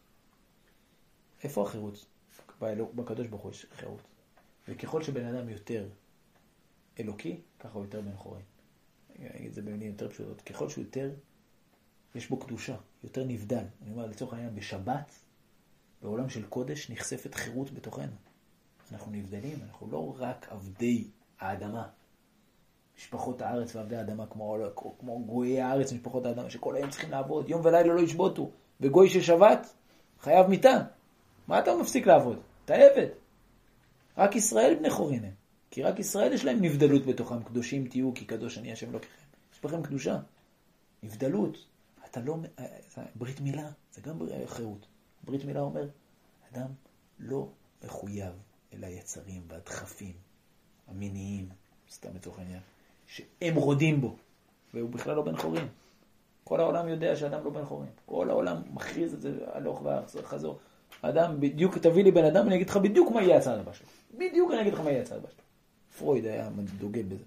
איפה החירות? בקדוש ברוך הוא יש חירות. וככל שבן אדם יותר אלוקי, ככה הוא יותר בן חורין. אני אגיד את זה במילים יותר פשוטות. ככל שהוא יותר, יש בו קדושה, יותר נבדל. אני אומר, לצורך העניין, בשבת, בעולם של קודש נחשפת חירות בתוכנו. אנחנו נבדלים, אנחנו לא רק עבדי האדמה. משפחות הארץ ועבדי האדמה, כמו, כמו גויי הארץ, משפחות האדמה, שכל היום צריכים לעבוד. יום ולילה לא ישבותו. וגוי של שבת, חייב מיטה. מה אתה מפסיק לעבוד? אתה עבד. רק ישראל בני חורין הם. כי רק ישראל יש להם נבדלות בתוכם. קדושים תהיו, כי קדוש אני השם לא ככם. יש בכם קדושה. נבדלות. אתה לא... ברית מילה, זה גם חירות. ברית מילה אומר, אדם לא מחויב אל היצרים והדחפים המיניים, סתם לצורך העניין, שהם רודים בו, והוא בכלל לא בן חורין. כל העולם יודע שאדם לא בן חורין. כל העולם מכריז את זה הלוך וחזור. אדם, בדיוק, תביא לי בן אדם, אני אגיד לך בדיוק מה יהיה הצעד הבא שלו. בדיוק אני אגיד לך מה יהיה הצעד הבא שלו. פרויד היה דוגל בזה.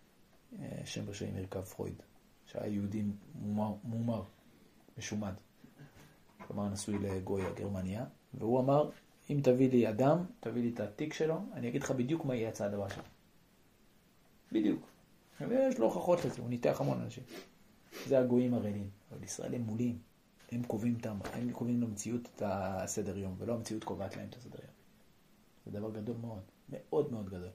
שם בשם מרכב פרויד, שהיה יהודי מומר, מומר משומד. כלומר נשוי לגוי הגרמניה, והוא אמר, אם תביא לי אדם, תביא לי את התיק שלו, אני אגיד לך בדיוק מה יהיה הצעד הבא שלו. בדיוק. ויש לו הוכחות לזה, הוא ניתח המון אנשים. זה הגויים הרעילים. אבל ישראל הם מולים. הם קובעים אותם, הם קובעים למציאות את הסדר יום, ולא המציאות קובעת להם את הסדר יום. זה דבר גדול מאוד. מאוד מאוד גדול.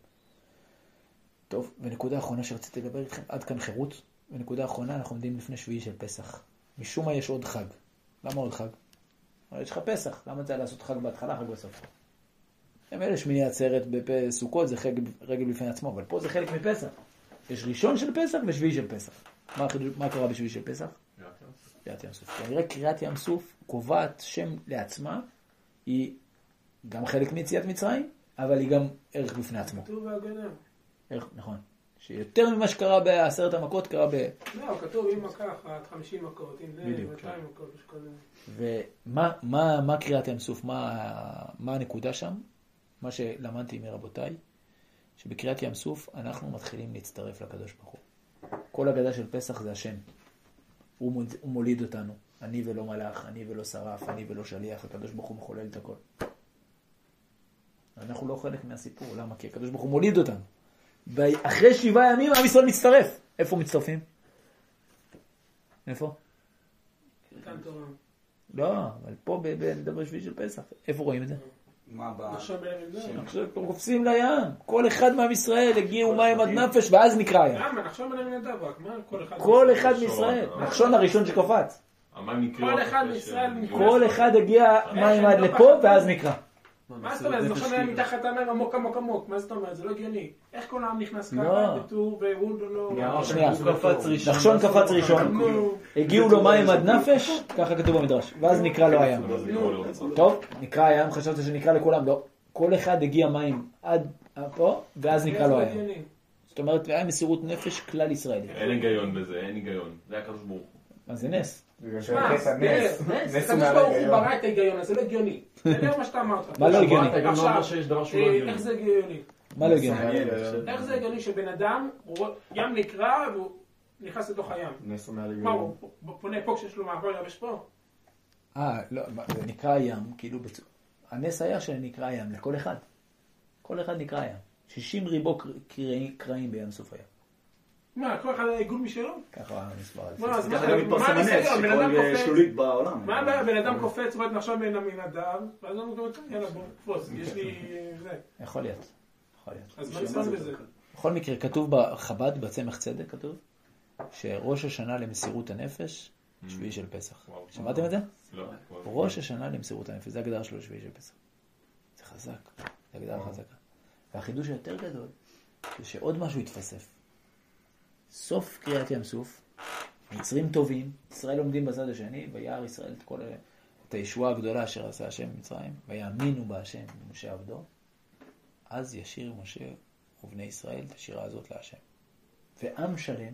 טוב, ונקודה האחרונה שרציתי לדבר איתכם, עד כאן חירות. ונקודה האחרונה, אנחנו עומדים לפני שביעי של פסח. משום מה יש עוד חג. למה עוד חג? יש לך פסח. למה צריך לעשות חג בהתחלה, חג בסוף? הם אלה שמיני עצרת בסוכות, זה רגל בפני עצמו, אבל פה זה חלק מפסח. יש ראשון של פסח ושביעי של פסח. מה, מה קרה בשביעי של פסח? קריאת ים סוף. כנראה קריאת ים סוף קובעת שם לעצמה, היא גם חלק מיציאת מצרים, אבל היא גם ערך בפני עצמו. כתוב בהגנה. ערך, נכון. שיותר ממה שקרה בעשרת המכות, קרה ב... לא, כתוב עם מכה אחת, חמישים מכות, עם זה, מאתיים מכות, יש כזה. ומה מה, מה קריאת ים סוף, מה, מה הנקודה שם? מה שלמדתי מרבותיי, שבקריאת ים סוף אנחנו מתחילים להצטרף לקדוש ברוך הוא. כל הגדה של פסח זה השם. הוא, מול, הוא מוליד אותנו. אני ולא מלאך, אני ולא שרף, אני ולא שליח. הקדוש ברוך הוא מחולל את הכל. אנחנו לא חלק מהסיפור. למה? כי הקדוש ברוך הוא מוליד אותנו. ואחרי שבעה ימים עם ישראל מצטרף. איפה מצטרפים? איפה? כאן תורה. לא, אבל פה בדבר שביעי של פסח. איפה רואים את זה? מה ב... נחשב בין המגדל. עכשיו קופצים לים. כל אחד מעם ישראל הגיעו מים עד נפש ואז נקרא ים. למה? נחשב בין המגדל רק. מה? כל אחד... כל אחד מישראל. נחשון הראשון שקופץ. כל אחד מישראל... כל אחד הגיע מים עד לפה ואז נקרא. מה זאת אומרת? זה נחשב היה מתחת המים עמוק עמוק עמוק. מה זאת אומרת? זה לא הגיוני. איך כל העם נכנס ככה בטור והוא לא... שנייה. נחשון קפץ ראשון. הגיעו לו מים עד נפש, ככה כתוב במדרש. ואז נקרא לו הים. טוב, נקרא הים, חשבת שנקרא לכולם. לא. כל אחד הגיע מים עד פה, ואז נקרא לו הים. זאת אומרת, היה מסירות נפש כלל ישראלי. אין היגיון בזה, אין היגיון. זה הקדוש ברוך הוא. מה זה נס? נס, נס, נס הוא ברא את ההיגיון, זה לא הגיוני. זה לא מה שאתה אמרת. מה לא הגיוני? איך זה הגיוני? מה לא הגיוני? איך זה הגיוני שבן אדם, ים נקרא והוא נכנס לתוך הים? נס הוא מעל מה, היגיון. הוא פונה פה כשיש לו מעבר יבש פה? אה, לא, זה נקרא ים, כאילו, הנס היה שנקרא ים לכל אחד. כל אחד נקרא ים. שישים ריבו קראים בים סוף הים. מה, כל אחד העיגול משלו? ככה המספר. מה, אז ככה גם מתפרסם הנס, שכל שלולית בעולם. מה הבעיה? בן אדם קופץ, רואה את נחשב בין המנהדר, ואז הוא אומר, יאללה בוא, תפוס, יש לי... זה. יכול להיות. יכול להיות. אז מה נסמן בזה? בכל מקרה, כתוב בחב"ד, בצמח צדק, כתוב, שראש השנה למסירות הנפש, שביעי של פסח. שמעתם את זה? לא. ראש השנה למסירות הנפש, זה הגדרה שלו שביעי של פסח. זה חזק, זה הגדרה חזקה. והחידוש היותר גדול, זה שעוד משהו יתפסף. סוף קריאת ים סוף, מצרים טובים, ישראל עומדים בצד השני, וירא ישראל את כל את הישועה הגדולה אשר עשה השם במצרים, ויאמינו בהשם משה עבדו, אז ישיר משה ובני ישראל את השירה הזאת להשם. ועם שלם,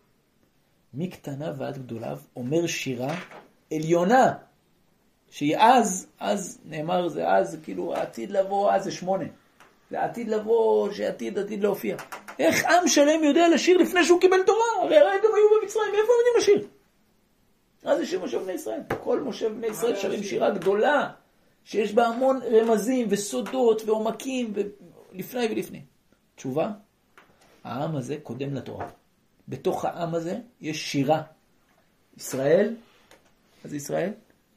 מקטנה ועד גדוליו, אומר שירה עליונה, שהיא אז, אז נאמר זה אז, כאילו העתיד לבוא, אז זה שמונה. זה עתיד לבוא, שעתיד עתיד להופיע. איך עם שלם יודע לשיר לפני שהוא קיבל תורה? הרי הרי גם היו במצרים, איפה יודעים לשיר? אז זה שיר משה בני ישראל. כל משה בני ישראל שרים שירה גדולה, שיש בה המון רמזים וסודות ועומקים, ולפני ולפני. תשובה, העם הזה קודם לתורה. בתוך העם הזה יש שירה. ישראל, אז ישראל,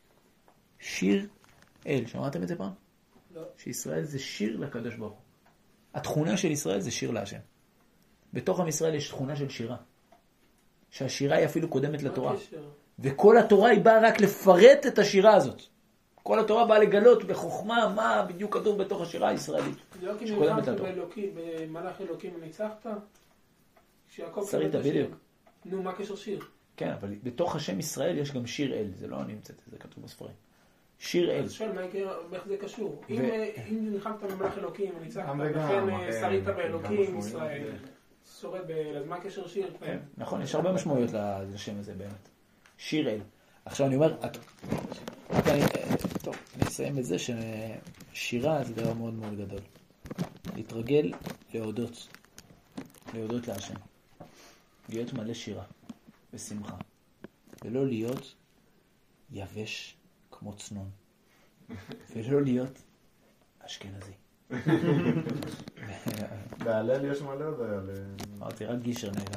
שיר אל. שמעתם את זה פעם? לא. שישראל זה שיר לקדוש ברוך הוא. התכונה של ישראל זה שיר להשם. בתוך עם ישראל יש תכונה של שירה. שהשירה היא אפילו קודמת לתורה. וכל התורה היא באה רק לפרט את השירה הזאת. כל התורה באה לגלות בחוכמה מה בדיוק כתוב בתוך השירה הישראלית. זה לא כי נלחמת באלוקים, במלאך אלוקים ניצחת? שרית בדיוק. נו, מה קשר שיר? כן, אבל בתוך השם ישראל יש גם שיר אל. זה לא אני המצאתי, זה כתוב בספרים. שיר אל. אז שואל, איך זה קשור? אם נלחמת במלאך אלוקים וניצחת, לכן שרית באלוקים, ישראל, שורד באל, אז מה קשר שיר? נכון, יש הרבה משמעויות לשם הזה באמת. שיר אל. עכשיו אני אומר, טוב, אני אסיים את זה ששירה זה דבר מאוד מאוד גדול. להתרגל להודות. להודות להשם. להיות מלא שירה ושמחה. ולא להיות יבש כמו צנון. ולא להיות אשכנזי. בהלל יש מלא עוד היה. אמרתי, רק גישר נהגב.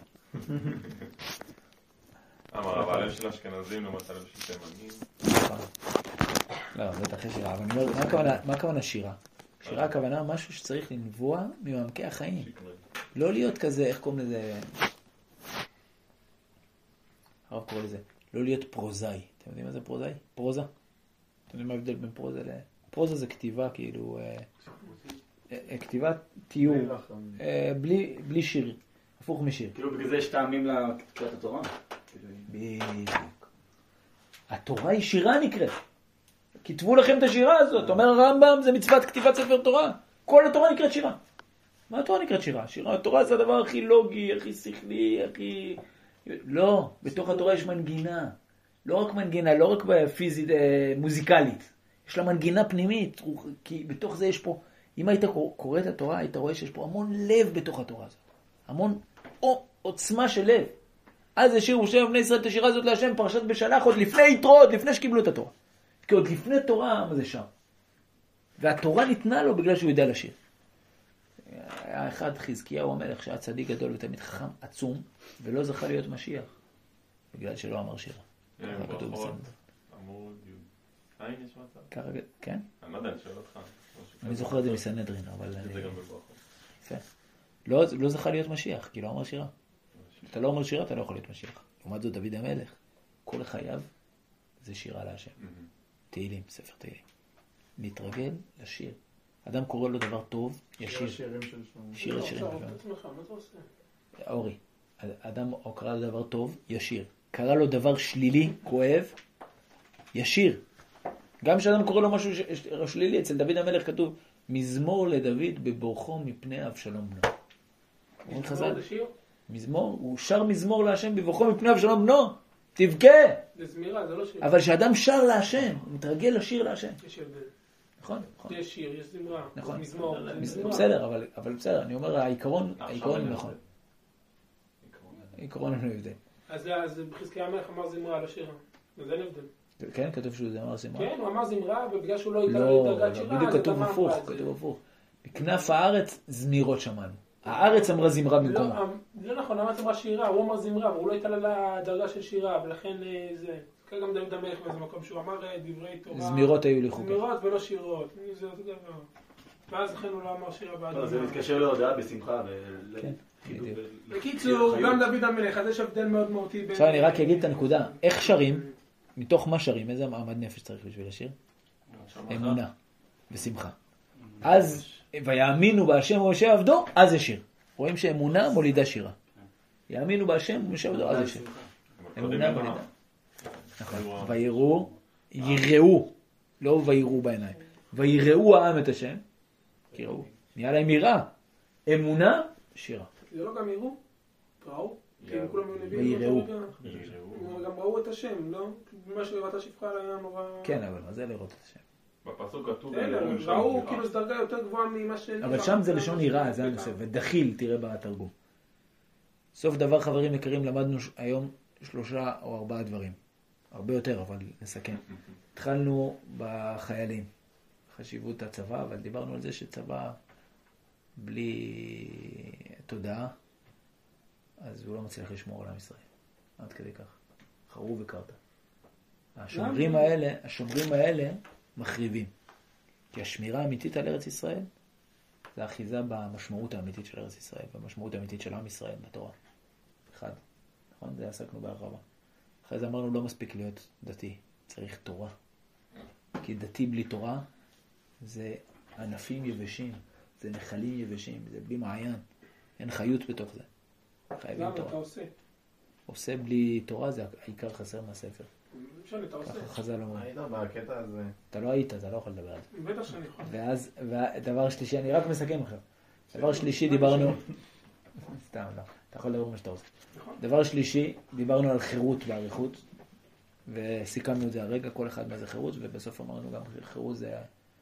אמר, אבל הלב של אשכנזים לעומת הלב של תימנים. לא, זה תחי שירה. אבל אני אומר, מה הכוונה שירה? שירה הכוונה משהו שצריך לנבוע ממעמקי החיים. לא להיות כזה, איך קוראים לזה? הרב קורא לזה. לא להיות פרוזאי. אתם יודעים מה זה פרוזאי? פרוזה. אתם יודעים מה ההבדל בין פרוזה ל... פרוזה זה כתיבה כאילו... כתיבת תיאור. בלי שיר. הפוך משיר. כאילו בגלל זה יש טעמים לקריאת התורה? בדיוק. התורה היא שירה נקראת. כתבו לכם את השירה הזאת. אומר הרמב"ם זה מצוות כתיבת ספר תורה. כל התורה נקראת שירה. מה התורה נקראת שירה? שירה, התורה זה הדבר הכי לוגי, הכי שכלי, הכי... לא, בתוך התורה יש מנגינה. לא רק מנגינה, לא רק פיזית, מוזיקלית. יש לה מנגינה פנימית. כי בתוך זה יש פה... אם היית קורא את התורה, היית רואה שיש פה המון לב בתוך התורה הזאת. המון או, עוצמה של לב. אז השיר משה ובני ישראל את השירה הזאת להשם, פרשת בשלח, עוד לפני יתרו, עוד לפני שקיבלו את התורה. כי עוד לפני תורה, מה זה שם? והתורה ניתנה לו בגלל שהוא יודע לשיר. היה אחד חזקיהו המלך שהיה צדיק גדול ותמיד חכם עצום, ולא זכה להיות משיח, בגלל שלא אמר שירה. אמור י' יש מצב? כן? אני לא יודע, אני שואל אותך. אני זוכר את זה מסנהדרין, אבל... זה גם בברכות. יפה. לא, לא זכה להיות משיח, כי לא אמר שירה. אתה לא אומר שירה, אתה לא יכול להיות משיח. לעומת זאת, דוד המלך, כל חייו זה שירה להשם. תהילים, ספר תהילים. להתרגל לשיר. אדם קורא לו דבר טוב, ישיר. שיר השירים. אורי, אדם קרא לו דבר טוב, ישיר. קרא לו דבר שלילי, כואב, ישיר. גם כשאדם קורא לו משהו שלילי, אצל דוד המלך כתוב, מזמור לדוד בבורכו מפני אבשלום בנו. מזמור זה שיר? מזמור, הוא שר מזמור להשם בבורכו מפני אבשלום בנו. תבכה. זה זמירה, זה לא שיר. אבל כשאדם שר להשם, הוא מתרגל לשיר להשם. יש הבדל. נכון, נכון. יש שיר, יש זמרה. נכון. מזמור. בסדר, אבל, אבל בסדר, אני אומר, העיקרון, העיקרון נכון. העיקרון אין לו הבדל. אז בחזקיה המלך אמר זמרה על השירה. אז אין הבדל. כן, כתוב שהוא אמר זמרה. כן, הוא אמר זמרה, ובגלל שהוא לא ייתן לא, לדרגת שירה, בדיוק כתוב הפוך, כתוב הפוך. בכנף הארץ זמירות שמענו. הארץ אמרה זמרה במקומה. לא, לא נכון, הארץ אמרה שירה, הוא אמר זמרה, אבל הוא לא הייתה לה דרגה של שירה, ולכן זה... ככה גם דוד המלך באיזה מקום שהוא אמר דברי תורה. זמירות היו לי חוקה. זמירות ולא שירות. זה אותו דבר. ואז לכן הוא לא אמר שירה בעד. לא, זה מתקשר להודעה בשמחה. כן. בקיצור, גם דוד המלך, אז יש הבדל מאוד מהותי בין... עכשיו אני רק אגיד את הנקודה. איך שרים? מתוך מה שרים? איזה מעמד נפש צריך בשביל השיר? אמונה ושמחה. אז, ויאמינו בהשם ומשה עבדו, אז זה שיר. רואים שאמונה מולידה שירה. יאמינו בהשם ומשה עבדו, אז זה שיר. אמונה מולידה. נכון. ויראו, יראו, לא ויראו בעיניים. ויראו העם את השם, קראו. נהיה להם יראה. אמונה, שירה. זה לא גם יראו? ראו? כי הם כולם נביאים. ויראו. גם ראו את השם, לא? מה שראתה שפחה על היה נורא... כן, אבל מה זה לראות את השם? בפסוק כתוב... ראו, כאילו זה דרגה יותר גבוהה ממה ש... אבל שם זה לשון יראה, זה הנושא. ודחיל, תראה בתרגום. סוף דבר, חברים יקרים, למדנו היום שלושה או ארבעה דברים. הרבה יותר, אבל נסכם. התחלנו בחיילים. חשיבות הצבא, אבל דיברנו על זה שצבא בלי תודעה, אז הוא לא מצליח לשמור על עם ישראל. עד כדי כך. חרו וקרת. השומרים האלה, השומרים האלה מחריבים. כי השמירה האמיתית על ארץ ישראל, זה אחיזה במשמעות האמיתית של ארץ ישראל, במשמעות האמיתית של עם ישראל בתורה. אחד. נכון? זה עסקנו בהרחבה. אחרי זה אמרנו לא מספיק להיות דתי. צריך תורה. כי דתי בלי תורה, זה ענפים יבשים, זה נחלים יבשים, זה בלי מעיין. אין חיות בתוך זה. חייבים תורה. למה אתה עושה? עושה בלי תורה, זה העיקר חסר מהספר. משנה, אתה עושה. ככה חז"ל אומרים. היית בקטע הזה. אתה לא היית, אתה לא יכול לדבר על זה. בטח שאני יכול. ואז, ודבר שלישי, אני רק מסכם עכשיו. דבר שלישי דיברנו... סתם, לא. אתה יכול לדבר מה שאתה רוצה. דבר שלישי, דיברנו על חירות ועריכות, וסיכמנו את זה הרגע, כל אחד מה זה חירות, ובסוף אמרנו גם חירות זה,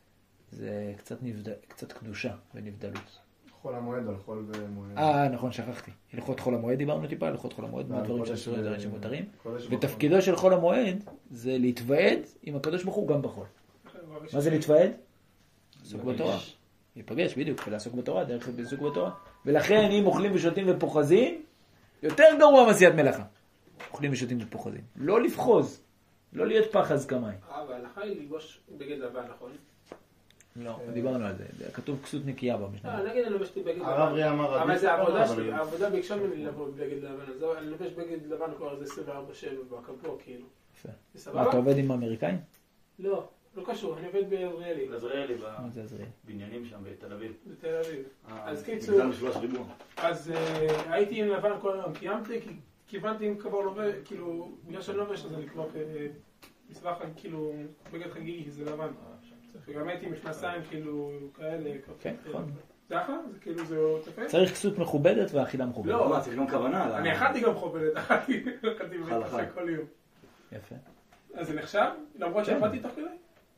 זה קצת, נבד... קצת קדושה ונבדלות. חול המועד על חול ומועד. אה, נכון, שכחתי. הלכות חול המועד דיברנו טיפה, הלכות חול המועד, מה דברים שאסורים דברים שמותרים. ותפקידו של חול המועד זה להתוועד עם הקדוש ברוך הוא גם בחול. מה זה להתוועד? לעסוק בתורה. להיפגש, בדיוק, ולעסוק בתורה, דרך לעסוק בתורה. ולכן אם אוכלים ושותים ופוחזים, יותר גרוע מעשיית מלאכה. אוכלים ושותים ופוחזים. לא לפחוז, לא להיות פחז כמיים. אבל ההלכה היא ללבוש בגד לבן, נכון? לא, דיברנו על זה. כתוב כסות נקייה במשנה. אה, נגיד אני לובש בגד לבן. הרב רי אמר... אבל זה העבודה שלי, העבודה ביקשה ממני לבוא בגד לבן. אז אני לובש בגד לבן כבר איזה עשרים וארבע שבע בקבוע, כאילו. יפה. זה סבבה? אתה עובד עם האמריקאים? לא, לא קשור, אני עובד בעזריאלי. בעזריאלי, מה זה עזריאלי? בבניינים שם בתל אביב. בתל אביב. אז קיצור... מגזר משולש ריבוע. אז הייתי עם לבן כל היום, קיימתי, כי כיוונתי עם כבר לובש, כאילו, בגלל שאני לובש אז אני כבר מסבך, כאילו, בגד חגיגי, זה לבן. וגם הייתי מכנסיים, כאילו, כאלה. כן, נכון. זה אחלה? זה כאילו, זה תפה? צריך כסות מכובדת ואכילה מכובדת. לא, צריך גם כוונה. אני אכלתי גם מכובדת, אכלתי בקפה כל יום. יפה. אז זה נחשב? למרות שעבדתי תוך כדי?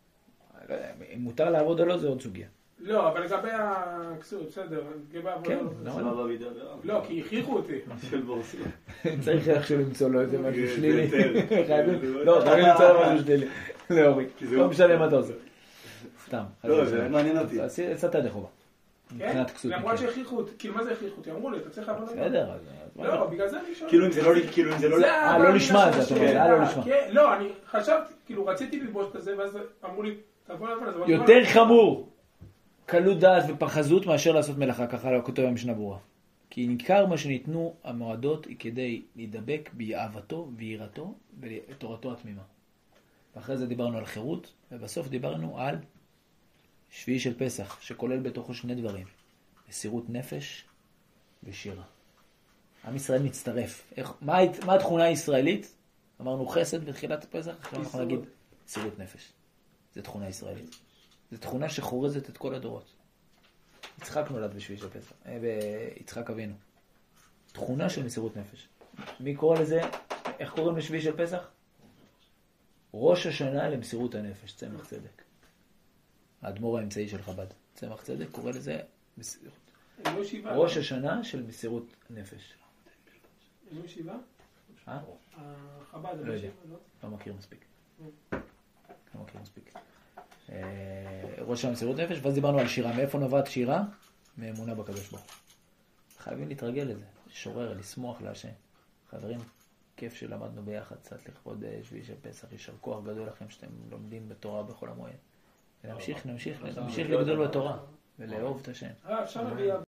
אם מותר לעבוד או לא, זה עוד סוגיה. לא, אבל לגבי הכסות, בסדר, לגבי העבודה. כן, למה לא? לא, כי הכריחו אותי. של בורסי. צריך איכשהו למצוא לו איזה משהו שלילי. לא, חייבים למצוא לו משהו שלילי. להוריד. לא משנה מה אתה עושה. סתם. לא, זה מעניין אותי. יצאת ידי חובה. כן? למרות שהכריחו אותי. כאילו, מה זה הכריחו אותי? אמרו לי, אתה צריך לעבוד. בסדר. לא, בגלל זה אני שואל. כאילו אם זה לא... כאילו אם זה לא... אה, לא לשמה את זה, אתה אומר, זה היה לא לשמה. לא, אני חשבתי, כאילו, רציתי ללבוש כזה, ואז אמרו לי, תבוא לבן, אז... יותר חמור. קלות דעת ופחזות מאשר לעשות מלאכה, ככה לא כותב במשנה ברורה. כי ניכר מה שניתנו המועדות היא כדי להידבק ביעבתו ויראתו ותורתו התמימה. ואחרי זה דיברנו על חירות, ובסוף דיברנו על שביעי של פסח, שכולל בתוכו שני דברים. מסירות נפש ושירה. עם ישראל מצטרף. איך, מה, מה התכונה הישראלית? אמרנו חסד בתחילת הפסח, עכשיו אנחנו נגיד מסירות נפש. זו תכונה ישראלית. זו תכונה שחורזת את כל הדורות. יצחק נולד בשביעי של פסח, ביצחק אבינו. תכונה של מסירות נפש. מי קורא לזה? איך קוראים לשביעי של פסח? ראש השנה למסירות הנפש, צמח צדק. האדמו"ר האמצעי של חב"ד. צמח צדק קורא לזה מסירות. ראש השנה של מסירות נפש. הם לא שבעה? אה? חב"ד, לא יודע. לא מכיר מספיק. לא מכיר מספיק. ראש המסירות נפש, ואז דיברנו על שירה. מאיפה נובעת שירה? מאמונה בקדוש ברוך הוא. חייבים להתרגל לזה, לשורר, לשמוח להשם. חברים, כיף שלמדנו ביחד קצת לכבוד שביעי של פסח, יישר כוח גדול לכם שאתם לומדים בתורה בכל המועד. ונמשיך, נמשיך, נמשיך לגדול בתורה ולאהוב את השם. אה, אפשר להביא